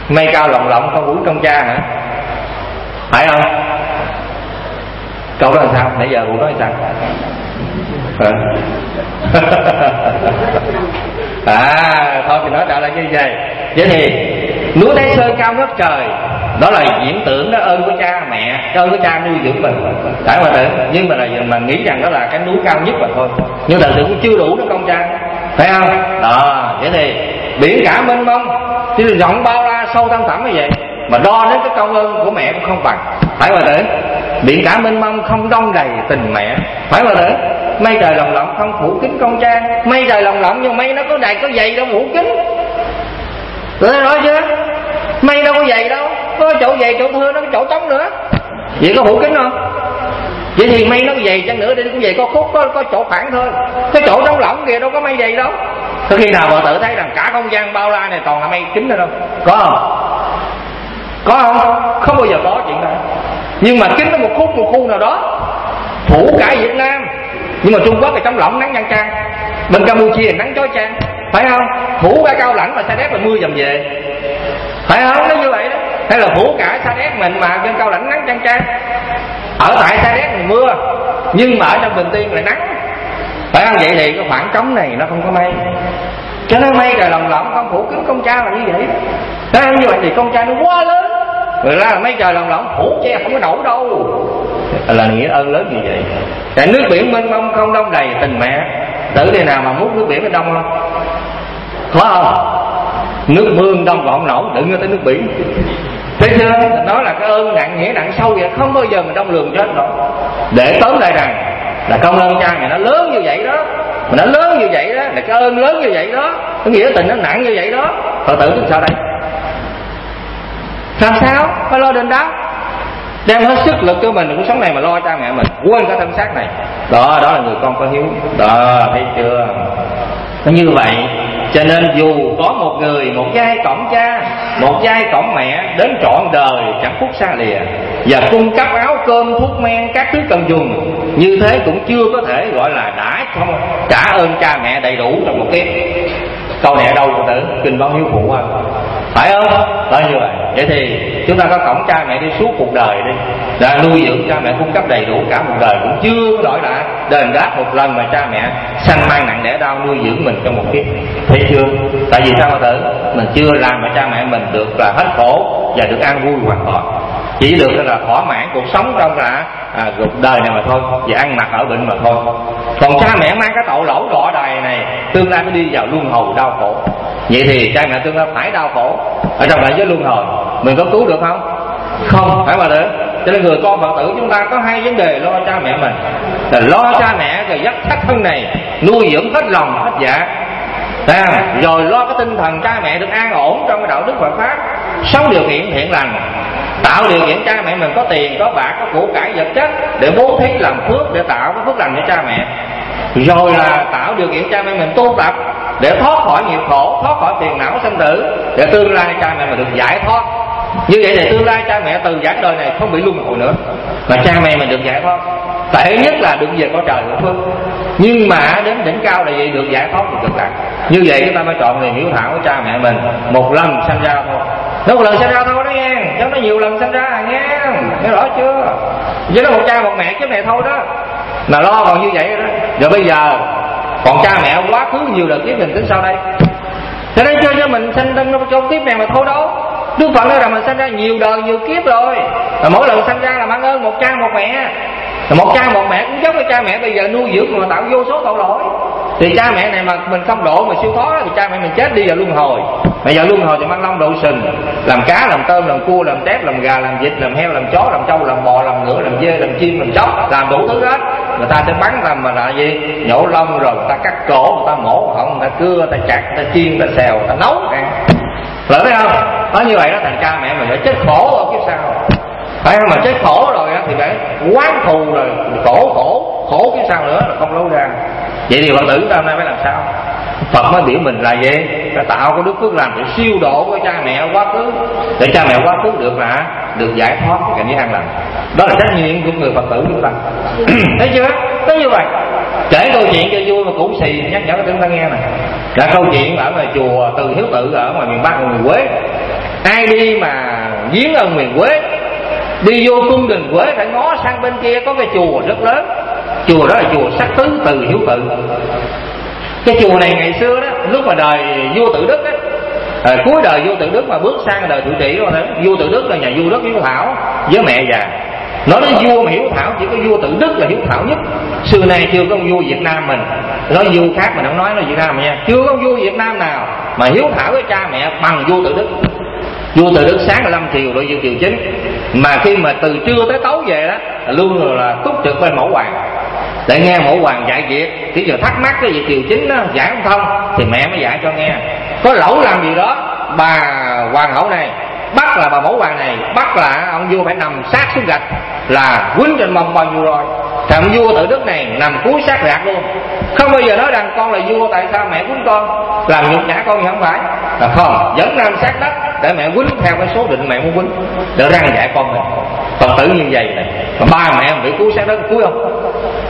Mây cao lồng lộng con vũ trong cha hả? Phải không? Câu đó là sao? Nãy giờ Vũ nói sao? À thôi thì nói trả lại như vậy. Vậy thì núi Thái Sơn cao ngất trời, đó là diễn tưởng đó ơn của cha mẹ, ơn của cha nuôi dưỡng mình, phải mà tưởng. Nhưng mà là mình nghĩ rằng đó là cái núi cao nhất mà thôi, nhưng thật sự cũng chưa đủ nó công cha, phải không? Đó, vậy thì biển cả mênh mông, chứ rộng bao la sâu thăm thẳm như vậy, mà đo đến cái công ơn của mẹ cũng không bằng, phải mà tưởng. Biển cả mênh mông không đong đầy tình mẹ, phải mà tưởng. Mây trời lồng lộng không phủ kín con cha. Mây trời lồng lộng nhưng mây nó có đầy có dày đâu phủ kín. Tụi nó nói chưa? Mây đâu có dày đâu, có chỗ dày chỗ thưa nó có chỗ trống nữa. Vậy có phủ kín không? Vậy thì mây nó dày chăng nữa đi cũng vậy, có khúc có, có chỗ khoảng thôi. Cái chỗ trống lỏng kìa đâu có mây dày đâu. Có khi nào vợ tự thấy rằng cả không gian bao la này toàn là mây kín nữa đâu? Có không? Có không? Không bao giờ có chuyện đó. Nhưng mà kín nó một khúc một khu nào đó phủ cả Việt Nam. Nhưng mà Trung Quốc thì trống lỏng nắng chang chang, bên Campuchia thì nắng chói chang, phải không? Phủ cả cao lãnh mà Sa Đéc là mưa dầm về, phải không? Nó như vậy đó. Hay là phủ cả Sa Đéc mình mà bên cao lãnh nắng chang chang. Ở tại Sa Đéc thì mưa, nhưng mà ở trong Bình Tiên là nắng, phải không? Vậy thì cái khoảng trống này nó không có mây, cho nên mây trời lồng lộng không phủ kín công cha là như vậy. Đó, như vậy thì công cha nó quá lớn, rồi ra là mây trời lồng lộng phủ che không có nổi đâu, là nghĩa ơn lớn như vậy. Tại nước biển mênh mông không đong đầy tình mẹ. Tử khi nào mà múc nước biển bên đông không? Có không? Nước mương đông còn không nổi, đừng có tới nước biển. Thấy chưa? Đó là cái ơn nặng nghĩa nặng sâu vậy, không bao giờ mình đông lường chết đâu. Để tóm lại rằng là công ơn cha mẹ nó lớn như vậy đó, mà nó lớn như vậy đó, là cái ơn lớn như vậy đó, cái nghĩa tình nó nặng như vậy đó. Phật tử tính sao đây? Làm sao? Phải lo đền đáp, đem hết sức lực cho mình cuộc sống này mà lo cha mẹ mình, quên cả thân xác này. Đó, đó là người con có hiếu. Đó, thấy chưa? Nó như vậy. Cho nên dù có một người, một giai cổng cha, một giai cổng mẹ, đến trọn đời chẳng phút xa lìa, và cung cấp áo cơm thuốc men các thứ cần dùng, như thế cũng chưa có thể gọi là đã không trả ơn cha mẹ đầy đủ trong một kiếp. Câu này ở đâu Phật tử? Kinh Báo Hiếu Phụ à, phải không? Đó như vậy. Vậy thì chúng ta có cổng cha mẹ đi suốt cuộc đời đi, đã nuôi dưỡng cha mẹ cung cấp đầy đủ cả một đời, cũng chưa đổi lại đền đáp một lần mà cha mẹ sanh mang nặng đẻ đau nuôi dưỡng mình trong một kiếp. Thấy chưa? Tại vì sao Phật tử? Mình chưa làm mà cha mẹ mình được là hết khổ và được an vui hoàn toàn, chỉ được là thỏa mãn cuộc sống trong là à, cuộc đời này mà thôi, và ăn mặc ở bệnh mà thôi. Còn cha mẹ mang cái tội lỗi đọa đời này, tương lai mới đi vào luân hồi đau khổ. Vậy thì cha mẹ tương lai phải đau khổ ở trong đại giới luân hồi, mình có cứu được không? Không, phải mà được. Cho nên người con Phật tử chúng ta có hai vấn đề lo cha mẹ mình, là lo cha mẹ rồi dắt thắt thân này nuôi dưỡng hết lòng hết dạ, à, rồi lo cái tinh thần cha mẹ được an ổn trong cái đạo đức Phật pháp, sống điều kiện thiện lành, tạo điều kiện cha mẹ mình có tiền có bạc có của cải vật chất để bố thí làm phước, để tạo cái phước lành cho cha mẹ, rồi là tạo điều kiện cha mẹ mình tu tập để thoát khỏi nghiệp khổ, thoát khỏi phiền não sanh tử, để tương lai cha mẹ mình được giải thoát. Như vậy thì tương lai cha mẹ từ giảng đời này không bị luân hồi nữa, mà cha mẹ mình được giải thoát. Tệ nhất là được về cõi trời của phước, nhưng mà đến đỉnh cao là gì? Được giải thoát được cực lạc. Như vậy chúng ta mới chọn người hiếu thảo của cha mẹ mình một lần sanh ra thôi. Nó một lần sanh ra thôi đó nghe, chứ nó nhiều lần sanh ra nghe, nghe rõ chưa? Với nó một cha một mẹ chứ này thôi đó, mà lo còn như vậy đó. Rồi bây giờ còn cha mẹ quá khứ nhiều lần kiếp mình tính sao đây? Cho nên cho cho mình sanh trong trong kiếp này mà thôi đâu. Đức Phật nói rằng mình sanh ra nhiều đời nhiều kiếp rồi, và mỗi lần sanh ra là mang ơn một cha một mẹ. Một cha một mẹ cũng giống như cha mẹ bây giờ nuôi dưỡng mà tạo vô số tội lỗi, thì cha mẹ này mà mình không độ mà siêu thoát thì cha mẹ mình chết đi vào luân hồi. Bây giờ luân hồi thì mang long độ sừng, làm cá làm tôm làm cua làm tép làm gà làm vịt làm heo làm chó làm trâu làm bò làm ngựa làm dê làm chim làm chóc, làm đủ thứ hết. Người ta sẽ bắn làm mà là gì? Nhổ lông, rồi người ta cắt cổ, người ta mổ họng, người ta cưa, người ta chặt, người ta chiên, người ta xèo, người ta nấu ăn. Lợi thấy không? Nói như vậy đó, thành cha mẹ mình phải chết khổ ở kiếp sau. Phải không? Mà chết khổ rồi thì phải quán thù rồi khổ khổ khổ kiếp sau nữa là không lối ra. Vậy thì Phật tử ta hôm nay phải làm sao? Phật mới biểu mình là gì? Là tạo cái đức phước làm để siêu độ của cha mẹ quá khứ, để cha mẹ quá khứ được là được giải thoát cái cảnh giới an lành. Đó là trách nhiệm của người Phật tử chúng ta. Thấy chưa? Tới như vậy. Kể câu chuyện cho vui mà cũ xì nhắc nhở chúng ta nghe này. Là câu chuyện ở ngoài chùa Từ Hiếu Tự ở ngoài miền Bắc, ngoài miền Quế. Ai đi mà viếng ơn miền Quế, đi vô cung đình Quế phải ngó sang bên kia có cái chùa rất lớn. Chùa đó là chùa Sắc Tứ Từ Hiếu Tự. Cái chùa này ngày xưa đó, lúc mà đời vua Tự Đức á, à, cuối đời vua Tự Đức mà bước sang đời Tự Trị rồi đó, vua Tự Đức là nhà vua rất hiếu thảo với mẹ già. Nói đến vua mà hiếu thảo chỉ có vua Tự Đức là hiếu thảo nhất. Xưa nay chưa có vua Việt Nam mình, nói vua khác mình không nói, nói Việt Nam mà nha, chưa có vua Việt Nam nào mà hiếu thảo với cha mẹ bằng vua Tự Đức. Vua Tự Đức sáng là lâm triều đội dự triều chính, mà khi mà từ trưa tới tối về đó luôn là túc trực bên mẫu hoàng để nghe mẫu hoàng dạy việc. Chỉ giờ thắc mắc cái việc triều chính đó giải không thông thì mẹ mới dạy cho nghe. Có lẩu làm gì đó bà hoàng hậu này bắt là bà mẫu hoàng này bắt là ông vua phải nằm sát xuống gạch là quýnh trên mông bao nhiêu rồi. Thì ông vua Tự Đức này nằm cúi sát gạt luôn, không bao giờ nói rằng con là vua tại sao mẹ quýnh con, làm nhục nhã con gì không phải, là không, vẫn nằm sát đất để mẹ quýnh theo cái số định mẹ muốn quýnh để răng dạy con mình. Phật tử như vậy này, mà ba mẹ bị cúi sát đất cúi không?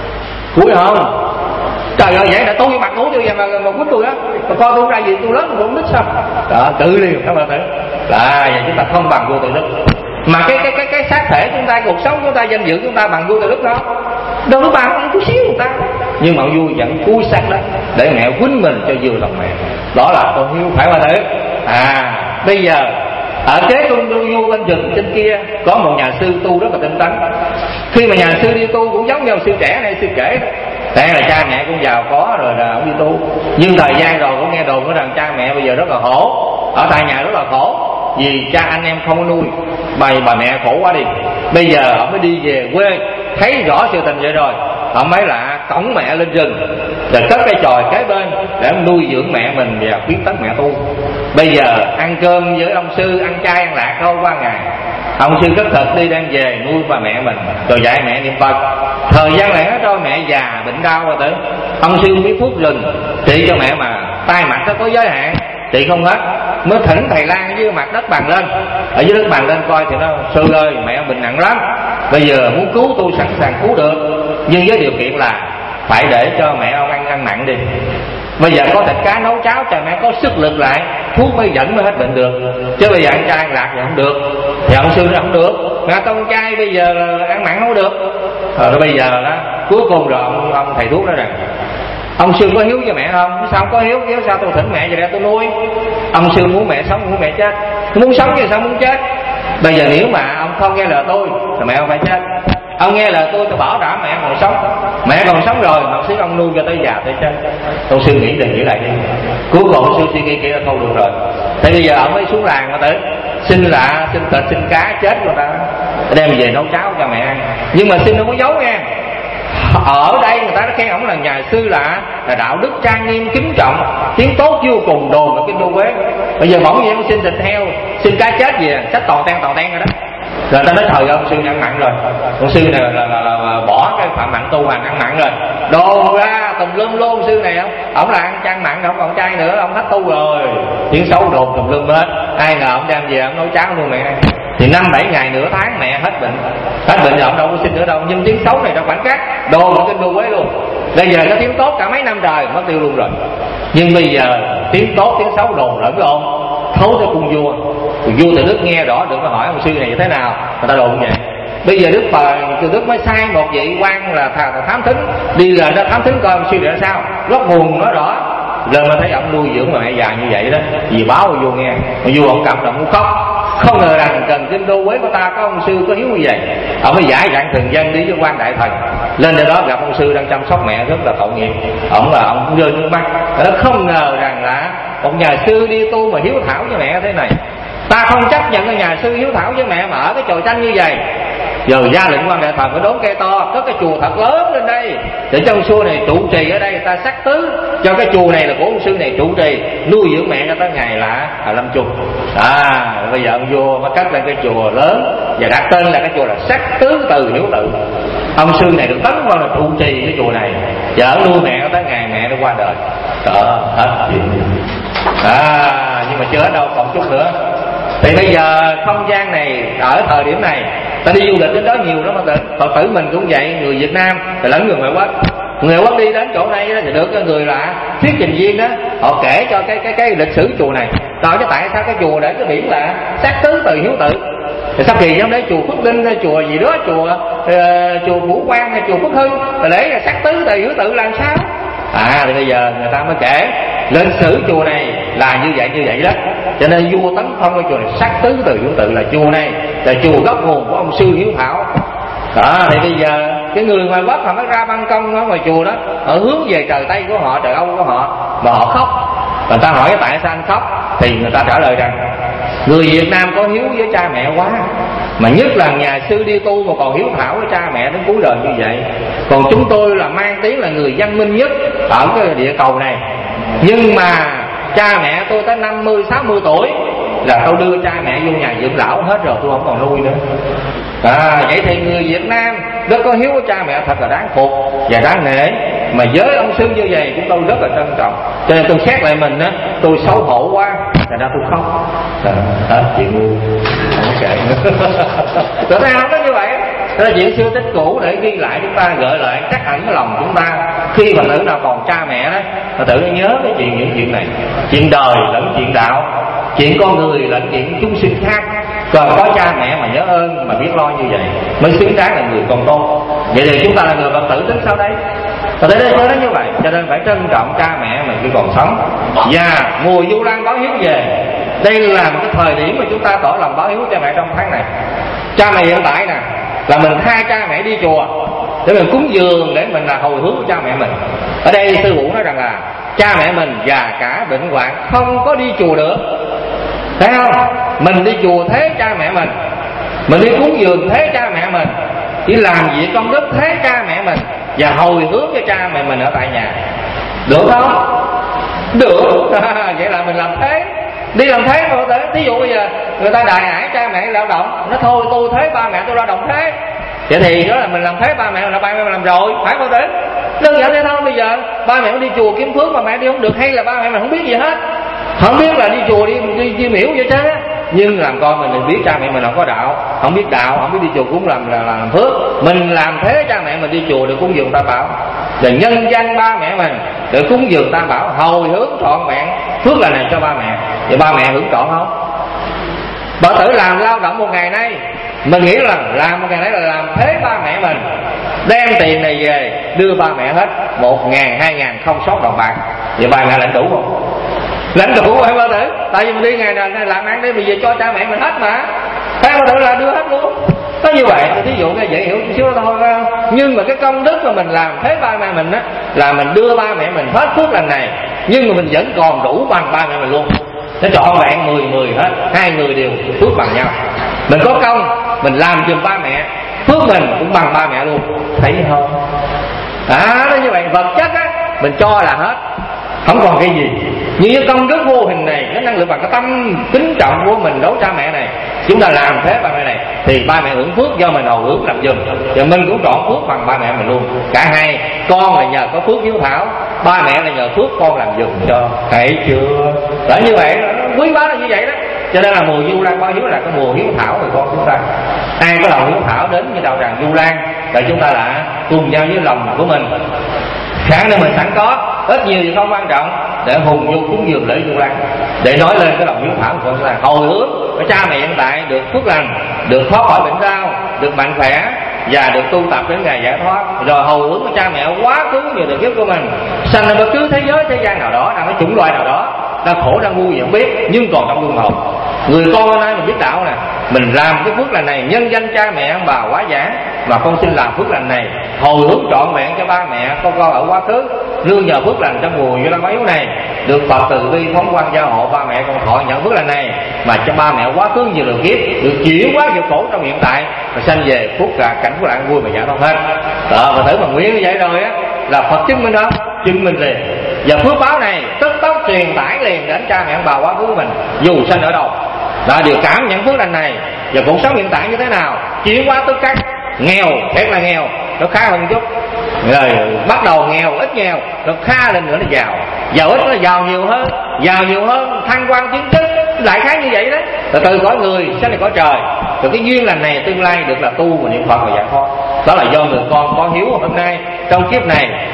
Cúi không? Trời ơi, vậy là tôi mặt mũi tôi vậy mà mà quýnh tôi á, mà coi tôi ra gì tôi lớn tôi cũng nít sao? Đó, tự liền các bạn tử. Là vậy chúng ta không bằng vua Tự Đức. Mà cái cái cái cái xác thể chúng ta, cuộc sống chúng ta, danh dự chúng ta bằng vua Tự Đức đó, đâu có bằng chút xíu người ta. Nhưng mà vua vẫn cúi sát đất để mẹ quýnh mình cho vừa lòng mẹ. Đó là tôi hiếu phải mà tử. À, bây giờ ở kế cung vua bên rừng trên kia có một nhà sư tu rất là tinh tấn. Khi mà nhà sư đi tu cũng giống như sư trẻ này sư kể, đây là cha mẹ cũng giàu có rồi là ông đi tu, nhưng thời gian rồi cũng nghe đồn nói rằng cha mẹ bây giờ rất là khổ, ở tại nhà rất là khổ vì cha anh em không có nuôi, bà bà mẹ khổ quá đi. Bây giờ ông mới đi về quê thấy rõ sự tình vậy rồi, ông mới là cõng mẹ lên rừng rồi cất cái chòi kế bên để nuôi dưỡng mẹ mình và khuyến tấn mẹ tu. Bây giờ ăn cơm với ông sư ăn chay ăn lạc thôi qua ngày, ông sư cất thật đi đang về nuôi bà mẹ mình rồi dạy mẹ niệm Phật. Thời gian này hết rồi, mẹ già bệnh đau rồi tử, ông sư biết thuốc rừng trị cho mẹ mà tai mặt nó có giới hạn, trị không hết, mới thỉnh thầy lang với mặt đất bàn lên, ở dưới đất bàn lên coi thì nó sư ơi mẹ bệnh nặng lắm, bây giờ muốn cứu tôi sẵn sàng cứu được, nhưng với điều kiện là phải để cho mẹ ông ăn ăn mặn đi. Bây giờ có thịt cá nấu cháo cho mẹ có sức lực lại, thuốc mới dẫn mới hết bệnh được, chứ bây giờ ăn chay ăn lạc thì không được. Thì ông sư nó không được, mà con trai bây giờ ăn mặn không được. Rồi bây giờ đó cuối cùng rồi ông, ông thầy thuốc nói rằng ông sư có hiếu cho mẹ không? Sao không có hiếu? Hiếu sao tôi thỉnh mẹ về đây tôi nuôi? Ông sư muốn mẹ sống muốn mẹ chết, tôi muốn sống chứ sao muốn chết? Bây giờ nếu mà ông không nghe lời tôi thì mẹ ông phải chết. Ông nghe lời tôi tôi bảo đảm mẹ còn sống, mẹ còn sống rồi mà sư ông nuôi cho tới già tới chết. Ông sư nghĩ đừng giữ lại đi. Cuối cùng ông sư suy nghĩ kia thôi được rồi. Thế bây giờ ông mới xuống làng mà tới xin lạ xin thịt xin cá chết rồi ta đem về nấu cháo cho mẹ ăn, nhưng mà xin không có giấu nghe. Ở đây người ta đã khen ổng là nhà sư là là đạo đức trang nghiêm kính trọng, tiếng tốt vô cùng đồn ở kinh đô Quế. Bây giờ bỗng nhiên ông xin thịt heo xin cá chết gì sách toàn ten toàn ten rồi đó. Rồi ta nói thời ông sư ăn mặn rồi, ông sư này là, là, là, là bỏ cái phạm mặn tu hành ăn mặn rồi, đồ ra tùm lum luôn. Sư này không, ổng là ăn chan mặn không còn chay nữa, ông hết tu rồi, tiếng xấu đồn tùm lum hết. Ai ngờ ông đem về ông nấu cháo luôn mẹ ăn. Thì năm bảy ngày nửa tháng mẹ hết bệnh, hết bệnh rồi ông đâu có xin nữa đâu, nhưng tiếng xấu này trong khoảng cách đồ một kinh đô Quế luôn. Bây giờ có tiếng tốt cả mấy năm trời mất tiêu luôn rồi, nhưng bây giờ tiếng tốt tiếng xấu đồn lẫn lộn thấu tới cung vua. Vua Tự Đức nghe rõ đừng có hỏi ông sư này như thế nào, người ta đồn vậy. Bây giờ Đức Phật Tự Đức mới sai một vị quan là thám thính đi là nó thám thính coi ông sư này ra sao, gốc nguồn nói rõ. Rồi mà thấy ông nuôi dưỡng mà mẹ già như vậy đó, vì báo vua nghe, vua ông cầm động cũng khóc. Không ngờ rằng cần kinh đô Quế của ta có ông sư có hiếu như vậy. Ông mới giải dạng thường dân đi với quan đại thần lên đây đó gặp ông sư đang chăm sóc mẹ rất là tội nghiệp. Ông là ông cũng rơi nước mắt. Nó không ngờ rằng là một nhà sư đi tu mà hiếu thảo với mẹ thế này. Ta không chấp nhận cái nhà sư hiếu thảo với mẹ mà ở cái chòi tranh như vậy. Giờ ra lệnh quan đại thần phải đốn cây to, có cái chùa thật lớn lên đây để cho ông sư này trụ trì ở đây, người ta sắc tứ cho cái chùa này là của ông sư này trụ trì, nuôi dưỡng mẹ cho tới ngày là, là lâm chung. À bây giờ ông vua mới cất lên cái chùa lớn và đặt tên là cái chùa là Sắc Tứ Từ Hiếu Tự. Ông sư này được tấn vào là trụ trì cái chùa này, vợ nuôi mẹ tới ngày mẹ nó qua đời. Đó hết chuyện. À nhưng mà chưa hết đâu, còn chút nữa. Thì bây giờ không gian này ở thời điểm này ta đi du lịch đến đó nhiều lắm. Phật tử mình cũng vậy, người Việt Nam lẫn người ngoại quốc Người Quốc đi đến chỗ này đó, thì được cái người là thuyết trình viên đó, họ kể cho cái cái cái lịch sử chùa này. Rồi chứ tại sao cái chùa để cái biển là sát tứ từ hiếu tự? Thì sao kỳ trong đấy chùa Phước Linh hay chùa gì đó, chùa uh, chùa Vũ Quang hay chùa Phước Hưng là để là sát tứ từ hiếu tự làm sao? À thì bây giờ người ta mới kể lịch sử chùa này là như vậy như vậy đó. Cho nên vua Tấn Phong cái chùa này sát tứ từ hiếu tự, là chùa này là chùa gốc nguồn của ông sư Hiếu Thảo. Đó thì bây giờ cái người ngoài Bắc họ mới ra ban công ở ngoài chùa đó, họ hướng về trời Tây của họ, trời Âu của họ, mà họ khóc. Người ta hỏi tại sao anh khóc, thì người ta trả lời rằng người Việt Nam có hiếu với cha mẹ quá, mà nhất là nhà sư đi tu mà còn hiếu thảo với cha mẹ đến cuối đời như vậy. Còn chúng tôi là mang tiếng là người văn minh nhất ở cái địa cầu này, nhưng mà cha mẹ tôi tới năm mươi sáu mươi tuổi là tôi đưa cha mẹ vô nhà dưỡng lão hết rồi, tôi không còn nuôi nữa. À, vậy thì người Việt Nam rất có hiếu với cha mẹ, thật là đáng phục và đáng nể. Mà với ông sư như vậy chúng tôi rất là trân trọng. Cho nên tôi xét lại mình á, tôi xấu hổ quá, thành ra tôi khóc. Đó, chuyện luôn, không kể nữa. Tại sao không có như vậy? Đó là chuyện xưa tích cũ để ghi lại, chúng ta gợi lại chắc ẩn cái lòng chúng ta. Khi mà tử nào còn cha mẹ đó, mà tự nhớ cái chuyện những chuyện này, chuyện đời lẫn chuyện đạo, chuyện con người lẫn chuyện chúng sinh khác. Còn có cha mẹ mà nhớ ơn, mà biết lo như vậy mới xứng đáng là người con tốt. Vậy thì chúng ta là người Phật tử tính sao đấy? Và tới đây nói như vậy, cho nên phải trân trọng cha mẹ mình khi còn sống. Và mùa Vu Lan báo hiếu về, đây là một cái thời điểm mà chúng ta tỏ lòng báo hiếu cha mẹ trong tháng này. Cha mẹ hiện tại nè, là mình hai cha mẹ đi chùa để mình cúng dường, để mình là hồi hướng của cha mẹ mình. Ở đây sư phụ nói rằng là cha mẹ mình già cả bệnh hoạn không có đi chùa được, thấy không? Mình đi chùa thế cha mẹ mình, mình đi cúng dường thế cha mẹ mình, chỉ làm việc công đức thế cha mẹ mình, và hồi hướng cho cha mẹ mình ở tại nhà, được không? Được. Vậy là mình làm thế, đi làm thế mà thế. Thí dụ bây giờ người ta đài ải cha mẹ lao động, nó thôi tôi thế ba mẹ tôi lao động thế, vậy thì đó là mình làm thế ba mẹ là ba mẹ mình làm rồi, phải không thế? Đơn giản thế thôi. Bây giờ ba mẹ đi chùa kiếm phước mà mẹ đi không được, hay là ba mẹ mình không biết gì hết, không biết là đi chùa đi đi, đi miễu vậy chứ. Nhưng làm con mình, mình biết cha mẹ mình không có đạo, không biết đạo, không biết đi chùa cũng làm là, là làm phước. Mình làm thế cha mẹ mình đi chùa để cúng dường Tam Bảo, để nhân danh ba mẹ mình để cúng dường Tam Bảo, hồi hướng trọn vẹn phước là này cho ba mẹ. Vậy ba mẹ hưởng trọn không? Bà tử làm lao động một ngày nay, mình nghĩ là làm một ngày nay là làm thế ba mẹ mình, đem tiền này về đưa ba mẹ hết một ngàn hai ngàn không sót đồng bạc. Vậy ba mẹ lãnh đủ không? Lãnh đủ phải ba tử. Tại vì mình đi ngày nào làm ăn để mình về cho cha mẹ mình hết mà, phải ba tử là đưa hết luôn. Có như vậy thì thí dụ cái dễ hiểu chút xíu đó thôi, phải không? Nhưng mà cái công đức mà mình làm thế ba mẹ mình á, là mình đưa ba mẹ mình hết phước lần này, nhưng mà mình vẫn còn đủ bằng ba mẹ mình luôn. Nó trọn vẹn mười mười hết, hai người đều phước bằng nhau. Mình có công mình làm giùm ba mẹ, phước mình cũng bằng ba mẹ luôn, thấy không? À, nó như vậy. Vật chất á mình cho là hết, không còn cái gì. Nhưng cái công đức vô hình này, nó năng lượng bằng cái tâm kính trọng của mình đối cha mẹ này, chúng ta làm thế ba mẹ này thì ba mẹ hưởng phước do mình hồi hướng làm giùm, và mình cũng trọn phước bằng ba mẹ mình luôn. Cả hai, con là nhờ có phước hiếu thảo, ba mẹ là nhờ phước con làm giùm cho, thấy chưa? Bởi như vậy quý báu là như vậy đó. Cho nên là mùa Vu Lan báo hiếu là cái mùa hiếu thảo người con chúng ta. Ai có lòng hiếu thảo đến với đạo tràng Vu Lan, để chúng ta là cùng nhau với lòng của mình, khả năng mình sẵn có, ít nhiều thì không quan trọng, để hùng vô cúng dường lễ Vu Lan, để nói lên cái lòng hiếu thảo của chúng ta, hồi hướng cho cha mẹ hiện tại được phước lành, được thoát khỏi bệnh đau, được mạnh khỏe và được tu tập đến ngày giải thoát, rồi hồi hướng cho cha mẹ quá khứ nhiều đời kiếp của mình, sanh ra bất cứ thế giới thế gian nào đó, đang có chủng loại nào đó, đang khổ đang vui gì không biết, nhưng còn trong luân hồi. Người con hôm nay mình biết đạo nè, mình làm cái phước lành này nhân danh cha mẹ ông bà quá giảng, mà con xin làm phước lành này hồi hướng trọn vẹn cho ba mẹ con con ở quá khứ, nương nhờ phước lành trong mùa Vu Lan báo hiếu này, được Phật từ bi phóng quang gia hộ ba mẹ con thọ nhận phước lành này, mà cho ba mẹ quá khứ nhiều đời kiếp được chuyển quá nhiều khổ trong hiện tại, và sanh về phúc cả cảnh của lạng vui mà giải thoát hết. Đó, và thử mà nguyện như vậy rồi á là Phật chứng minh đó, chứng minh liền. Và phước báo này tức tốc truyền tải liền đến cha mẹ ông bà quá khứ của mình, dù sanh ở đâu, là điều cảm nhận phước lành này. Và cuộc sống hiện tại như thế nào, chuyển hóa tức khắc, nghèo thiệt là nghèo nó khá hơn chút, rồi bắt đầu nghèo ít nghèo nó khá lên nữa, nó giàu, giàu ít nó giàu nhiều hơn, giàu nhiều hơn, thăng quan tiến chức, đại khái như vậy đó. Rồi từ cõi người sẽ là cõi trời, rồi cái duyên lành này tương lai được là tu và niệm Phật và giải thoát. Đó là do người con có hiếu hôm nay trong kiếp này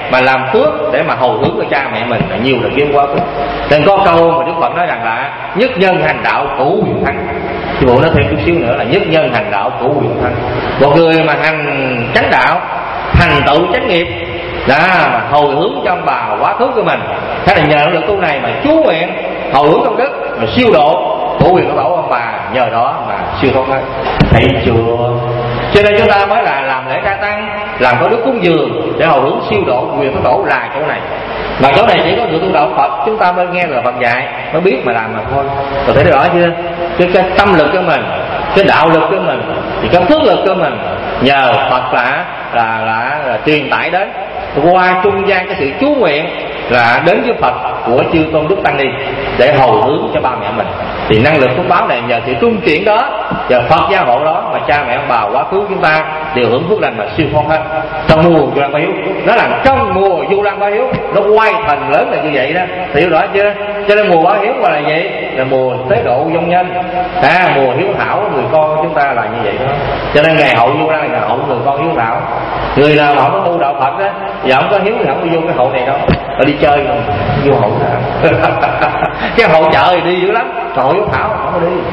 mà làm phước để mà hồi hướng cho cha mẹ mình là nhiều là kiếp quá phước. Nên có câu mà Đức Phật nói rằng là nhất nhân hành đạo cửu quyền thắng. Thì bộ nói thêm chút xíu nữa là nhất nhân hành đạo cửu quyền thắng. Một người mà hành chánh đạo, thành tựu chánh nghiệp, đó mà hồi hướng cho ông bà quá khứ của mình, thế là nhờ được tu này mà chú nguyện hồi hướng công đức mà siêu độ của quyền của tổ ông bà, nhờ đó mà siêu thoát hết. Thấy chưa? Cho nên chúng ta mới là làm lễ ca tăng, làm có đức cúng dường để hồi hướng siêu độ quyền của tổ là chỗ này. Mà chỗ này chỉ có người tu đạo Phật chúng ta mới nghe lời Phật dạy, mới biết mà làm mà thôi. Rồi thấy rõ chưa? Cái, cái tâm lực của mình, cái đạo lực của mình, thì cái phước lực của mình nhờ Phật là là là, là truyền tải đến qua trung gian cái sự chú nguyện là đến với Phật của chư tôn đức tăng ni để hồi hướng cho ba mẹ mình. Thì năng lực phước báo này nhờ sự trung chuyển đó, nhờ Phật gia hộ đó mà cha mẹ ông bà quá khứ chúng ta đều hưởng phước lành mà siêu thoát hết. Trong mùa Vu Lan Báo Hiếu, nó là trong mùa Vu Lan Báo Hiếu nó quay thành lớn là như vậy đó, hiểu rõ chưa? Cho nên mùa báo hiếu gọi là gì? Là mùa tế độ vong nhân, à, mùa hiếu thảo người con chúng ta là như vậy đó. Cho nên ngày hậu Vu Lan là ngày hậu người con hiếu thảo. Người nào mà không có tu đạo Phật đó, giờ không có hiếu thì không có vô cái hậu này đâu, ở đi chơi không vô hậu nào. Cái hậu chợ thì đi dữ lắm, còn hiếu thảo không có đi.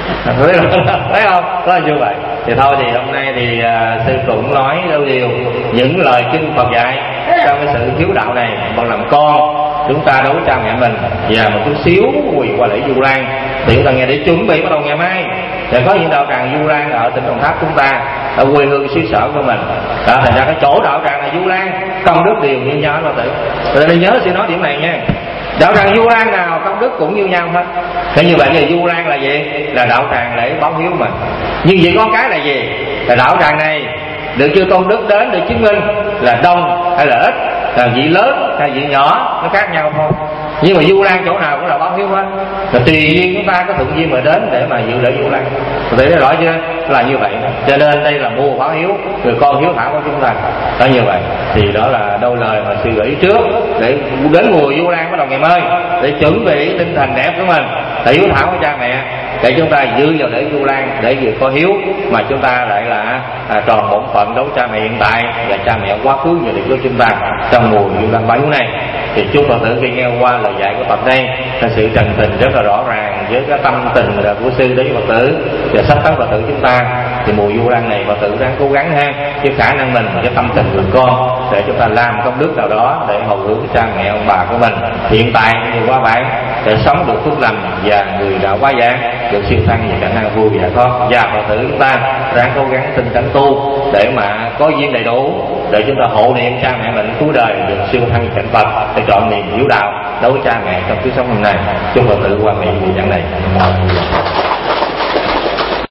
Thấy không? Đó là như vậy. Thì thôi thì hôm nay thì uh, sư cũng nói đâu điều những lời kinh Phật dạy trong cái sự hiếu đạo này. Bằng làm con chúng ta đối với cha mẹ mình và một chút xíu quỳ qua lễ Vu Lan thì chúng ta nghe để chuẩn bị bắt đầu ngày mai. Và có những đạo tràng Vu Lan ở tỉnh Đồng Tháp chúng ta, ở quê hương xứ sở của mình đó, thành ra cái chỗ đạo tràng này Vu Lan công đức đều như nhau đó tử. Rồi nên nhớ sẽ nói điểm này nha. Đạo tràng Vu Lan nào công đức cũng như nhau hết. Thế như vậy thì Vu Lan là gì? Là đạo tràng để báo hiếu mình. Nhưng chỉ có cái là gì? Là đạo tràng này được chư tôn đức đến để chứng minh là đông hay là ít, là vị lớn hay vị nhỏ, nó khác nhau thôi. Nhưng mà Vu Lan chỗ nào cũng là báo hiếu hết. Rồi tùy duyên chúng ta có thuận duyên mà đến để mà dự lễ Vu Lan. Để nói rõ chưa? Là như vậy. Cho nên đây là mùa báo hiếu, người con hiếu thảo của chúng ta. Đó như vậy. Thì đó là đôi lời mà suy nghĩ trước để đến mùa Vu Lan bắt đầu ngày mai để chuẩn bị tinh thần đẹp của mình, để hiếu thảo của cha mẹ, để chúng ta giữ vào lễ Vu Lan để vừa có hiếu mà chúng ta lại là à, tròn bổn phận đối với cha mẹ hiện tại và cha mẹ quá khứ như của chúng ta trong mùa Vu Lan báo hiếu này. Thì chúc Phật tử khi nghe qua lời dạy của Phật đây là sự trần tình rất là rõ ràng với cái tâm tình là của sư đến Phật tử và sắp tới Phật tử chúng ta. Thì mùa Vu Lan này Phật tử đang cố gắng ha, cái khả năng mình, cái tâm tình của con để chúng ta làm công đức nào đó để hồi hướng cha mẹ ông bà của mình hiện tại như quá bản để sống được phước lành và người đã quá giảng được siêu thăng và khả năng vui giải thoát. Và Phật tử chúng ta đang cố gắng tinh tấn tu để mà có duyên đầy đủ để chúng ta hộ niệm cha mẹ mình cuối đời được siêu thăng cảnh Phật để trọn niềm hiếu đạo đối với cha mẹ trong kiếp sống hôm nay. Chúc Phật tử qua miệng buổi giảng này.